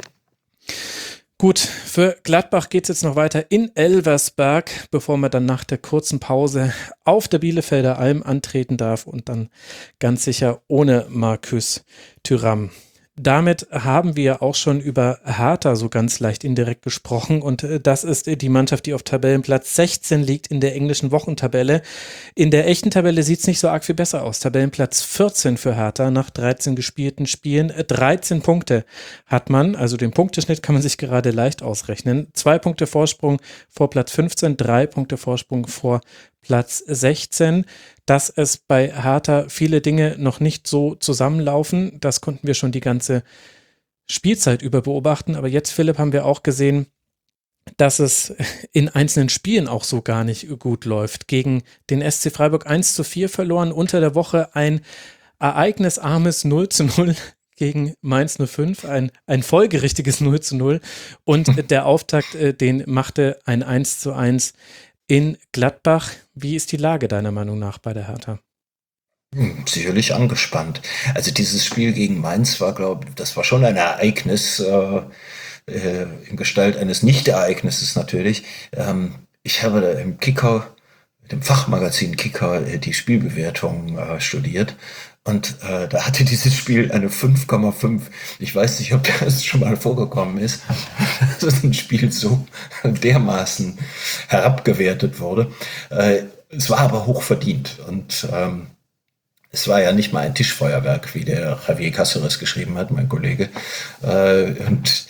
Gut, für Gladbach geht es jetzt noch weiter in Elversberg, bevor man dann nach der kurzen Pause auf der Bielefelder Alm antreten darf und dann ganz sicher ohne Marcus Thuram. Damit haben wir auch schon über Hertha so ganz leicht indirekt gesprochen und äh, das ist äh, die Mannschaft, die auf Tabellenplatz sechzehn liegt in der englischen Wochentabelle. In der echten Tabelle sieht es nicht so arg viel besser aus. Tabellenplatz vierzehn für Hertha nach dreizehn gespielten Spielen. Äh, dreizehn Punkte hat man, also den Punkteschnitt kann man sich gerade leicht ausrechnen. Zwei Punkte Vorsprung vor Platz fünfzehn, drei Punkte Vorsprung vor Platz sechzehn. Dass es bei Hertha viele Dinge noch nicht so zusammenlaufen, das konnten wir schon die ganze Spielzeit über beobachten. Aber jetzt, Philipp, haben wir auch gesehen, dass es in einzelnen Spielen auch so gar nicht gut läuft. Gegen den S C Freiburg eins zu vier verloren, unter der Woche ein ereignisarmes null zu null gegen Mainz null fünf, ein, ein folgerichtiges null zu null. Und der Auftakt, äh, den machte ein eins zu eins in Gladbach. Wie ist die Lage deiner Meinung nach bei der Hertha? Hm, sicherlich angespannt. Also dieses Spiel gegen Mainz war, glaube ich, das war schon ein Ereignis, äh, äh, in Gestalt eines Nicht-Ereignisses natürlich. Ähm, ich habe da im Kicker, dem Fachmagazin Kicker, äh, die Spielbewertung äh, studiert. Und äh, da hatte dieses Spiel eine fünf Komma fünf. Ich weiß nicht, ob das schon mal vorgekommen ist, dass ein Spiel so dermaßen herabgewertet wurde. Äh, es war aber hoch verdient. Und ähm, es war ja nicht mal ein Tischfeuerwerk, wie der Javier Cáceres geschrieben hat, mein Kollege. Äh, und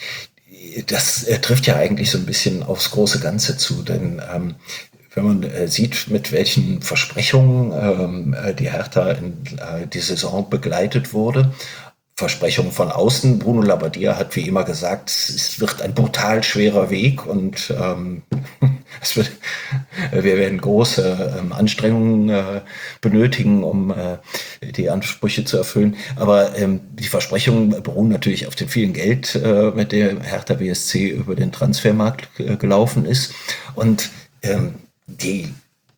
das äh, trifft ja eigentlich so ein bisschen aufs große Ganze zu. Denn ähm, wenn man äh, sieht, mit welchen Versprechungen ähm, die Hertha in äh, die Saison begleitet wurde, Versprechungen von außen. Bruno Labbadia hat wie immer gesagt, es wird ein brutal schwerer Weg und ähm, es wird, wir werden große ähm, Anstrengungen äh, benötigen, um äh, die Ansprüche zu erfüllen. Aber ähm, die Versprechungen beruhen natürlich auf dem vielen Geld, äh, mit dem Hertha B S C über den Transfermarkt äh, gelaufen ist. Und ähm, die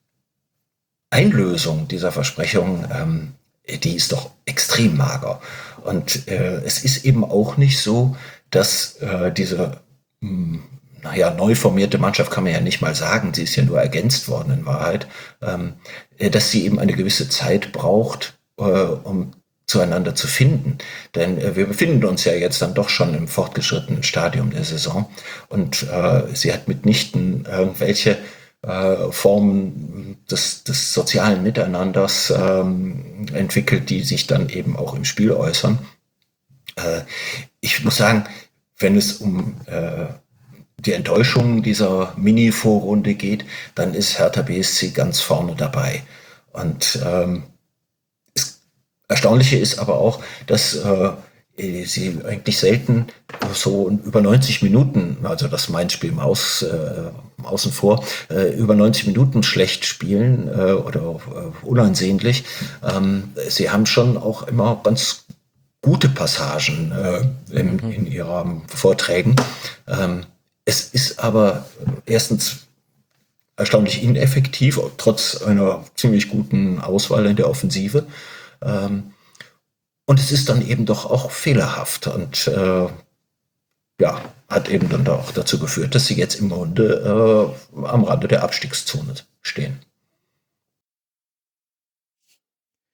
Einlösung dieser Versprechung, ähm, die ist doch extrem mager. Und äh, es ist eben auch nicht so, dass äh, diese, mh, naja, neu formierte Mannschaft kann man ja nicht mal sagen, sie ist ja nur ergänzt worden in Wahrheit, ähm, äh, dass sie eben eine gewisse Zeit braucht, äh, um zueinander zu finden. Denn äh, wir befinden uns ja jetzt dann doch schon im fortgeschrittenen Stadium der Saison und äh, sie hat mitnichten irgendwelche Äh, Formen des, des sozialen Miteinanders ähm, entwickelt, die sich dann eben auch im Spiel äußern. Äh, ich muss sagen, wenn es um äh, die Enttäuschung dieser Mini-Vorrunde geht, dann ist Hertha B S C ganz vorne dabei. Und ähm, das Erstaunliche ist aber auch, dass äh, sie eigentlich selten so über neunzig Minuten, also das Mainz-Spiel mal aus, äh, außen vor, äh, über neunzig Minuten schlecht spielen äh, oder äh, unansehnlich. Ähm, sie haben schon auch immer ganz gute Passagen äh, in, mhm. in ihren Vorträgen. Ähm, es ist aber erstens erstaunlich ineffektiv, trotz einer ziemlich guten Auswahl in der Offensive. Ähm, Und es ist dann eben doch auch fehlerhaft und äh, ja, hat eben dann auch dazu geführt, dass sie jetzt im Grunde äh, am Rande der Abstiegszone stehen.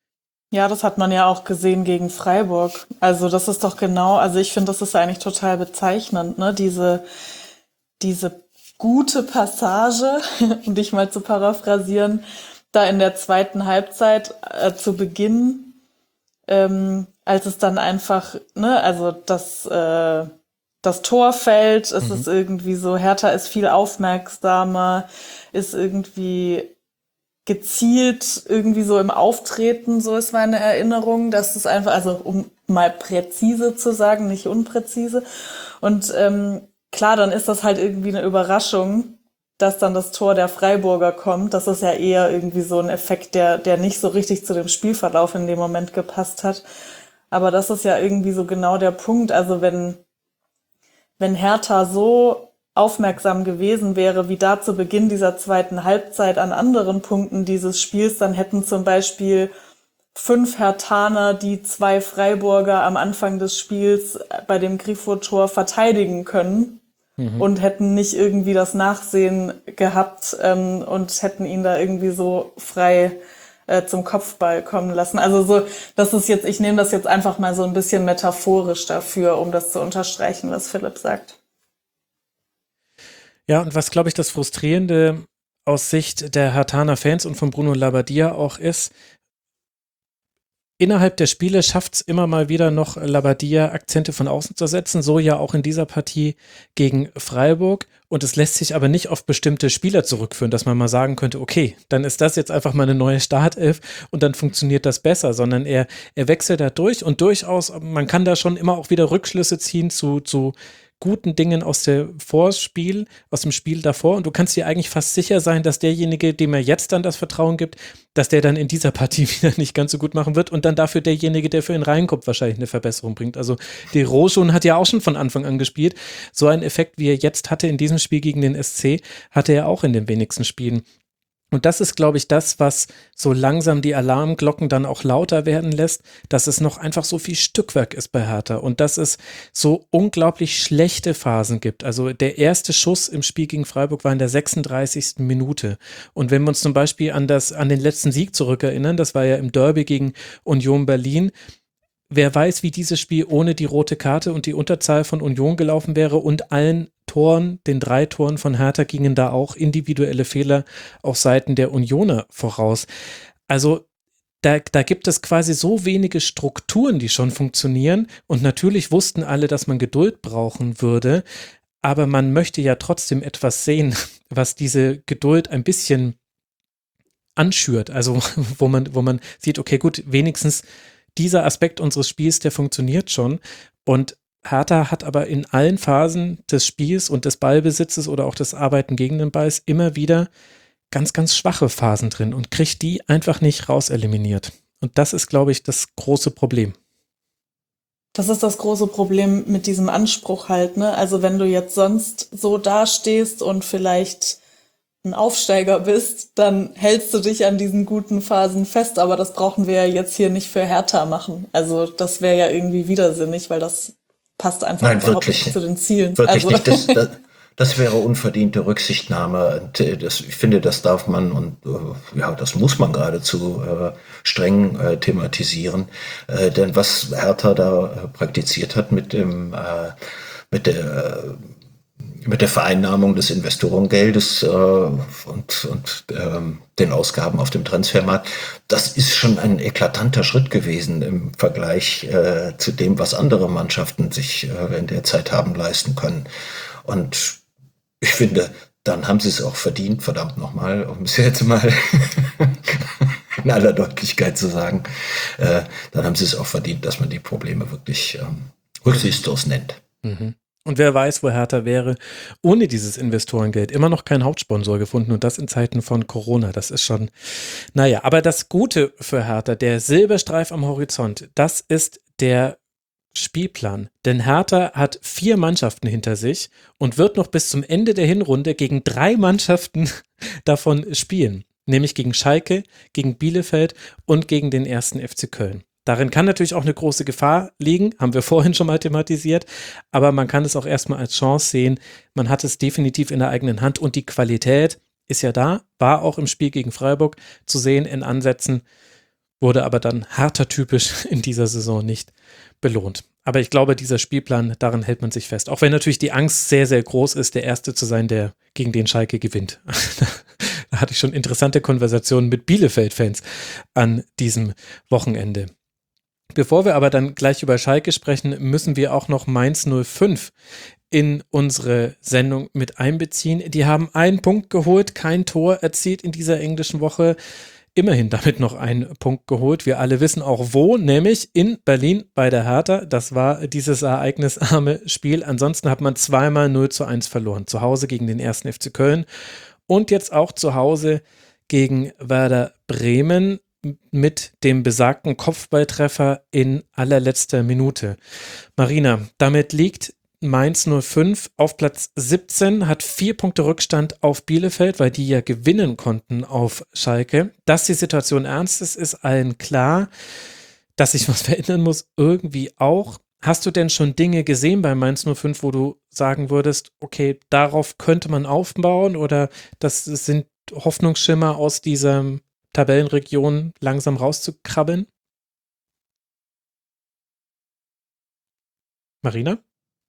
Ja, das hat man ja auch gesehen gegen Freiburg. Also das ist doch genau, also ich finde, das ist eigentlich total bezeichnend, ne? Diese, diese gute Passage, um dich mal zu paraphrasieren, da in der zweiten Halbzeit äh, zu Beginn, ähm, als es dann einfach, ne, also das, äh, das Tor fällt, es Mhm. ist irgendwie so, Hertha ist viel aufmerksamer, ist irgendwie gezielt irgendwie so im Auftreten, so ist meine Erinnerung, dass es einfach, also um mal präzise zu sagen, nicht unpräzise. Und ähm, klar, dann ist das halt irgendwie eine Überraschung, dass dann das Tor der Freiburger kommt. Das ist ja eher irgendwie so ein Effekt, der, der nicht so richtig zu dem Spielverlauf in dem Moment gepasst hat. Aber das ist ja irgendwie so genau der Punkt. Also wenn, wenn Hertha so aufmerksam gewesen wäre, wie da zu Beginn dieser zweiten Halbzeit an anderen Punkten dieses Spiels, dann hätten zum Beispiel fünf Herthaner die zwei Freiburger am Anfang des Spiels bei dem Grifo-Tor verteidigen können mhm. und hätten nicht irgendwie das Nachsehen gehabt ähm, und hätten ihn da irgendwie so frei äh, zum Kopfball kommen lassen. Also so, das ist jetzt, ich nehme das jetzt einfach mal so ein bisschen metaphorisch dafür, um das zu unterstreichen, was Philipp sagt. Ja, und was, glaube ich, das Frustrierende aus Sicht der Herthaner Fans und von Bruno Labbadia auch ist, innerhalb der Spiele schafft es immer mal wieder noch Labbadia Akzente von außen zu setzen, so ja auch in dieser Partie gegen Freiburg. Und es lässt sich aber nicht auf bestimmte Spieler zurückführen, dass man mal sagen könnte, okay, dann ist das jetzt einfach mal eine neue Startelf und dann funktioniert das besser, sondern er, er wechselt da durch und durchaus, man kann da schon immer auch wieder Rückschlüsse ziehen zu, zu guten Dingen aus dem Vorspiel, aus dem Spiel davor und du kannst dir eigentlich fast sicher sein, dass derjenige, dem er jetzt dann das Vertrauen gibt, dass der dann in dieser Partie wieder nicht ganz so gut machen wird und dann dafür derjenige, der für ihn reinkommt, wahrscheinlich eine Verbesserung bringt. Also die Roschon hat ja auch schon von Anfang an gespielt. So einen Effekt, wie er jetzt hatte in diesem Spiel gegen den S C, hatte er auch in den wenigsten Spielen. Und das ist, glaube ich, das, was so langsam die Alarmglocken dann auch lauter werden lässt, dass es noch einfach so viel Stückwerk ist bei Hertha und dass es so unglaublich schlechte Phasen gibt. Also der erste Schuss im Spiel gegen Freiburg war in der sechsunddreißigsten Minute. Und wenn wir uns zum Beispiel an, das, an den letzten Sieg zurückerinnern, das war ja im Derby gegen Union Berlin, wer weiß, wie dieses Spiel ohne die rote Karte und die Unterzahl von Union gelaufen wäre und allen Toren, den drei Toren von Hertha gingen da auch individuelle Fehler auf Seiten der Unioner voraus. Also da, da gibt es quasi so wenige Strukturen, die schon funktionieren und natürlich wussten alle, dass man Geduld brauchen würde, aber man möchte ja trotzdem etwas sehen, was diese Geduld ein bisschen anschürt, also wo man, wo man sieht, okay, gut, wenigstens dieser Aspekt unseres Spiels, der funktioniert schon und Hertha hat aber in allen Phasen des Spiels und des Ballbesitzes oder auch des Arbeiten gegen den Ball immer wieder ganz, ganz schwache Phasen drin und kriegt die einfach nicht rauseliminiert. Und das ist, glaube ich, das große Problem. Das ist das große Problem mit diesem Anspruch halt, ne? Also wenn du jetzt sonst so dastehst und vielleicht ein Aufsteiger bist, dann hältst du dich an diesen guten Phasen fest, aber das brauchen wir ja jetzt hier nicht für Hertha machen. Also das wäre ja irgendwie widersinnig, weil das passt einfach Nein, überhaupt wirklich, nicht zu den Zielen. Wirklich also. nicht. Das, das, das wäre unverdiente Rücksichtnahme. Und, das, ich finde, das darf man und äh, ja, das muss man geradezu äh, streng äh, thematisieren. Äh, denn was Hertha da äh, praktiziert hat mit dem äh, mit der äh, mit der Vereinnahmung des Investorengeldes äh, und, und ähm, den Ausgaben auf dem Transfermarkt, das ist schon ein eklatanter Schritt gewesen im Vergleich äh, zu dem, was andere Mannschaften sich äh, in der Zeit haben leisten können. Und ich finde, dann haben sie es auch verdient, verdammt nochmal, um es jetzt mal in aller Deutlichkeit zu sagen, äh, dann haben sie es auch verdient, dass man die Probleme wirklich ähm, rücksichtslos nennt. Mhm. Und wer weiß, wo Hertha wäre, ohne dieses Investorengeld. Immer noch kein Hauptsponsor gefunden und das in Zeiten von Corona. Das ist schon, naja, aber das Gute für Hertha, der Silberstreif am Horizont, das ist der Spielplan. Denn Hertha hat vier Mannschaften hinter sich und wird noch bis zum Ende der Hinrunde gegen drei Mannschaften davon spielen. Nämlich gegen Schalke, gegen Bielefeld und gegen den ersten F C Köln. Darin kann natürlich auch eine große Gefahr liegen, haben wir vorhin schon mal thematisiert, aber man kann es auch erstmal als Chance sehen. Man hat es definitiv in der eigenen Hand und die Qualität ist ja da, war auch im Spiel gegen Freiburg zu sehen in Ansätzen. wurde aber dann Hertha-typisch in dieser Saison nicht belohnt. Aber ich glaube, dieser Spielplan, daran hält man sich fest. Auch wenn natürlich die Angst sehr, sehr groß ist, der Erste zu sein, der gegen den Schalke gewinnt. Da hatte ich schon interessante Konversationen mit Bielefeld-Fans an diesem Wochenende. Bevor wir aber dann gleich über Schalke sprechen, müssen wir auch noch Mainz null fünf in unsere Sendung mit einbeziehen. Die haben einen Punkt geholt, kein Tor erzielt in dieser englischen Woche. Immerhin damit noch einen Punkt geholt. Wir alle wissen auch wo, nämlich in Berlin bei der Hertha. Das war dieses ereignisarme Spiel. Ansonsten hat man zweimal null zu eins verloren. Zu Hause gegen den ersten F C Köln und jetzt auch zu Hause gegen Werder Bremen mit dem besagten Kopfballtreffer in allerletzter Minute. Marina, damit liegt Mainz null fünf auf Platz siebzehn, hat vier Punkte Rückstand auf Bielefeld, weil die ja gewinnen konnten auf Schalke. Dass die Situation ernst ist, ist allen klar. Dass sich was verändern muss, irgendwie auch. Hast du denn schon Dinge gesehen bei Mainz null fünf, wo du sagen würdest, okay, darauf könnte man aufbauen oder das sind Hoffnungsschimmer aus dieser Tabellenregion langsam rauszukrabbeln? Marina?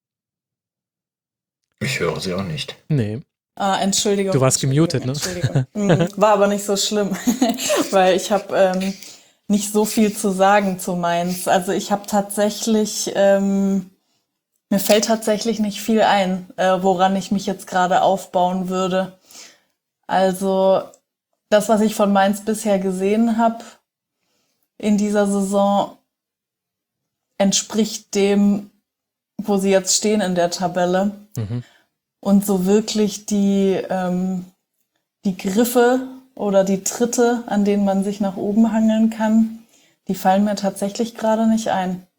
Ich höre sie auch nicht. Nee. Ah, Entschuldigung. Du warst gemutet, ne? Entschuldigung. Mhm, war aber nicht so schlimm, weil ich habe ähm, nicht so viel zu sagen zu Mainz. Also ich habe tatsächlich, ähm, mir fällt tatsächlich nicht viel ein, äh, woran ich mich jetzt gerade aufbauen würde. Also das, was ich von Mainz bisher gesehen habe in dieser Saison, entspricht dem, wo sie jetzt stehen in der Tabelle. Mhm. Und so wirklich die, ähm, die Griffe oder die Tritte, an denen man sich nach oben hangeln kann, die fallen mir tatsächlich gerade nicht ein.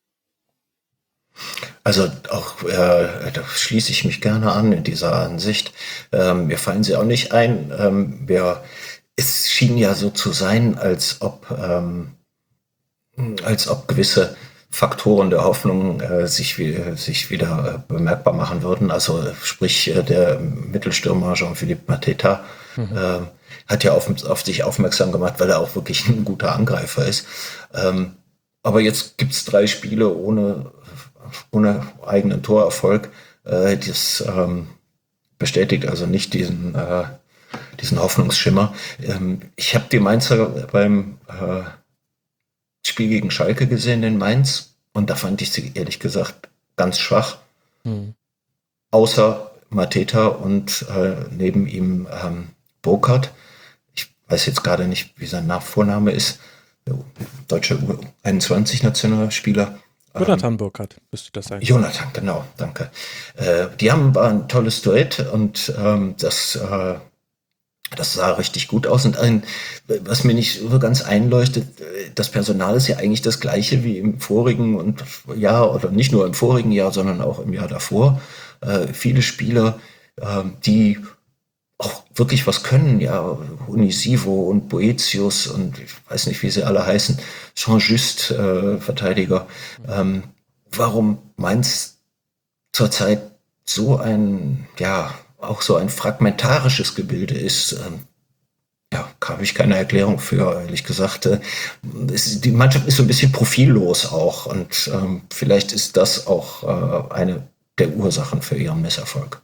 Also auch, äh, da schließe ich mich gerne an in dieser Ansicht. Ähm, mir fallen sie auch nicht ein. Ähm, wir, es schien ja so zu sein, als ob, ähm, als ob gewisse Faktoren der Hoffnung äh, sich, wie, sich wieder äh, bemerkbar machen würden. Also sprich, äh, der Mittelstürmer Jean-Philippe Mateta mhm. äh, hat ja auf, auf sich aufmerksam gemacht, weil er auch wirklich ein guter Angreifer ist. Ähm, aber jetzt gibt's drei Spiele ohne, ohne eigenen Torerfolg. Äh, das ähm, bestätigt also nicht diesen, äh, diesen Hoffnungsschimmer. Ähm, ich habe die Mainzer beim äh, Spiel gegen Schalke gesehen in Mainz und da fand ich sie ehrlich gesagt ganz schwach. Hm. Außer Mateta und äh, neben ihm ähm, Burkhardt. Ich weiß jetzt gerade nicht, wie sein Nachvorname ist. Deutscher U einundzwanzig-Nationalspieler. Jonathan ähm, Burkhardt müsste das sein. Jonathan, genau, danke. Äh, die haben war ein tolles Duett und ähm, das äh, Das sah richtig gut aus. Und ein, was mir nicht so ganz einleuchtet, das Personal ist ja eigentlich das gleiche wie im vorigen und Jahr oder nicht nur im vorigen Jahr, sondern auch im Jahr davor. Äh, viele Spieler, äh, die auch wirklich was können, ja, Unisivo und Boetius und ich weiß nicht, wie sie alle heißen, Jean-Just, äh, Verteidiger. Ähm, warum Mainz zurzeit so ein, ja, auch so ein fragmentarisches Gebilde ist, ähm, ja, habe ich keine Erklärung für, ehrlich gesagt. Äh, es, die Mannschaft ist so ein bisschen profillos auch und ähm, vielleicht ist das auch äh, eine der Ursachen für ihren Misserfolg.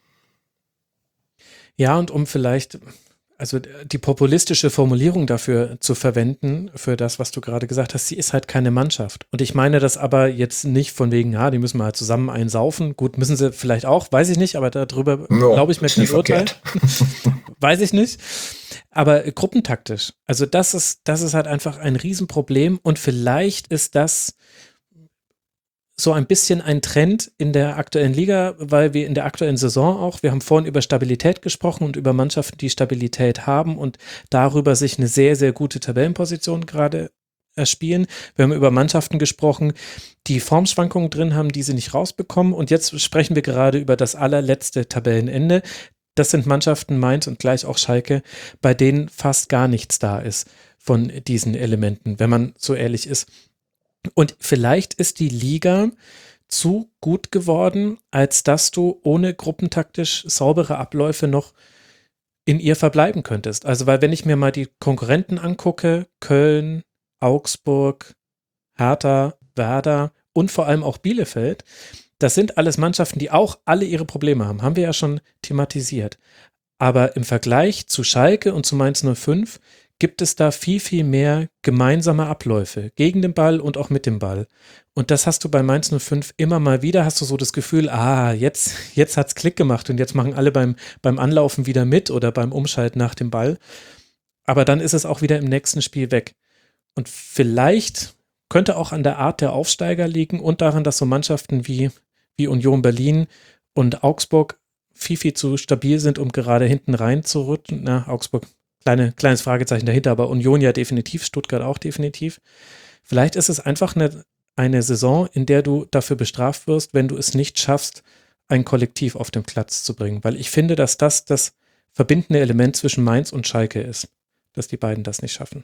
Ja, und um vielleicht, also die populistische Formulierung dafür zu verwenden, für das, was du gerade gesagt hast, sie ist halt keine Mannschaft. Und ich meine das aber jetzt nicht von wegen, ja, die müssen mal halt zusammen einsaufen. Gut, müssen sie vielleicht auch, weiß ich nicht, aber darüber ja, glaube ich mir kein Urteil. Weiß ich nicht. Aber gruppentaktisch, also das ist, das ist halt einfach ein Riesenproblem und vielleicht ist das so ein bisschen ein Trend in der aktuellen Liga, weil wir in der aktuellen Saison auch, wir haben vorhin über Stabilität gesprochen und über Mannschaften, die Stabilität haben und darüber sich eine sehr, sehr gute Tabellenposition gerade erspielen. Wir haben über Mannschaften gesprochen, die Formschwankungen drin haben, die sie nicht rausbekommen und jetzt sprechen wir gerade über das allerletzte Tabellenende. Das sind Mannschaften, Mainz und gleich auch Schalke, bei denen fast gar nichts da ist von diesen Elementen, wenn man so ehrlich ist. Und vielleicht ist die Liga zu gut geworden, als dass du ohne gruppentaktisch saubere Abläufe noch in ihr verbleiben könntest. Also, weil wenn ich mir mal die Konkurrenten angucke, Köln, Augsburg, Hertha, Werder und vor allem auch Bielefeld, das sind alles Mannschaften, die auch alle ihre Probleme haben. Haben wir ja schon thematisiert. Aber im Vergleich zu Schalke und zu Mainz null fünf gibt es da viel, viel mehr gemeinsame Abläufe gegen den Ball und auch mit dem Ball. Und das hast du bei Mainz null fünf immer mal wieder, hast du so das Gefühl, ah, jetzt, jetzt hat's Klick gemacht und jetzt machen alle beim, beim Anlaufen wieder mit oder beim Umschalten nach dem Ball. Aber dann ist es auch wieder im nächsten Spiel weg. Und vielleicht könnte auch an der Art der Aufsteiger liegen und daran, dass so Mannschaften wie, wie Union Berlin und Augsburg viel, viel zu stabil sind, um gerade hinten rein zu rutschen. Na, Augsburg, kleine, kleines Fragezeichen dahinter, aber Union ja definitiv, Stuttgart auch definitiv. Vielleicht ist es einfach eine, eine Saison, in der du dafür bestraft wirst, wenn du es nicht schaffst, ein Kollektiv auf den Platz zu bringen. Weil ich finde, dass das das verbindende Element zwischen Mainz und Schalke ist, dass die beiden das nicht schaffen.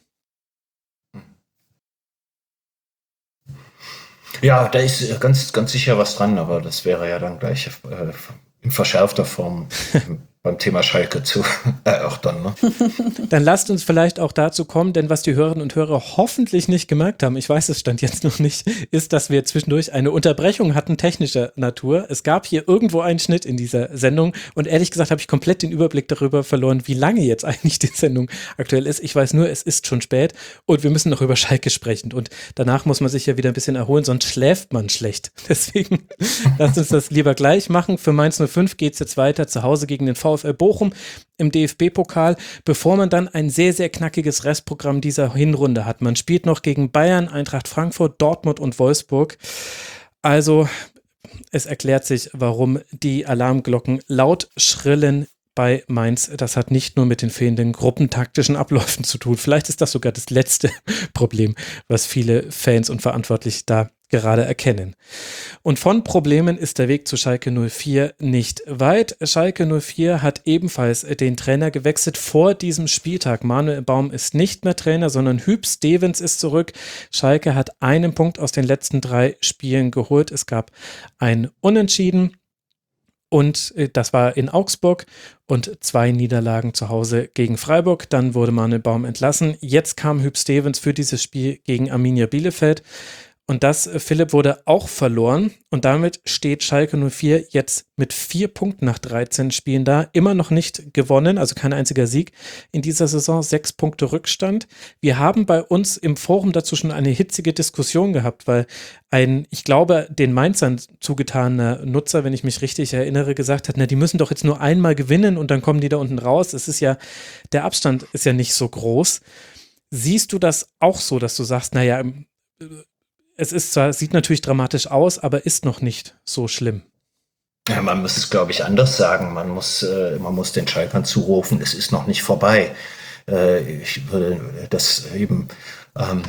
Ja, da ist ganz, ganz sicher was dran, aber das wäre ja dann gleich äh, in verschärfter Form beim Thema Schalke zu erörtern. Ne? Dann lasst uns vielleicht auch dazu kommen, denn was die Hörerinnen und Hörer hoffentlich nicht gemerkt haben, ich weiß, es stand jetzt noch nicht, ist, dass wir zwischendurch eine Unterbrechung hatten technischer Natur. Es gab hier irgendwo einen Schnitt in dieser Sendung und ehrlich gesagt habe ich komplett den Überblick darüber verloren, wie lange jetzt eigentlich die Sendung aktuell ist. Ich weiß nur, es ist schon spät und wir müssen noch über Schalke sprechen und danach muss man sich ja wieder ein bisschen erholen, sonst schläft man schlecht. Deswegen lasst uns das lieber gleich machen. Für Mainz null fünf geht es jetzt weiter zu Hause gegen den VfL Bochum im D F B-Pokal, bevor man dann ein sehr, sehr knackiges Restprogramm dieser Hinrunde hat. Man spielt noch gegen Bayern, Eintracht Frankfurt, Dortmund und Wolfsburg. Also es erklärt sich, warum die Alarmglocken laut schrillen bei Mainz. Das hat nicht nur mit den fehlenden gruppentaktischen Abläufen zu tun. Vielleicht ist das sogar das letzte Problem, was viele Fans und Verantwortliche da gerade erkennen. Und von Problemen ist der Weg zu Schalke null vier nicht weit. Schalke null vier hat ebenfalls den Trainer gewechselt vor diesem Spieltag. Manuel Baum ist nicht mehr Trainer, sondern Huub Stevens ist zurück. Schalke hat einen Punkt aus den letzten drei Spielen geholt. Es gab ein Unentschieden. Und das war in Augsburg und zwei Niederlagen zu Hause gegen Freiburg. Dann wurde Manuel Baum entlassen. Jetzt kam Huub Stevens für dieses Spiel gegen Arminia Bielefeld. Und das, Philipp, wurde auch verloren. Und damit steht Schalke null vier jetzt mit vier Punkten nach dreizehn Spielen da. Immer noch nicht gewonnen, also kein einziger Sieg in dieser Saison. Sechs Punkte Rückstand. Wir haben bei uns im Forum dazu schon eine hitzige Diskussion gehabt, weil ein, ich glaube, den Mainzern zugetaner Nutzer, wenn ich mich richtig erinnere, gesagt hat, na, die müssen doch jetzt nur einmal gewinnen und dann kommen die da unten raus. Es ist ja, der Abstand ist ja nicht so groß. Siehst du das auch so, dass du sagst, naja, es ist zwar, sieht natürlich dramatisch aus, aber ist noch nicht so schlimm. Ja, man muss es, glaube ich, anders sagen. Man muss, äh, man muss den Schalkern zurufen, es ist noch nicht vorbei. Äh, ich würde das eben, ähm,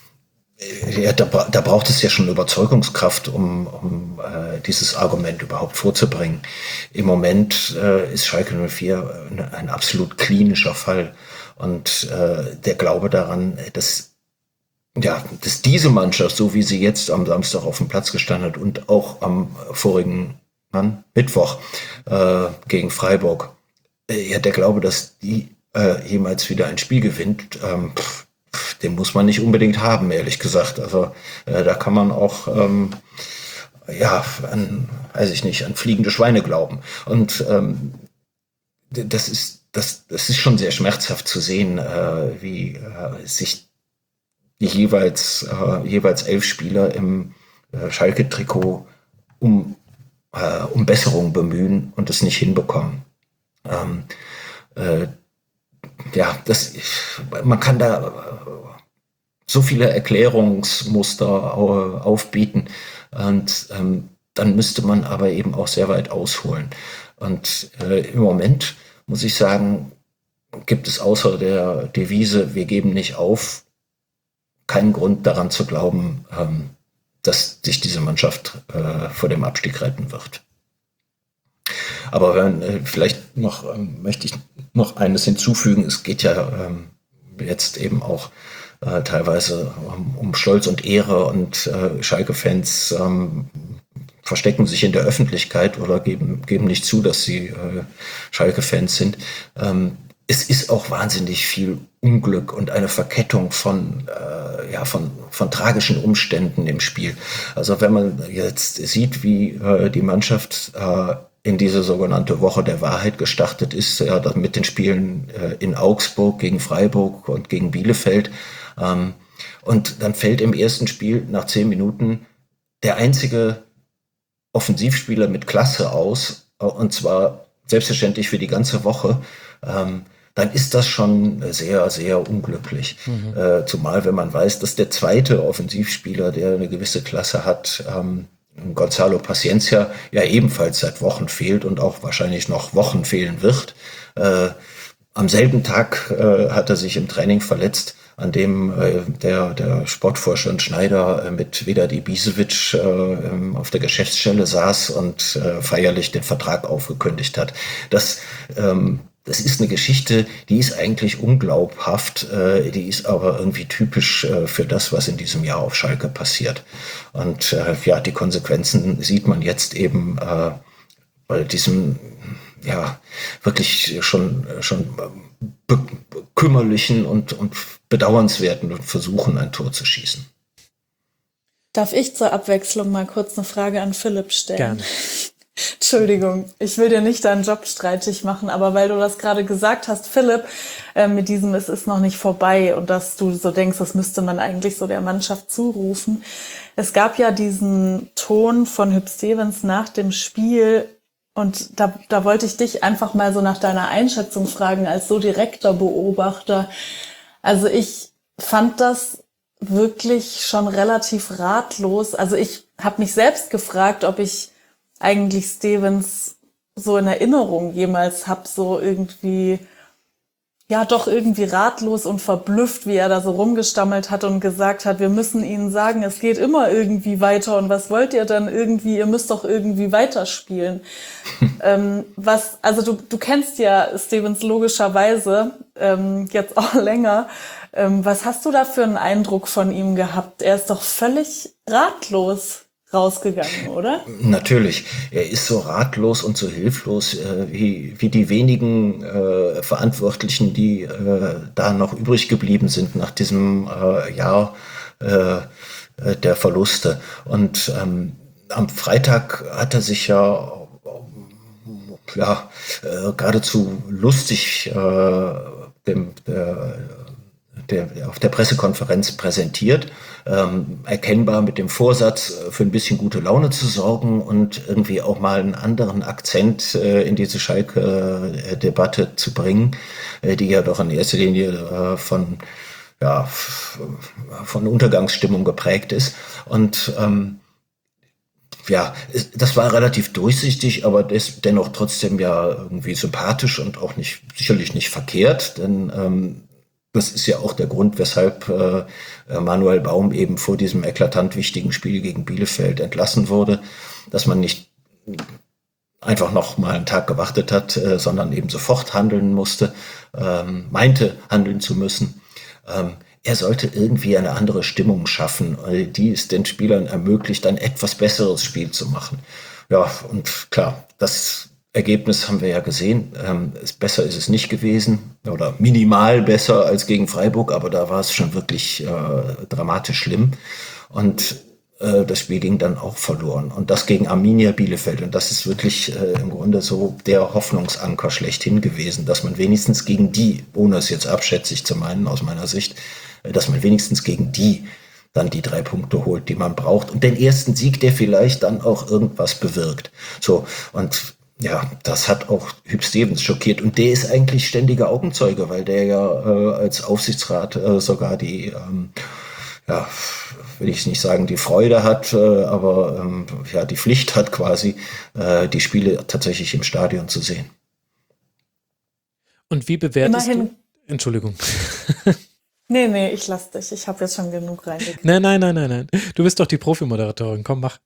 ja, da, da braucht es ja schon Überzeugungskraft, um, um äh, dieses Argument überhaupt vorzubringen. Im Moment äh, ist Schalke null vier ein, ein absolut klinischer Fall. Und äh, der Glaube daran, dass Ja, dass diese Mannschaft, so wie sie jetzt am Samstag auf dem Platz gestanden hat und auch am vorigen Mann, Mittwoch äh, gegen Freiburg, äh, ja, der Glaube, dass die äh, jemals wieder ein Spiel gewinnt, ähm, pff, pff, den muss man nicht unbedingt haben, ehrlich gesagt. Also äh, da kann man auch, ähm, ja, an, weiß ich nicht, an fliegende Schweine glauben. Und ähm, das ist, das, das ist schon sehr schmerzhaft zu sehen, äh, wie äh, sich die jeweils, äh, jeweils elf Spieler im äh, Schalke-Trikot um, äh, um Besserung bemühen und es nicht hinbekommen. Ähm, äh, ja, das, man kann da äh, so viele Erklärungsmuster äh, aufbieten und ähm, dann müsste man aber eben auch sehr weit ausholen. Und äh, im Moment, muss ich sagen, gibt es außer der Devise, wir geben nicht auf, keinen Grund daran zu glauben, ähm, dass sich diese Mannschaft äh, vor dem Abstieg retten wird. Aber wenn, äh, vielleicht noch ähm, möchte ich noch eines hinzufügen. Es geht ja ähm, jetzt eben auch äh, teilweise um, um Stolz und Ehre und äh, Schalke-Fans ähm, verstecken sich in der Öffentlichkeit oder geben, geben nicht zu, dass sie äh, Schalke-Fans sind. Ähm, es ist auch wahnsinnig viel Unglück und eine Verkettung von, äh, ja, von, von tragischen Umständen im Spiel. Also wenn man jetzt sieht, wie äh, die Mannschaft äh, in diese sogenannte Woche der Wahrheit gestartet ist, ja, mit den Spielen äh, in Augsburg gegen Freiburg und gegen Bielefeld. Ähm, und dann fällt im ersten Spiel nach zehn Minuten der einzige Offensivspieler mit Klasse aus, und zwar selbstverständlich für die ganze Woche. Ähm, dann ist das schon sehr, sehr unglücklich. Mhm. Äh, zumal, wenn man weiß, dass der zweite Offensivspieler, der eine gewisse Klasse hat, ähm, Gonzalo Paciencia, ja ebenfalls seit Wochen fehlt und auch wahrscheinlich noch Wochen fehlen wird. Äh, am selben Tag äh, hat er sich im Training verletzt, an dem äh, der, der Sportvorstand Schneider äh, mit Vedadi Ibisevic äh, auf der Geschäftsstelle saß und äh, feierlich den Vertrag aufgekündigt hat. Das ähm, Das ist eine Geschichte, die ist eigentlich unglaubhaft, äh, die ist aber irgendwie typisch äh, für das, was in diesem Jahr auf Schalke passiert. Und äh, ja, die Konsequenzen sieht man jetzt eben äh, bei diesem ja wirklich schon schon be- kümmerlichen und und bedauernswerten Versuchen, ein Tor zu schießen. Darf ich zur Abwechslung mal kurz eine Frage an Philipp stellen? Gerne. Entschuldigung, ich will dir nicht deinen Job streitig machen, aber weil du das gerade gesagt hast, Philipp, äh, mit diesem es ist noch nicht vorbei und dass du so denkst, das müsste man eigentlich so der Mannschaft zurufen. Es gab ja diesen Ton von Hüb Stevens nach dem Spiel und da, da wollte ich dich einfach mal so nach deiner Einschätzung fragen als so direkter Beobachter. Also ich fand das wirklich schon relativ ratlos. Also ich habe mich selbst gefragt, ob ich eigentlich Stevens so in Erinnerung jemals hab, so irgendwie, ja doch irgendwie ratlos und verblüfft, wie er da so rumgestammelt hat und gesagt hat, wir müssen ihnen sagen, es geht immer irgendwie weiter und was wollt ihr dann irgendwie, ihr müsst doch irgendwie weiterspielen. ähm, was, also du, du kennst ja Stevens logischerweise ähm, jetzt auch länger. Ähm, was hast du da für einen Eindruck von ihm gehabt? Er ist doch völlig ratlos rausgegangen, oder? Natürlich. Er ist so ratlos und so hilflos äh, wie, wie die wenigen äh, Verantwortlichen, die äh, da noch übrig geblieben sind nach diesem äh, Jahr äh, der Verluste. Und ähm, am Freitag hat er sich ja, ja äh, geradezu lustig äh, dem, der, der, auf der Pressekonferenz präsentiert. Ähm, erkennbar mit dem Vorsatz, für ein bisschen gute Laune zu sorgen und irgendwie auch mal einen anderen Akzent äh, in diese Schalke-Debatte zu bringen, äh, die ja doch in erster Linie äh, von, ja, von Untergangsstimmung geprägt ist. Und ähm, ja, das war relativ durchsichtig, aber des, dennoch trotzdem ja irgendwie sympathisch und auch nicht sicherlich nicht verkehrt, denn ähm, das ist ja auch der Grund, weshalb äh, Manuel Baum eben vor diesem eklatant wichtigen Spiel gegen Bielefeld entlassen wurde, dass man nicht einfach noch mal einen Tag gewartet hat, äh, sondern eben sofort handeln musste, ähm, meinte handeln zu müssen. Ähm, er sollte irgendwie eine andere Stimmung schaffen, die es den Spielern ermöglicht, ein etwas besseres Spiel zu machen. Ja, und klar, das Ergebnis haben wir ja gesehen. Ähm, ist besser ist es nicht gewesen oder minimal besser als gegen Freiburg, aber da war es schon wirklich äh, dramatisch schlimm. Und äh, das Spiel ging dann auch verloren. Und das gegen Arminia Bielefeld. Und das ist wirklich äh, im Grunde so der Hoffnungsanker schlechthin gewesen, dass man wenigstens gegen die, ohne es jetzt abschätzig zu meinen aus meiner Sicht, äh, dass man wenigstens gegen die dann die drei Punkte holt, die man braucht. Und den ersten Sieg, der vielleicht dann auch irgendwas bewirkt. So, und ja, das hat auch Hüb Stevens schockiert. Und der ist eigentlich ständiger Augenzeuge, weil der ja äh, als Aufsichtsrat äh, sogar die, ähm, ja, will ich nicht sagen, die Freude hat, äh, aber ähm, ja, die Pflicht hat quasi, äh, die Spiele tatsächlich im Stadion zu sehen. Und wie bewertest Immerhin. du? Entschuldigung. Nee, nee, ich lass dich. Ich habe jetzt schon genug reingekriegt. Nein, nein, nein, nein, nein. Du bist doch die Profi-Moderatorin. Komm, mach.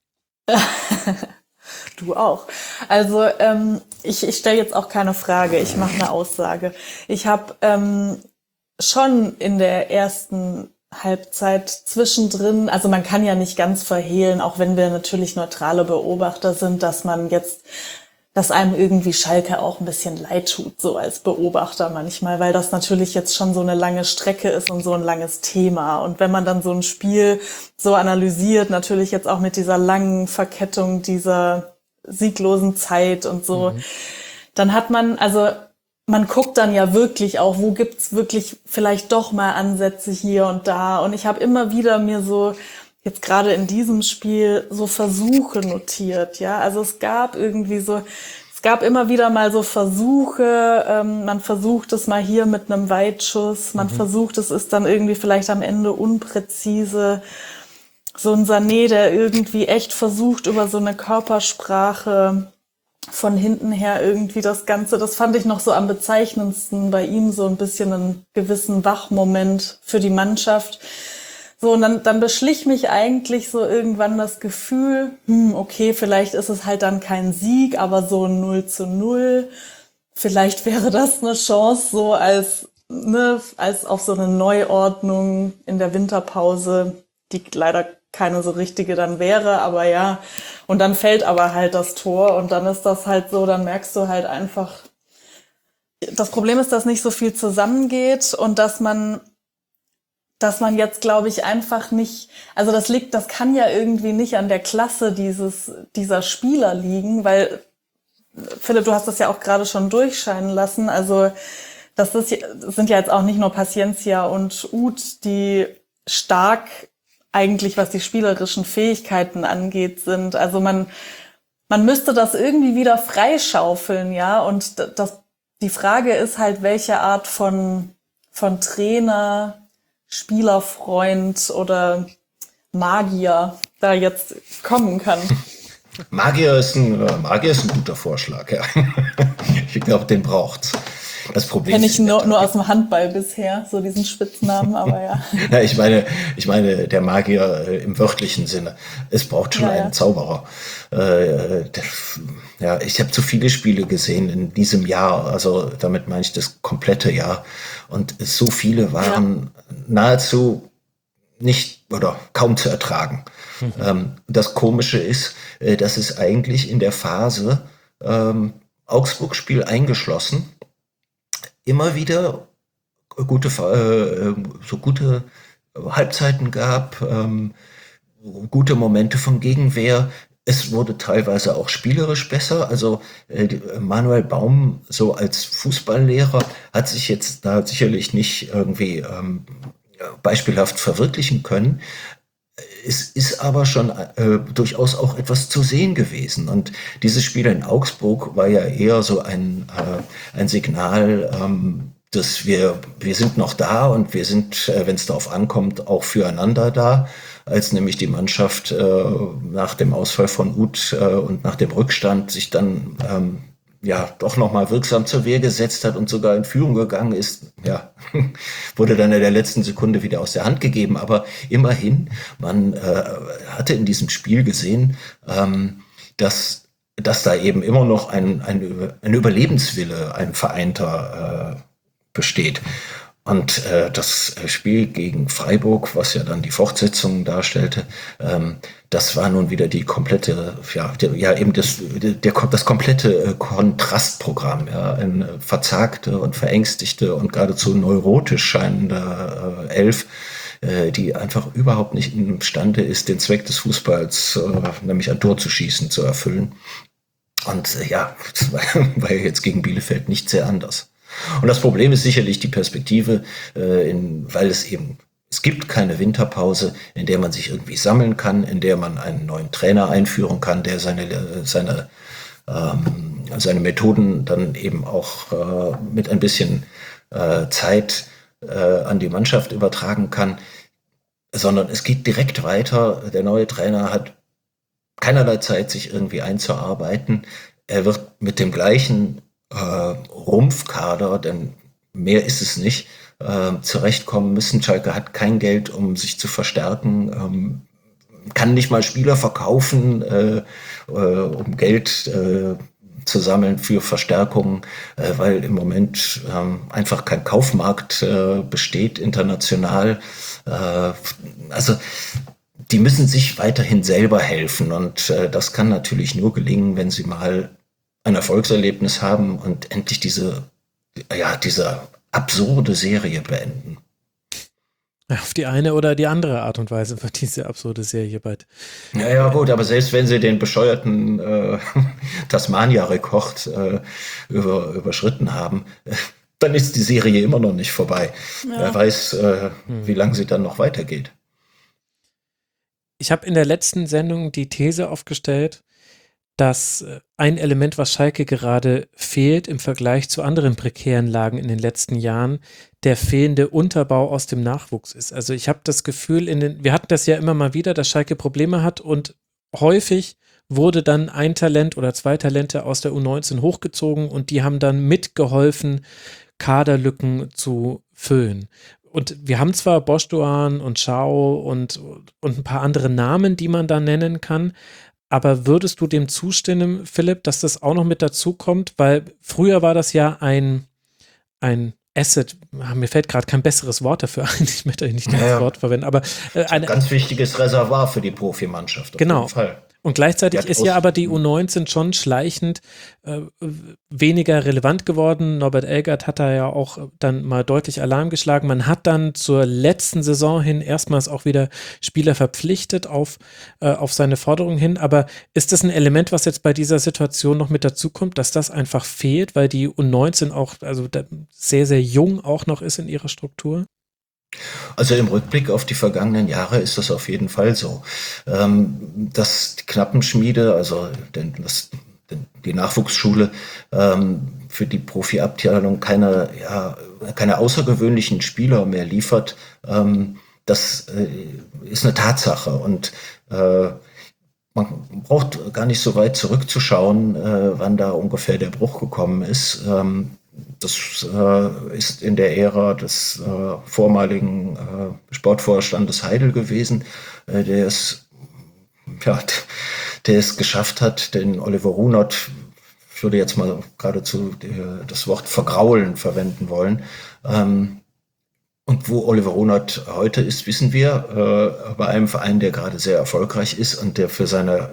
Du auch. Also ähm, ich, ich stelle jetzt auch keine Frage, ich mache eine Aussage. Ich habe ähm, schon in der ersten Halbzeit zwischendrin, also man kann ja nicht ganz verhehlen, auch wenn wir natürlich neutrale Beobachter sind, dass man jetzt dass einem irgendwie Schalke auch ein bisschen leid tut, so als Beobachter manchmal, weil das natürlich jetzt schon so eine lange Strecke ist und so ein langes Thema. Und wenn man dann so ein Spiel so analysiert, natürlich jetzt auch mit dieser langen Verkettung dieser sieglosen Zeit und so, mhm. dann hat man, also man guckt dann ja wirklich auch, wo gibt's wirklich vielleicht doch mal Ansätze hier und da. Und ich habe immer wieder mir so jetzt gerade in diesem Spiel so Versuche notiert, ja. Also es gab irgendwie so, es gab immer wieder mal so Versuche, ähm, man versucht es mal hier mit einem Weitschuss, man mhm. versucht es ist dann irgendwie vielleicht am Ende unpräzise. So ein Sané, der irgendwie echt versucht, über so eine Körpersprache von hinten her irgendwie das Ganze, das fand ich noch so am bezeichnendsten bei ihm, so ein bisschen einen gewissen Wachmoment für die Mannschaft. So, und dann, dann beschlich mich eigentlich so irgendwann das Gefühl, hm, okay, vielleicht ist es halt dann kein Sieg, aber so ein null zu null. Vielleicht wäre das eine Chance, so als, ne, als auf so eine Neuordnung in der Winterpause, die leider keine so richtige dann wäre, aber ja. Und dann fällt aber halt das Tor und dann ist das halt so, dann merkst du halt einfach, das Problem ist, dass nicht so viel zusammengeht und dass man dass man jetzt, glaube ich, einfach nicht, also das liegt, das kann ja irgendwie nicht an der Klasse dieses, dieser Spieler liegen, weil, Philipp, du hast das ja auch gerade schon durchscheinen lassen, also das, ist, das sind ja jetzt auch nicht nur Paciencia und Uth, die stark eigentlich, was die spielerischen Fähigkeiten angeht, sind. Also man, man müsste das irgendwie wieder freischaufeln, ja, und das, die Frage ist halt, welche Art von, von Trainer, Spielerfreund oder Magier da jetzt kommen kann. Magier ist ein, Magier ist ein guter Vorschlag, ja. Ich glaube, den braucht's. Das Problem Kenn ich nur, nur aus dem Handball bisher, so diesen Spitznamen, aber ja. Ja, ich meine, ich meine, der Magier äh, im wörtlichen Sinne. Es braucht schon ja, einen ja. Zauberer. Äh, der, ja, ich habe zu viele Spiele gesehen in diesem Jahr, also damit meine ich das komplette Jahr. Und so viele waren ja. nahezu nicht oder kaum zu ertragen. Mhm. Ähm, das Komische ist, äh, dass es eigentlich in der Phase ähm, Augsburg-Spiel eingeschlossen immer wieder gute, äh, so gute Halbzeiten gab, ähm, gute Momente von Gegenwehr. Es wurde teilweise auch spielerisch besser. Also äh, Manuel Baum so als Fußballlehrer hat sich jetzt da sicherlich nicht irgendwie ähm, beispielhaft verwirklichen können. Es ist aber schon äh, durchaus auch etwas zu sehen gewesen. Und dieses Spiel in Augsburg war ja eher so ein, äh, ein Signal, ähm, dass wir, wir sind noch da und wir sind, äh, wenn es darauf ankommt, auch füreinander da, als nämlich die Mannschaft äh, nach dem Ausfall von Uth äh, und nach dem Rückstand sich dann ähm, ja doch nochmal wirksam zur Wehr gesetzt hat und sogar in Führung gegangen ist, ja, wurde dann in der letzten Sekunde wieder aus der Hand gegeben. Aber immerhin, man äh, hatte in diesem Spiel gesehen, ähm, dass, dass da eben immer noch ein, ein, ein Überlebenswille, ein vereinter äh, besteht. Und äh, das Spiel gegen Freiburg, was ja dann die Fortsetzung darstellte, ähm, das war nun wieder die komplette, ja, der, ja eben das, der, das komplette Kontrastprogramm, ja, eine verzagte und verängstigte und geradezu neurotisch scheinende äh, Elf, äh, die einfach überhaupt nicht imstande ist, den Zweck des Fußballs, äh, nämlich ein Tor zu schießen, zu erfüllen. Und äh, ja, das war, war jetzt gegen Bielefeld nicht sehr anders. Und das Problem ist sicherlich die Perspektive, äh, in, weil es eben, es gibt keine Winterpause, in der man sich irgendwie sammeln kann, in der man einen neuen Trainer einführen kann, der seine, seine, ähm, seine Methoden dann eben auch äh, mit ein bisschen äh, Zeit äh, an die Mannschaft übertragen kann, sondern es geht direkt weiter. Der neue Trainer hat keinerlei Zeit, sich irgendwie einzuarbeiten. Er wird mit dem gleichen Äh, Rumpfkader, denn mehr ist es nicht, äh, zurechtkommen müssen. Schalke hat kein Geld, um sich zu verstärken, ähm, kann nicht mal Spieler verkaufen, äh, äh, um Geld äh, zu sammeln für Verstärkungen, äh, weil im Moment äh, einfach kein Kaufmarkt äh, besteht international. Äh, also die müssen sich weiterhin selber helfen und äh, das kann natürlich nur gelingen, wenn sie mal ein Erfolgserlebnis haben und endlich diese, ja, diese absurde Serie beenden. Auf die eine oder die andere Art und Weise wird diese absurde Serie bald. Ja, ja, gut, aber selbst wenn sie den bescheuerten äh, Tasmania-Rekord äh, über, überschritten haben, äh, dann ist die Serie immer noch nicht vorbei. Ja. Wer weiß, äh, hm. wie lange sie dann noch weitergeht. Ich habe in der letzten Sendung die These aufgestellt, dass ein Element, was Schalke gerade fehlt im Vergleich zu anderen prekären Lagen in den letzten Jahren, der fehlende Unterbau aus dem Nachwuchs ist. Also ich habe das Gefühl, in den, wir hatten das ja immer mal wieder, dass Schalke Probleme hat und häufig wurde dann ein Talent oder zwei Talente aus der U neunzehn hochgezogen und die haben dann mitgeholfen, Kaderlücken zu füllen. Und wir haben zwar Boschdoan und Schau und, und ein paar andere Namen, die man da nennen kann, aber würdest du dem zustimmen, Philipp, dass das auch noch mit dazu kommt? Weil früher war das ja ein, ein Asset, mir fällt gerade kein besseres Wort dafür ein, ich möchte nicht das ja, Wort verwenden, aber äh, ein ganz wichtiges Reservoir für die Profimannschaft. Auf genau. jeden Fall. Und gleichzeitig ist ja aber die U neunzehn schon schleichend äh, weniger relevant geworden. Norbert Elgert hat da ja auch dann mal deutlich Alarm geschlagen. Man hat dann zur letzten Saison hin erstmals auch wieder Spieler verpflichtet auf, äh, auf seine Forderungen hin. Aber ist das ein Element, was jetzt bei dieser Situation noch mit dazu kommt, dass das einfach fehlt, weil die U neunzehn auch also sehr, sehr jung auch noch ist in ihrer Struktur? Also im Rückblick auf die vergangenen Jahre ist das auf jeden Fall so. Ähm, dass die Knappenschmiede, also den, das, den, die Nachwuchsschule ähm, für die Profiabteilung keine, ja, keine außergewöhnlichen Spieler mehr liefert, ähm, das äh, ist eine Tatsache. Und äh, man braucht gar nicht so weit zurückzuschauen, äh, wann da ungefähr der Bruch gekommen ist. Ähm, Das äh, ist in der Ära des äh, vormaligen äh, Sportvorstandes Heidel gewesen, äh, der es, ja, der es geschafft hat, den Oliver Runert, ich würde jetzt mal geradezu äh, das Wort vergraulen verwenden wollen. Ähm, und wo Oliver Runert heute ist, wissen wir, äh, bei einem Verein, der gerade sehr erfolgreich ist und der für seine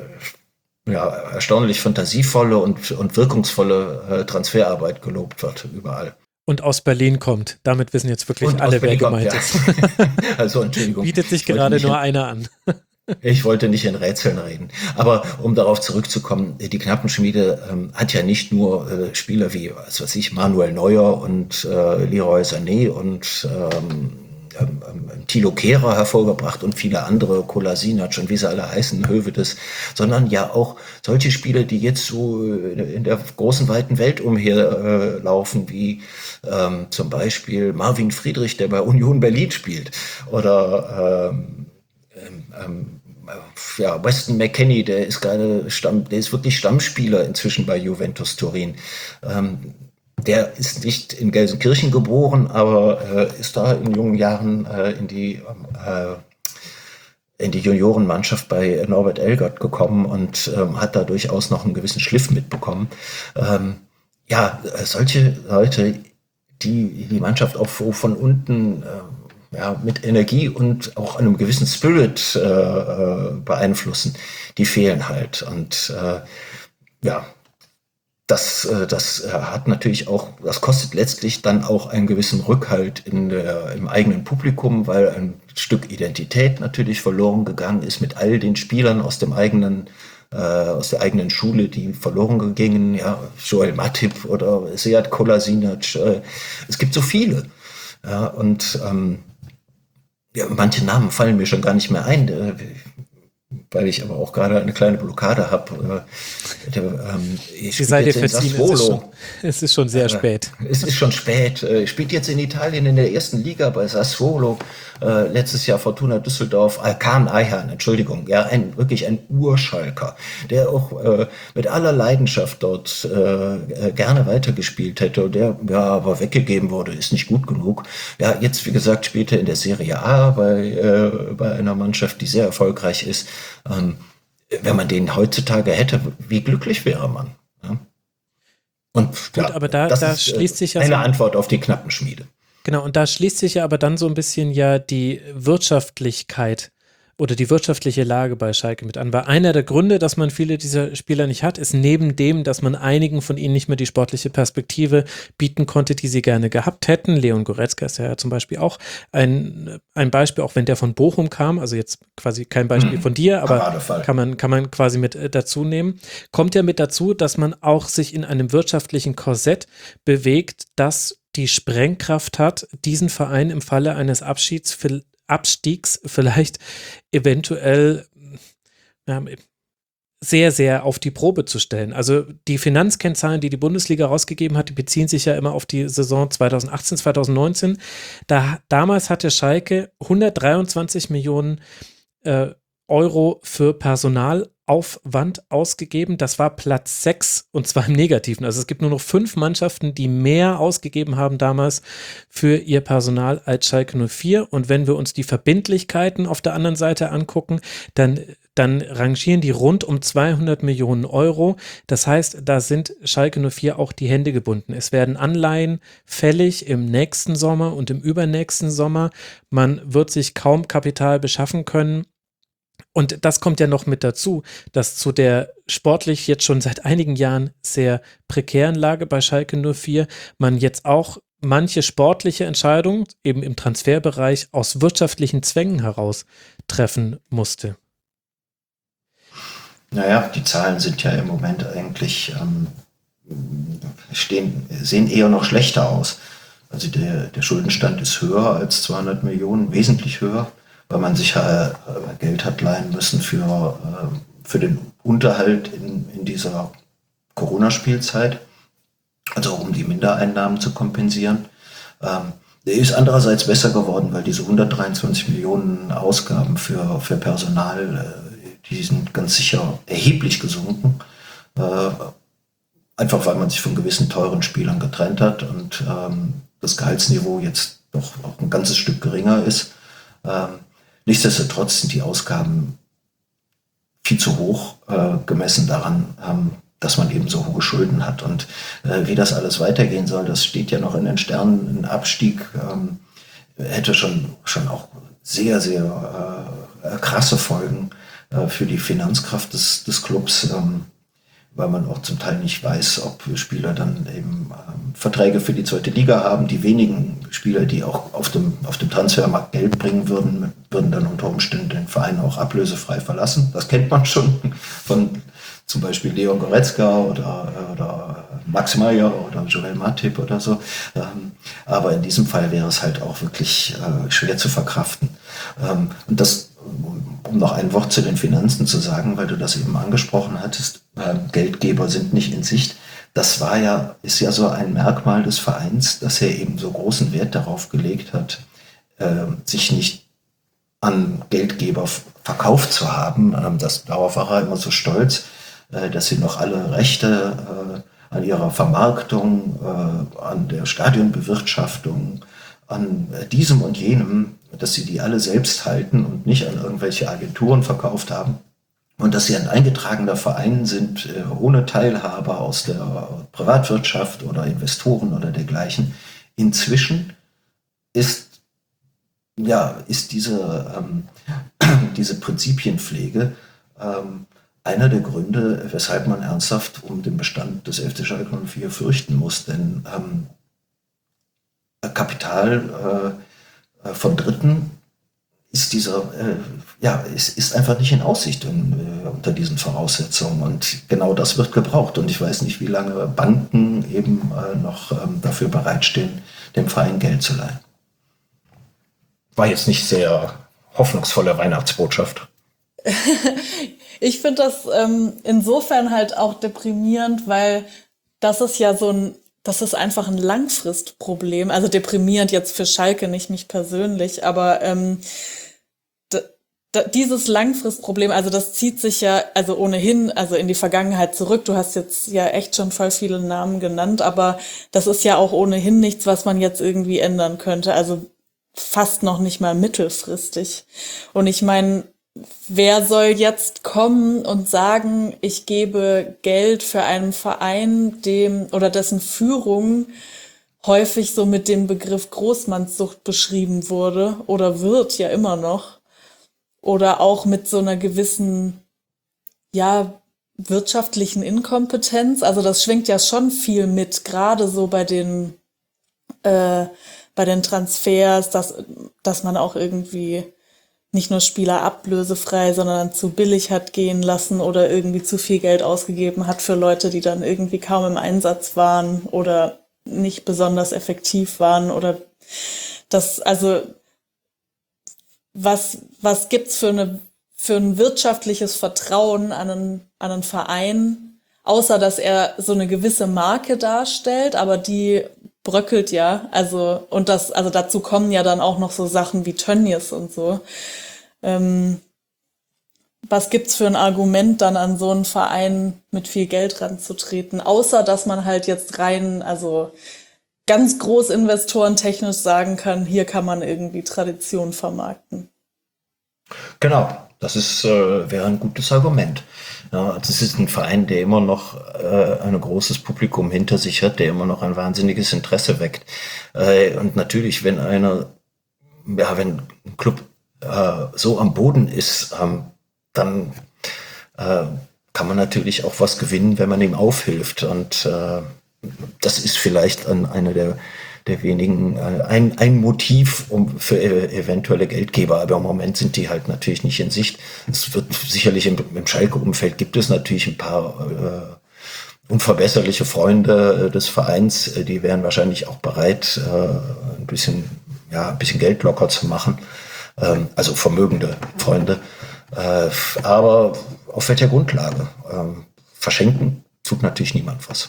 ja, erstaunlich fantasievolle und, und wirkungsvolle äh, Transferarbeit gelobt wird, überall. Und aus Berlin kommt. Damit wissen jetzt wirklich und alle, wer gemeint kommt, ist. Ja. Also, Entschuldigung. Bietet sich gerade nur einer an. Ich wollte nicht in Rätseln reden. Aber um darauf zurückzukommen, die Knappenschmiede ähm, hat ja nicht nur äh, Spieler wie, was weiß ich, Manuel Neuer und äh, Leroy Sané und ähm, Ähm, ähm, Thilo Kehrer hervorgebracht und viele andere, Kolasinac und wie sie alle heißen, Hövedes, sondern ja auch solche Spieler, die jetzt so in der großen, weiten Welt umherlaufen, äh, wie ähm, zum Beispiel Marvin Friedrich, der bei Union Berlin spielt, oder ähm, ähm, ja, Weston McKennie, der ist gerade Stamm, der ist wirklich Stammspieler inzwischen bei Juventus Turin. Ähm, Der ist nicht in Gelsenkirchen geboren, aber äh, ist da in jungen Jahren äh, in die äh, in die Juniorenmannschaft bei Norbert Elgert gekommen und ähm, hat da durchaus noch einen gewissen Schliff mitbekommen. Ähm, ja, solche Leute, die die Mannschaft auch von unten äh, ja, mit Energie und auch einem gewissen Spirit äh, beeinflussen, die fehlen halt. Und äh, ja, Das, das hat natürlich auch, das kostet letztlich dann auch einen gewissen Rückhalt in der, im eigenen Publikum, weil ein Stück Identität natürlich verloren gegangen ist mit all den Spielern aus dem eigenen, äh, aus der eigenen Schule, die verloren gingen, ja, Joel Matip oder Sead Kolasinac. Äh, es gibt so viele. Ja, und ähm, ja, manche Namen fallen mir schon gar nicht mehr ein. Äh, weil ich aber auch gerade eine kleine Blockade habe. Äh, ähm, Sie sei dir verziehen, es ist, schon, es ist schon sehr äh, spät. Es ist schon spät. Ich spielt jetzt in Italien in der ersten Liga bei Sassuolo. Äh, letztes Jahr Fortuna Düsseldorf, Alkan Ayhan, Entschuldigung, ja, ein wirklich ein Urschalker, der auch äh, mit aller Leidenschaft dort äh, gerne weitergespielt hätte, der ja aber weggegeben wurde, ist nicht gut genug. Ja, jetzt wie gesagt spielt er in der Serie A bei äh, bei einer Mannschaft, die sehr erfolgreich ist. Ähm, wenn man den heutzutage hätte, wie glücklich wäre man? Ja? Und gut, ja, aber da, das da ist, schließt sich ja eine so Antwort auf die Knappenschmiede. Genau, und da schließt sich ja aber dann so ein bisschen ja die Wirtschaftlichkeit oder die wirtschaftliche Lage bei Schalke mit an. Weil einer der Gründe, dass man viele dieser Spieler nicht hat, ist neben dem, dass man einigen von ihnen nicht mehr die sportliche Perspektive bieten konnte, die sie gerne gehabt hätten. Leon Goretzka ist ja zum Beispiel auch ein, ein Beispiel, auch wenn der von Bochum kam, also jetzt quasi kein Beispiel von dir, aber kann man, kann man quasi mit äh, dazu nehmen. Kommt ja mit dazu, dass man auch sich in einem wirtschaftlichen Korsett bewegt, das die Sprengkraft hat, diesen Verein im Falle eines Abschieds für Abstiegs vielleicht eventuell ja, sehr, sehr auf die Probe zu stellen. Also die Finanzkennzahlen, die die Bundesliga rausgegeben hat, die beziehen sich ja immer auf die Saison zwanzig achtzehn, zwanzig neunzehn. Da, damals hatte Schalke hundertdreiundzwanzig Millionen äh, Euro für Personalaufwand ausgegeben. Das war Platz sechs und zwar im Negativen. Also es gibt nur noch fünf Mannschaften, die mehr ausgegeben haben damals für ihr Personal als Schalke null vier. Und wenn wir uns die Verbindlichkeiten auf der anderen Seite angucken, dann, dann rangieren die rund um zweihundert Millionen Euro. Das heißt, da sind Schalke null vier auch die Hände gebunden. Es werden Anleihen fällig im nächsten Sommer und im übernächsten Sommer. Man wird sich kaum Kapital beschaffen können. Und das kommt ja noch mit dazu, dass zu der sportlich jetzt schon seit einigen Jahren sehr prekären Lage bei Schalke null vier man jetzt auch manche sportliche Entscheidungen eben im Transferbereich aus wirtschaftlichen Zwängen heraus treffen musste. Naja, die Zahlen sind ja im Moment eigentlich, ähm, stehen, sehen eher noch schlechter aus. Also der, der Schuldenstand ist höher als zweihundert Millionen, wesentlich höher, weil man sich äh, Geld hat leihen müssen für, äh, für den Unterhalt in, in dieser Corona-Spielzeit, also um die Mindereinnahmen zu kompensieren. Ähm, der ist andererseits besser geworden, weil diese hundertdreiundzwanzig Millionen Ausgaben für, für Personal, äh, die sind ganz sicher erheblich gesunken. Äh, einfach weil man sich von gewissen teuren Spielern getrennt hat und ähm, das Gehaltsniveau jetzt doch auch ein ganzes Stück geringer ist. Ähm, Nichtsdestotrotz sind die Ausgaben viel zu hoch äh, gemessen daran, ähm, dass man eben so hohe Schulden hat. Und äh, wie das alles weitergehen soll, das steht ja noch in den Sternen. Ein Abstieg ähm, hätte schon, schon auch sehr, sehr äh, krasse Folgen äh, für die Finanzkraft des, des Clubs, ähm, weil man auch zum Teil nicht weiß, ob Spieler dann eben ähm, Verträge für die zweite Liga haben. Die wenigen Spieler, die auch auf dem, auf dem Transfermarkt Geld bringen würden, würden dann unter Umständen den Verein auch ablösefrei verlassen. Das kennt man schon von zum Beispiel Leon Goretzka oder, oder Max Meyer oder Joel Matip oder so. Ähm, aber in diesem Fall wäre es halt auch wirklich äh, schwer zu verkraften. Ähm, und das, um noch ein Wort zu den Finanzen zu sagen, weil du das eben angesprochen hattest, äh, Geldgeber sind nicht in Sicht. Das war ja, ist ja so ein Merkmal des Vereins, dass er eben so großen Wert darauf gelegt hat, äh, sich nicht an Geldgeber verkauft zu haben. Ähm, das, darauf war er immer so stolz, äh, dass sie noch alle Rechte äh, an ihrer Vermarktung, äh, an der Stadionbewirtschaftung, an äh, diesem und jenem, dass sie die alle selbst halten und nicht an irgendwelche Agenturen verkauft haben. Und dass sie ein eingetragener Verein sind, äh, ohne Teilhaber aus der Privatwirtschaft oder Investoren oder dergleichen. Inzwischen ist, ja, ist diese, ähm, diese Prinzipienpflege ähm, einer der Gründe, weshalb man ernsthaft um den Bestand des F C Schalke null vier fürchten muss. Denn ähm, Kapital äh, von Dritten ist dieser, äh, ja, ist, ist einfach nicht in Aussicht in, äh, unter diesen Voraussetzungen. Und genau das wird gebraucht. Und ich weiß nicht, wie lange Banken eben äh, noch ähm, dafür bereitstehen, dem Verein Geld zu leihen. War jetzt nicht sehr hoffnungsvolle Weihnachtsbotschaft. Ich finde das ähm, insofern halt auch deprimierend, weil das ist ja so ein, das ist einfach ein Langfristproblem. Also deprimierend jetzt für Schalke, nicht mich persönlich, aber ähm, dieses Langfristproblem, also das zieht sich ja also ohnehin also in die Vergangenheit zurück. Du hast jetzt ja echt schon voll viele Namen genannt, aber das ist ja auch ohnehin nichts, was man jetzt irgendwie ändern könnte. Also fast noch nicht mal mittelfristig. Und ich meine, wer soll jetzt kommen und sagen, ich gebe Geld für einen Verein, dem oder dessen Führung häufig so mit dem Begriff Großmannssucht beschrieben wurde oder wird ja immer noch. oder auch mit so einer gewissen, ja, wirtschaftlichen Inkompetenz. Also das schwingt ja schon viel mit, gerade so bei den äh, bei den Transfers, dass, dass man auch irgendwie nicht nur Spieler ablösefrei, sondern zu billig hat gehen lassen oder irgendwie zu viel Geld ausgegeben hat für Leute, die dann irgendwie kaum im Einsatz waren oder nicht besonders effektiv waren oder das, also was, was gibt's für eine, für ein wirtschaftliches Vertrauen an einen, an einen Verein, außer dass er so eine gewisse Marke darstellt, aber die bröckelt ja, also, und das, also dazu kommen ja dann auch noch so Sachen wie Tönnies und so. Ähm, was gibt's für ein Argument, dann an so einen Verein mit viel Geld ranzutreten, außer dass man halt jetzt rein, also ganz Großinvestoren technisch sagen kann, hier kann man irgendwie Tradition vermarkten. Genau, das ist, äh, wäre ein gutes Argument. Ja, das ist ein Verein, der immer noch äh, ein großes Publikum hinter sich hat, der immer noch ein wahnsinniges Interesse weckt. Äh, und natürlich, wenn einer, ja, wenn ein Club äh, so am Boden ist, ähm, dann äh, kann man natürlich auch was gewinnen, wenn man ihm aufhilft. Und äh, das ist vielleicht an einer der der wenigen, äh, ein, ein Motiv um, für e- eventuelle Geldgeber, aber im Moment sind die halt natürlich nicht in Sicht. Es wird sicherlich im, im Schalke-Umfeld gibt es natürlich ein paar äh, unverbesserliche Freunde äh, des Vereins, äh, die wären wahrscheinlich auch bereit, äh, ein bisschen, ja, ein bisschen Geld locker zu machen, ähm, also vermögende Freunde. Äh, aber auf welcher Grundlage? Ähm, verschenken tut natürlich niemand was.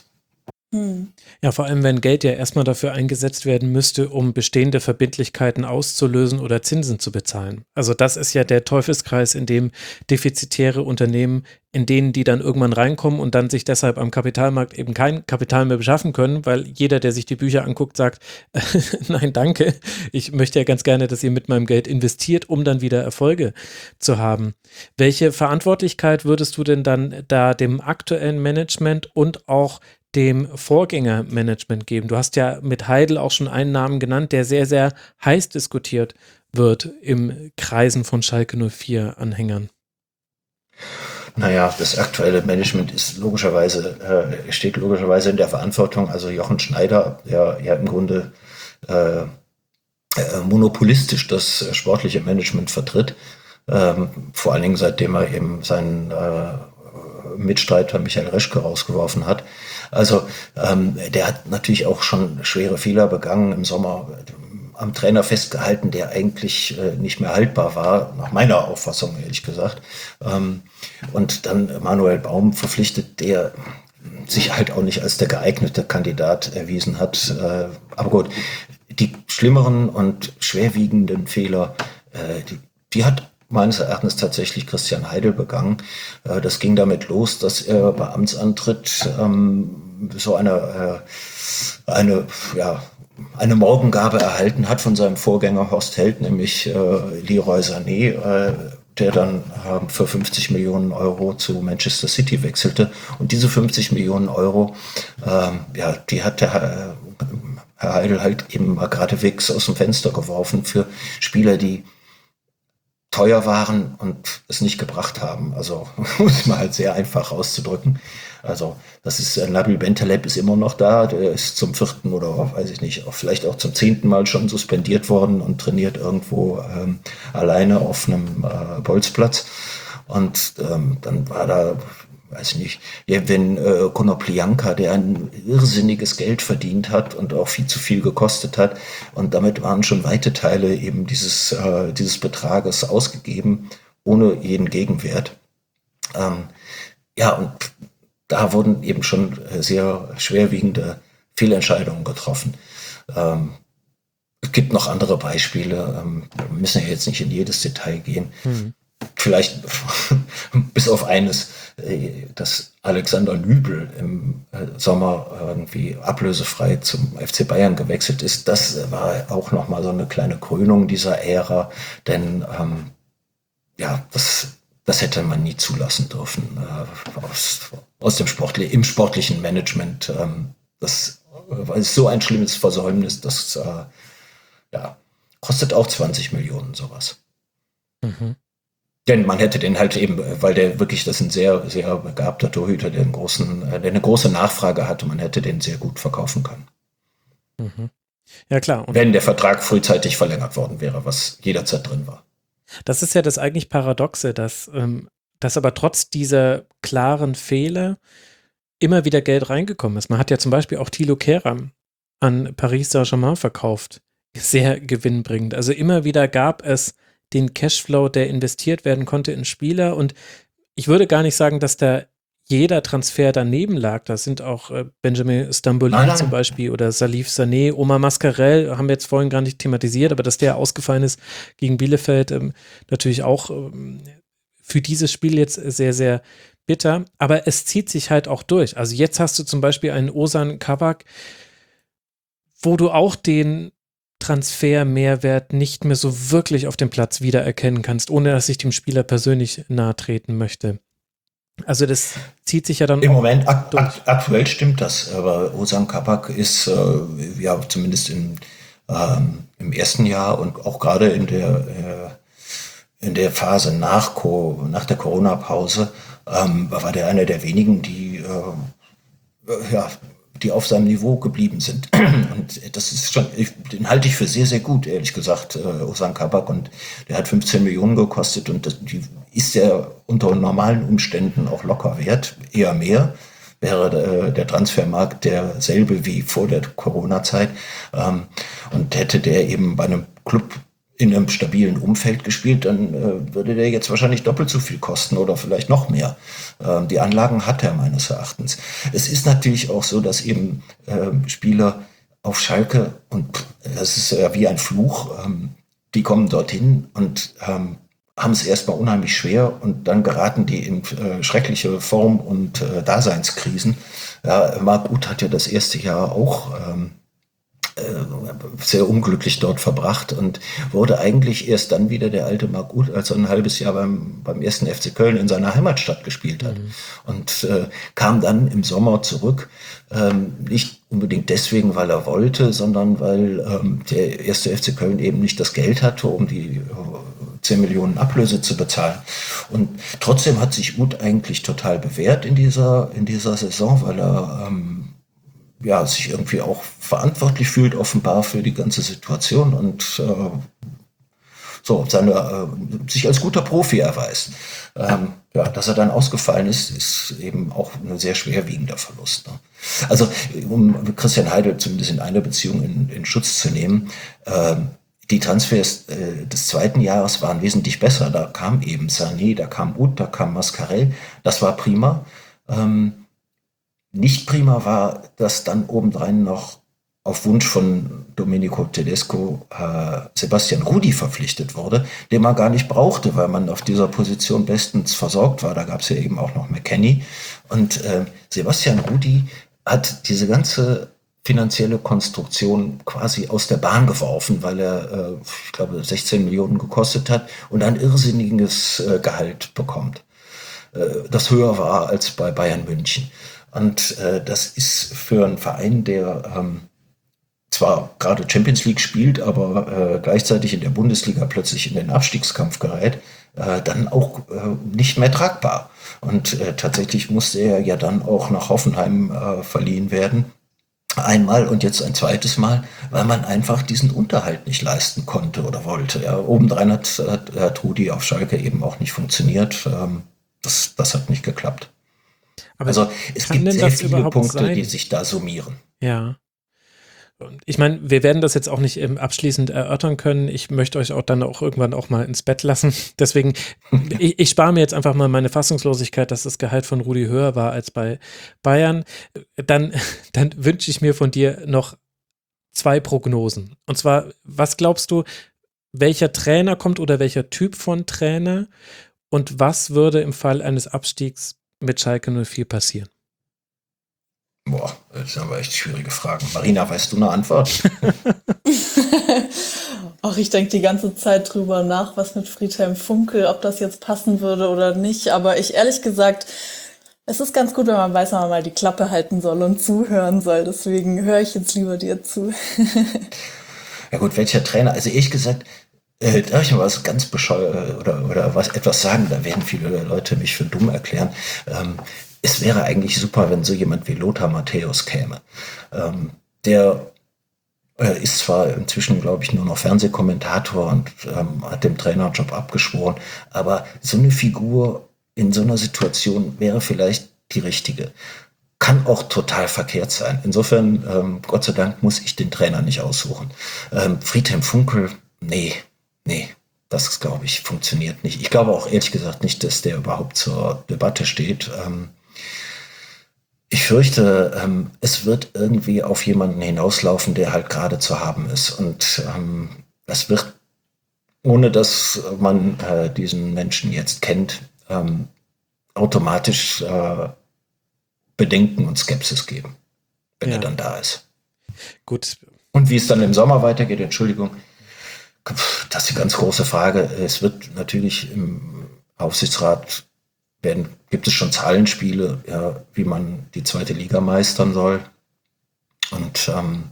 Ja, vor allem, wenn Geld ja erstmal dafür eingesetzt werden müsste, um bestehende Verbindlichkeiten auszulösen oder Zinsen zu bezahlen. Also das ist ja der Teufelskreis, in dem defizitäre Unternehmen, in denen die dann irgendwann reinkommen und dann sich deshalb am Kapitalmarkt eben kein Kapital mehr beschaffen können, weil jeder, der sich die Bücher anguckt, sagt, äh, nein, danke, ich möchte ja ganz gerne, dass ihr mit meinem Geld investiert, um dann wieder Erfolge zu haben. Welche Verantwortlichkeit würdest du denn dann da dem aktuellen Management und auch dem Vorgängermanagement geben? Du hast ja mit Heidel auch schon einen Namen genannt, der sehr, sehr heiß diskutiert wird im Kreisen von Schalke null vier Anhängern. Naja, das aktuelle Management ist logischerweise, äh, steht logischerweise in der Verantwortung. Also Jochen Schneider, der ja im Grunde äh, äh, monopolistisch das sportliche Management vertritt, ähm, vor allen Dingen seitdem er eben seinen äh, Mitstreiter Michael Reschke rausgeworfen hat. Also ähm, der hat natürlich auch schon schwere Fehler begangen im Sommer, am Trainer festgehalten, der eigentlich äh, nicht mehr haltbar war, nach meiner Auffassung ehrlich gesagt. Ähm, und dann Manuel Baum verpflichtet, der sich halt auch nicht als der geeignete Kandidat erwiesen hat. Äh, aber gut, die schlimmeren und schwerwiegenden Fehler, äh, die, die hat meines Erachtens tatsächlich Christian Heidel begangen. Äh, das ging damit los, dass er bei Amtsantritt ähm, so eine, äh, eine, ja, eine Morgengabe erhalten hat von seinem Vorgänger Horst Held, nämlich äh, Leroy Sané, äh, der dann äh, für fünfzig Millionen Euro zu Manchester City wechselte. Und diese fünfzig Millionen Euro, äh, ja, die hat der äh, Herr Heidel halt eben mal geradewegs aus dem Fenster geworfen für Spieler, die teuer waren und es nicht gebracht haben. Also, um es mal halt sehr einfach auszudrücken. Also, das ist, äh, Nabil Bentaleb ist immer noch da, der ist zum vierten oder, weiß ich nicht, auch vielleicht auch zum zehnten Mal schon suspendiert worden und trainiert irgendwo ähm, alleine auf einem äh, Bolzplatz. Und ähm, dann war da, weiß ich nicht, ja, wenn äh, Konoplyanka, der ein irrsinniges Geld verdient hat und auch viel zu viel gekostet hat, und damit waren schon weite Teile eben dieses, äh, dieses Betrages ausgegeben, ohne jeden Gegenwert. Ähm, ja, und da wurden eben schon sehr schwerwiegende Fehlentscheidungen getroffen. Ähm, es gibt noch andere Beispiele, ähm, wir müssen ja jetzt nicht in jedes Detail gehen. Mhm. Vielleicht bis auf eines, dass Alexander Nübel im Sommer irgendwie ablösefrei zum F C Bayern gewechselt ist. Das war auch nochmal so eine kleine Krönung dieser Ära, denn ähm, ja, das, das hätte man nie zulassen dürfen äh, aus, aus dem Sportli- im sportlichen Management. Ähm, das äh, ist so ein schlimmes Versäumnis, das äh, ja, kostet auch zwanzig Millionen sowas. Mhm. Denn man hätte den halt eben, weil der wirklich, das ist ein sehr, sehr begabter Torhüter, der, einen großen, der eine große Nachfrage hatte, man hätte den sehr gut verkaufen können. Mhm. Ja, klar. Und wenn der Vertrag frühzeitig verlängert worden wäre, was jederzeit drin war. das ist ja das eigentlich Paradoxe, dass, ähm, dass aber trotz dieser klaren Fehler immer wieder Geld reingekommen ist. Man hat ja zum Beispiel auch Thilo Kehrer an Paris Saint-Germain verkauft. Sehr gewinnbringend. Also immer wieder gab es den Cashflow, der investiert werden konnte in Spieler, und ich würde gar nicht sagen, dass da jeder Transfer daneben lag. Da sind auch äh, Benjamin Stambouli Nein, nein. zum Beispiel oder Salif Sané, Omar Mascarell, haben wir jetzt vorhin gar nicht thematisiert, aber dass der ausgefallen ist gegen Bielefeld, ähm, natürlich auch ähm, für dieses Spiel jetzt sehr, sehr bitter, aber es zieht sich halt auch durch. Also jetzt hast du zum Beispiel einen Ozan Kabak, wo du auch den Transfermehrwert nicht mehr so wirklich auf dem Platz wiedererkennen kannst, ohne dass ich dem Spieler persönlich nahe treten möchte. Also das zieht sich ja dann Im auch Moment, ak durch. ak aktuell stimmt das, aber Ozan Kabak ist äh, ja zumindest in, ähm, im ersten Jahr und auch gerade in der, äh, in der Phase nach, Co nach der Corona-Pause ähm, war der einer der wenigen, die äh, ja, die auf seinem Niveau geblieben sind. Und das ist schon, ich, den halte ich für sehr, sehr gut, ehrlich gesagt, äh, Ozan Kabak. Und der hat fünfzehn Millionen gekostet und das, die ist ja unter normalen Umständen auch locker wert, eher mehr. Wäre äh, der Transfermarkt derselbe wie vor der Corona-Zeit. Ähm, und hätte der eben bei einem Club in einem stabilen Umfeld gespielt, dann äh, würde der jetzt wahrscheinlich doppelt so viel kosten oder vielleicht noch mehr. Ähm, die Anlagen hat er meines Erachtens. Es ist natürlich auch so, dass eben äh, Spieler auf Schalke, und das ist ja wie ein Fluch, ähm, die kommen dorthin und ähm, haben es erstmal unheimlich schwer und dann geraten die in äh, schreckliche Form- und äh, Daseinskrisen. Ja, Marc Uth hat ja das erste Jahr auch ähm, sehr unglücklich dort verbracht und wurde eigentlich erst dann wieder der alte Marc Uth, als er ein halbes Jahr beim, beim ersten F C Köln in seiner Heimatstadt gespielt hat. Mhm. Und äh, kam dann im Sommer zurück, ähm, nicht unbedingt deswegen, weil er wollte, sondern weil ähm, der erste F C Köln eben nicht das Geld hatte, um die äh, zehn Millionen Ablöse zu bezahlen. Und trotzdem hat sich Uth eigentlich total bewährt in dieser, in dieser Saison, weil er ähm, ja, sich irgendwie auch verantwortlich fühlt, offenbar für die ganze Situation und äh, so seine, äh, sich als guter Profi erweist. Ähm, ja, dass er dann ausgefallen ist, ist eben auch ein sehr schwerwiegender Verlust. Ne? Also, um Christian Heidel zumindest in einer Beziehung in, in Schutz zu nehmen, äh, die Transfers äh, des zweiten Jahres waren wesentlich besser. Da kam eben Sané, da kam Uth, da kam Mascarell. Das war prima. Ähm, Nicht prima war, dass dann obendrein noch auf Wunsch von Domenico Tedesco äh, Sebastian Rudi verpflichtet wurde, den man gar nicht brauchte, weil man auf dieser Position bestens versorgt war. Da gab es ja eben auch noch McKennie. Und äh, Sebastian Rudi hat diese ganze finanzielle Konstruktion quasi aus der Bahn geworfen, weil er, äh, ich glaube, sechzehn Millionen gekostet hat und ein irrsinniges äh, Gehalt bekommt, äh, das höher war als bei Bayern München. Und äh, das ist für einen Verein, der ähm, zwar gerade Champions League spielt, aber äh, gleichzeitig in der Bundesliga plötzlich in den Abstiegskampf gerät, äh, dann auch äh, nicht mehr tragbar. Und äh, tatsächlich musste er ja dann auch nach Hoffenheim äh, verliehen werden. Einmal und jetzt ein zweites Mal, weil man einfach diesen Unterhalt nicht leisten konnte oder wollte. Ja, obendrein hat, hat, hat Rudi auf Schalke eben auch nicht funktioniert. Ähm, das, das hat nicht geklappt. Aber also es gibt sehr viele Punkte, sein? die sich da summieren. Ja. Und ich meine, wir werden das jetzt auch nicht ähm, abschließend erörtern können. Ich möchte euch auch dann auch irgendwann auch mal ins Bett lassen. Deswegen, ich, ich spare mir jetzt einfach mal meine Fassungslosigkeit, dass das Gehalt von Rudi höher war als bei Bayern. Dann, dann wünsche ich mir von dir noch zwei Prognosen. Und zwar, was glaubst du, welcher Trainer kommt oder welcher Typ von Trainer? Und was würde im Fall eines Abstiegs mit Schalke null vier passieren? Boah, das sind aber echt schwierige Fragen. Marina, weißt du eine Antwort? Ach, ich denke die ganze Zeit drüber nach, was mit Friedhelm Funkel, ob das jetzt passen würde oder nicht. Aber ich ehrlich gesagt, es ist ganz gut, wenn man weiß, wenn man mal die Klappe halten soll und zuhören soll. Deswegen höre ich jetzt lieber dir zu. Ja gut, welcher Trainer? Also ehrlich gesagt, Äh, darf ich mal was ganz bescheuert oder, oder was etwas sagen? Da werden viele Leute mich für dumm erklären. Ähm, es wäre eigentlich super, wenn so jemand wie Lothar Matthäus käme. Ähm, der äh, ist zwar inzwischen, glaube ich, nur noch Fernsehkommentator und ähm, hat dem Trainerjob abgeschworen, aber so eine Figur in so einer Situation wäre vielleicht die richtige. Kann auch total verkehrt sein. Insofern, ähm, Gott sei Dank, muss ich den Trainer nicht aussuchen. Ähm, Friedhelm Funkel, nee. Nee, das, glaube ich, funktioniert nicht. Ich glaube auch ehrlich gesagt nicht, dass der überhaupt zur Debatte steht. Ähm, ich fürchte, ähm, es wird irgendwie auf jemanden hinauslaufen, der halt gerade zu haben ist. Und ähm, das wird, ohne dass man äh, diesen Menschen jetzt kennt, ähm, automatisch äh, Bedenken und Skepsis geben, wenn Ja. er dann da ist. Gut, Und wie es dann im Sommer weitergeht, Entschuldigung, das ist die ganz große Frage. Es wird natürlich im Aufsichtsrat werden, gibt es schon Zahlenspiele, ja, wie man die zweite Liga meistern soll. Und ähm,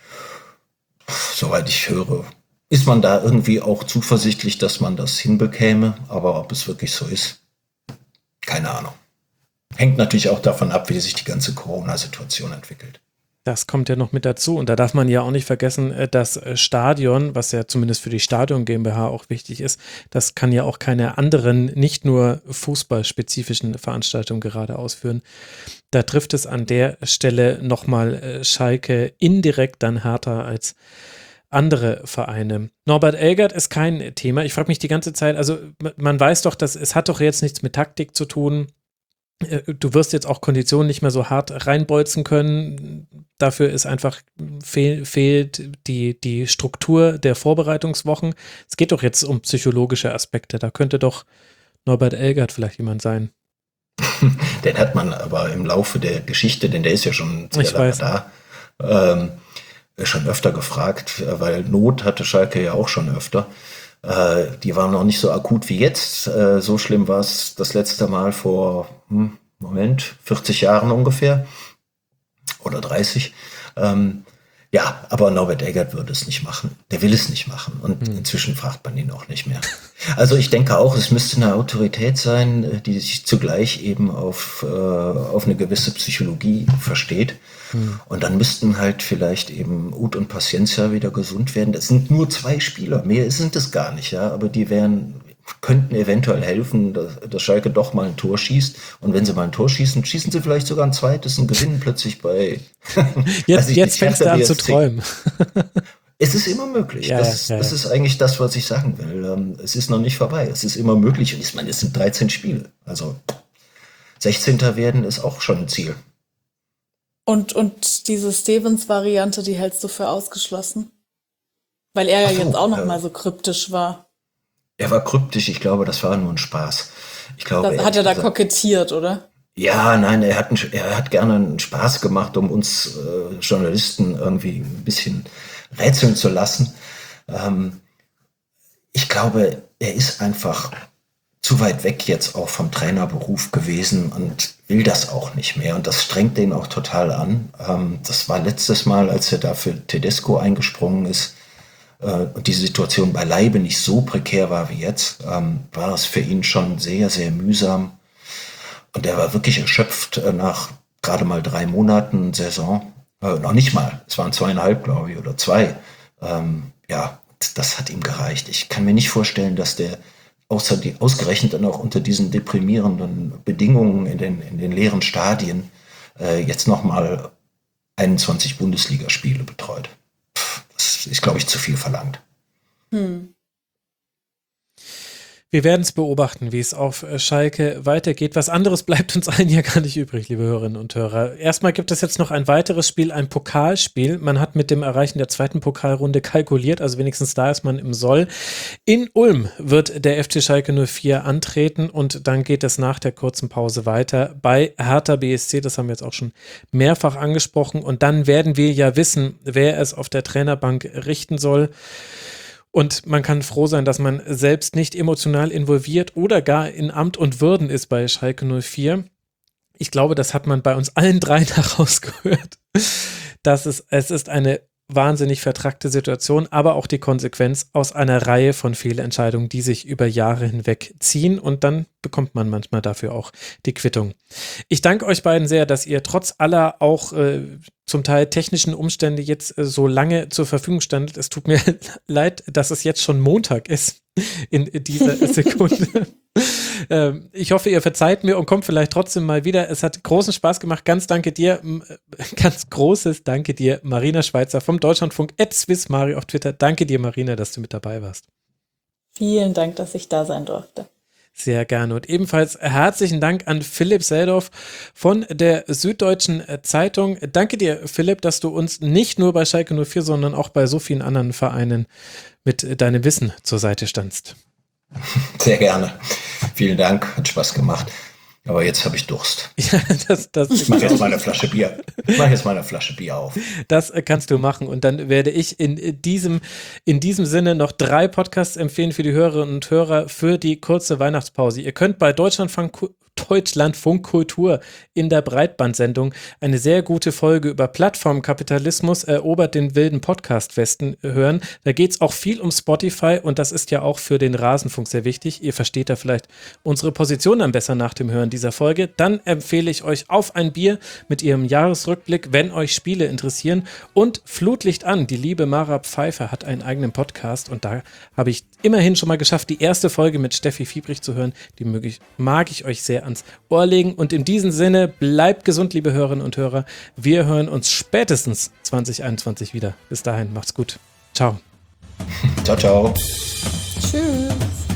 soweit ich höre, ist man da irgendwie auch zuversichtlich, dass man das hinbekäme. Aber ob es wirklich so ist, keine Ahnung. Hängt natürlich auch davon ab, wie sich die ganze Corona-Situation entwickelt. das kommt ja noch mit dazu. Und da darf man ja auch nicht vergessen, äh, das äh, Stadion, was ja zumindest für die Stadion GmbH auch wichtig ist, das kann ja auch keine anderen, nicht nur fußballspezifischen Veranstaltungen gerade ausführen. Da trifft es an der Stelle nochmal äh, Schalke indirekt dann härter als andere Vereine. Norbert Elgert ist kein Thema. Ich frage mich die ganze Zeit, also m- man weiß doch, dass es hat doch jetzt nichts mit Taktik zu tun. Äh, Du wirst jetzt auch Konditionen nicht mehr so hart reinbolzen können. Dafür ist einfach fehl, fehlt die, die Struktur der Vorbereitungswochen. Es geht doch jetzt um psychologische Aspekte. Da könnte doch Norbert Elgert vielleicht jemand sein. Den hat man aber im Laufe der Geschichte, denn der ist ja schon sehr Ich lange weiß. da, ähm, schon öfter gefragt, weil Not hatte Schalke ja auch schon öfter. Äh, die waren noch nicht so akut wie jetzt. Äh, so schlimm war es das letzte Mal vor, hm, Moment, vierzig Jahren ungefähr oder dreißig. Ähm, ja, aber Norbert Elgert würde es nicht machen. Der will es nicht machen. Und Hm. inzwischen fragt man ihn auch nicht mehr. Also ich denke auch, es müsste eine Autorität sein, äh, die sich zugleich eben auf, äh, auf eine gewisse Psychologie versteht. Hm. Und dann müssten halt vielleicht eben Uth und Paciencia wieder gesund werden. Das sind nur zwei Spieler, mehr sind es gar nicht, ja. Aber die wären, könnten eventuell helfen, dass, dass Schalke doch mal ein Tor schießt. Und wenn sie mal ein Tor schießen, schießen sie vielleicht sogar ein zweites und gewinnen plötzlich bei. Jetzt, weiß ich jetzt nicht, fängst du Hertha an zu B S C. träumen. Es ist immer möglich. Ja, das, ja, ja, das ja. ist eigentlich das, was ich sagen will. Ähm, Es ist noch nicht vorbei. Es ist immer möglich. Und ich meine, es sind dreizehn Spiele. Also sechzehnter werden ist auch schon ein Ziel. Und, und diese Stevens-Variante, die hältst du für ausgeschlossen? Weil er ja Ach so, jetzt auch noch äh, mal so kryptisch war. Er war kryptisch. Ich glaube, das war nur ein Spaß. Ich glaube, Da, hat er da ehrlich gesagt- kokettiert, oder? Ja, nein, er hat, einen, er hat gerne einen Spaß gemacht, um uns äh, Journalisten irgendwie ein bisschen rätseln zu lassen. Ähm, ich glaube, er ist einfach zu weit weg jetzt auch vom Trainerberuf gewesen und will das auch nicht mehr. Und das strengt den auch total an. Ähm, das war letztes Mal, als er da für Tedesco eingesprungen ist äh, und die Situation beileibe nicht so prekär war wie jetzt, ähm, war es für ihn schon sehr, sehr mühsam. Und er war wirklich erschöpft äh, nach gerade mal drei Monaten Saison. Äh, noch nicht mal, es waren zweieinhalb, glaube ich, oder zwei. Ähm, ja, das hat ihm gereicht. Ich kann mir nicht vorstellen, dass der außer die, ausgerechnet dann auch unter diesen deprimierenden Bedingungen in den, in den leeren Stadien äh, jetzt nochmal einundzwanzig Bundesligaspiele betreut. Pff, das ist, glaube ich, zu viel verlangt. Hm. Wir werden es beobachten, wie es auf äh, Schalke weitergeht. Was anderes bleibt uns allen ja gar nicht übrig, liebe Hörerinnen und Hörer. Erstmal gibt es jetzt noch ein weiteres Spiel, ein Pokalspiel. Man hat mit dem Erreichen der zweiten Pokalrunde kalkuliert, also wenigstens da ist man im Soll. In Ulm wird der F C Schalke null vier antreten und dann geht es nach der kurzen Pause weiter bei Hertha B S C. Das haben wir jetzt auch schon mehrfach angesprochen. Und dann werden wir ja wissen, wer es auf der Trainerbank richten soll. Und man kann froh sein, dass man selbst nicht emotional involviert oder gar in Amt und Würden ist bei Schalke null vier. Ich glaube, das hat man bei uns allen dreien herausgehört. Dass es, es ist eine wahnsinnig vertrackte Situation, aber auch die Konsequenz aus einer Reihe von Fehlentscheidungen, die sich über Jahre hinweg ziehen und dann bekommt man manchmal dafür auch die Quittung. Ich danke euch beiden sehr, dass ihr trotz aller auch äh, zum Teil technischen Umstände jetzt äh, so lange zur Verfügung standet. Es tut mir leid, dass es jetzt schon Montag ist in dieser Sekunde. ähm, ich hoffe, ihr verzeiht mir und kommt vielleicht trotzdem mal wieder. Es hat großen Spaß gemacht. Ganz danke dir, m- ganz großes Danke dir, Marina Schweizer vom Deutschlandfunk at swissmari auf Twitter. Danke dir, Marina, dass du mit dabei warst. Vielen Dank, dass ich da sein durfte. Sehr gerne. Und ebenfalls herzlichen Dank an Philipp Seldorf von der Süddeutschen Zeitung. Danke dir, Philipp, dass du uns nicht nur bei Schalke null vier, sondern auch bei so vielen anderen Vereinen mit deinem Wissen zur Seite standst. Sehr gerne. Vielen Dank, hat Spaß gemacht. Aber jetzt habe ich Durst. Ja, das, das, Ich mache jetzt mal eine Flasche Bier. Ich mache jetzt mal eine Flasche Bier auf. Das kannst du machen. Und dann werde ich in diesem, in diesem Sinne noch drei Podcasts empfehlen für die Hörerinnen und Hörer für die kurze Weihnachtspause. Ihr könnt bei Deutschlandfunk, Deutschlandfunk Kultur in der Breitbandsendung eine sehr gute Folge über Plattformkapitalismus erobert den wilden Podcast-Westen hören. Da geht es auch viel um Spotify und das ist ja auch für den Rasenfunk sehr wichtig. Ihr versteht da vielleicht unsere Position dann besser nach dem Hören dieser Folge. Dann empfehle ich euch Auf ein Bier mit ihrem Jahresrückblick, wenn euch Spiele interessieren, und Flutlicht an. Die liebe Mara Pfeiffer hat einen eigenen Podcast und da habe ich immerhin schon mal geschafft, die erste Folge mit Steffi Fiebrich zu hören. Die mag ich, mag ich euch sehr ans Ohr legen. Und in diesem Sinne, bleibt gesund, liebe Hörerinnen und Hörer. Wir hören uns spätestens zwanzig einundzwanzig wieder. Bis dahin, macht's gut. Ciao. Ciao, ciao. Tschüss.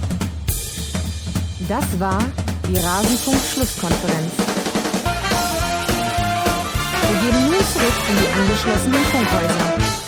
Das war die Rasenfunk-Schlusskonferenz. Wir gehen nun zurück in die angeschlossenen Funkhäuser.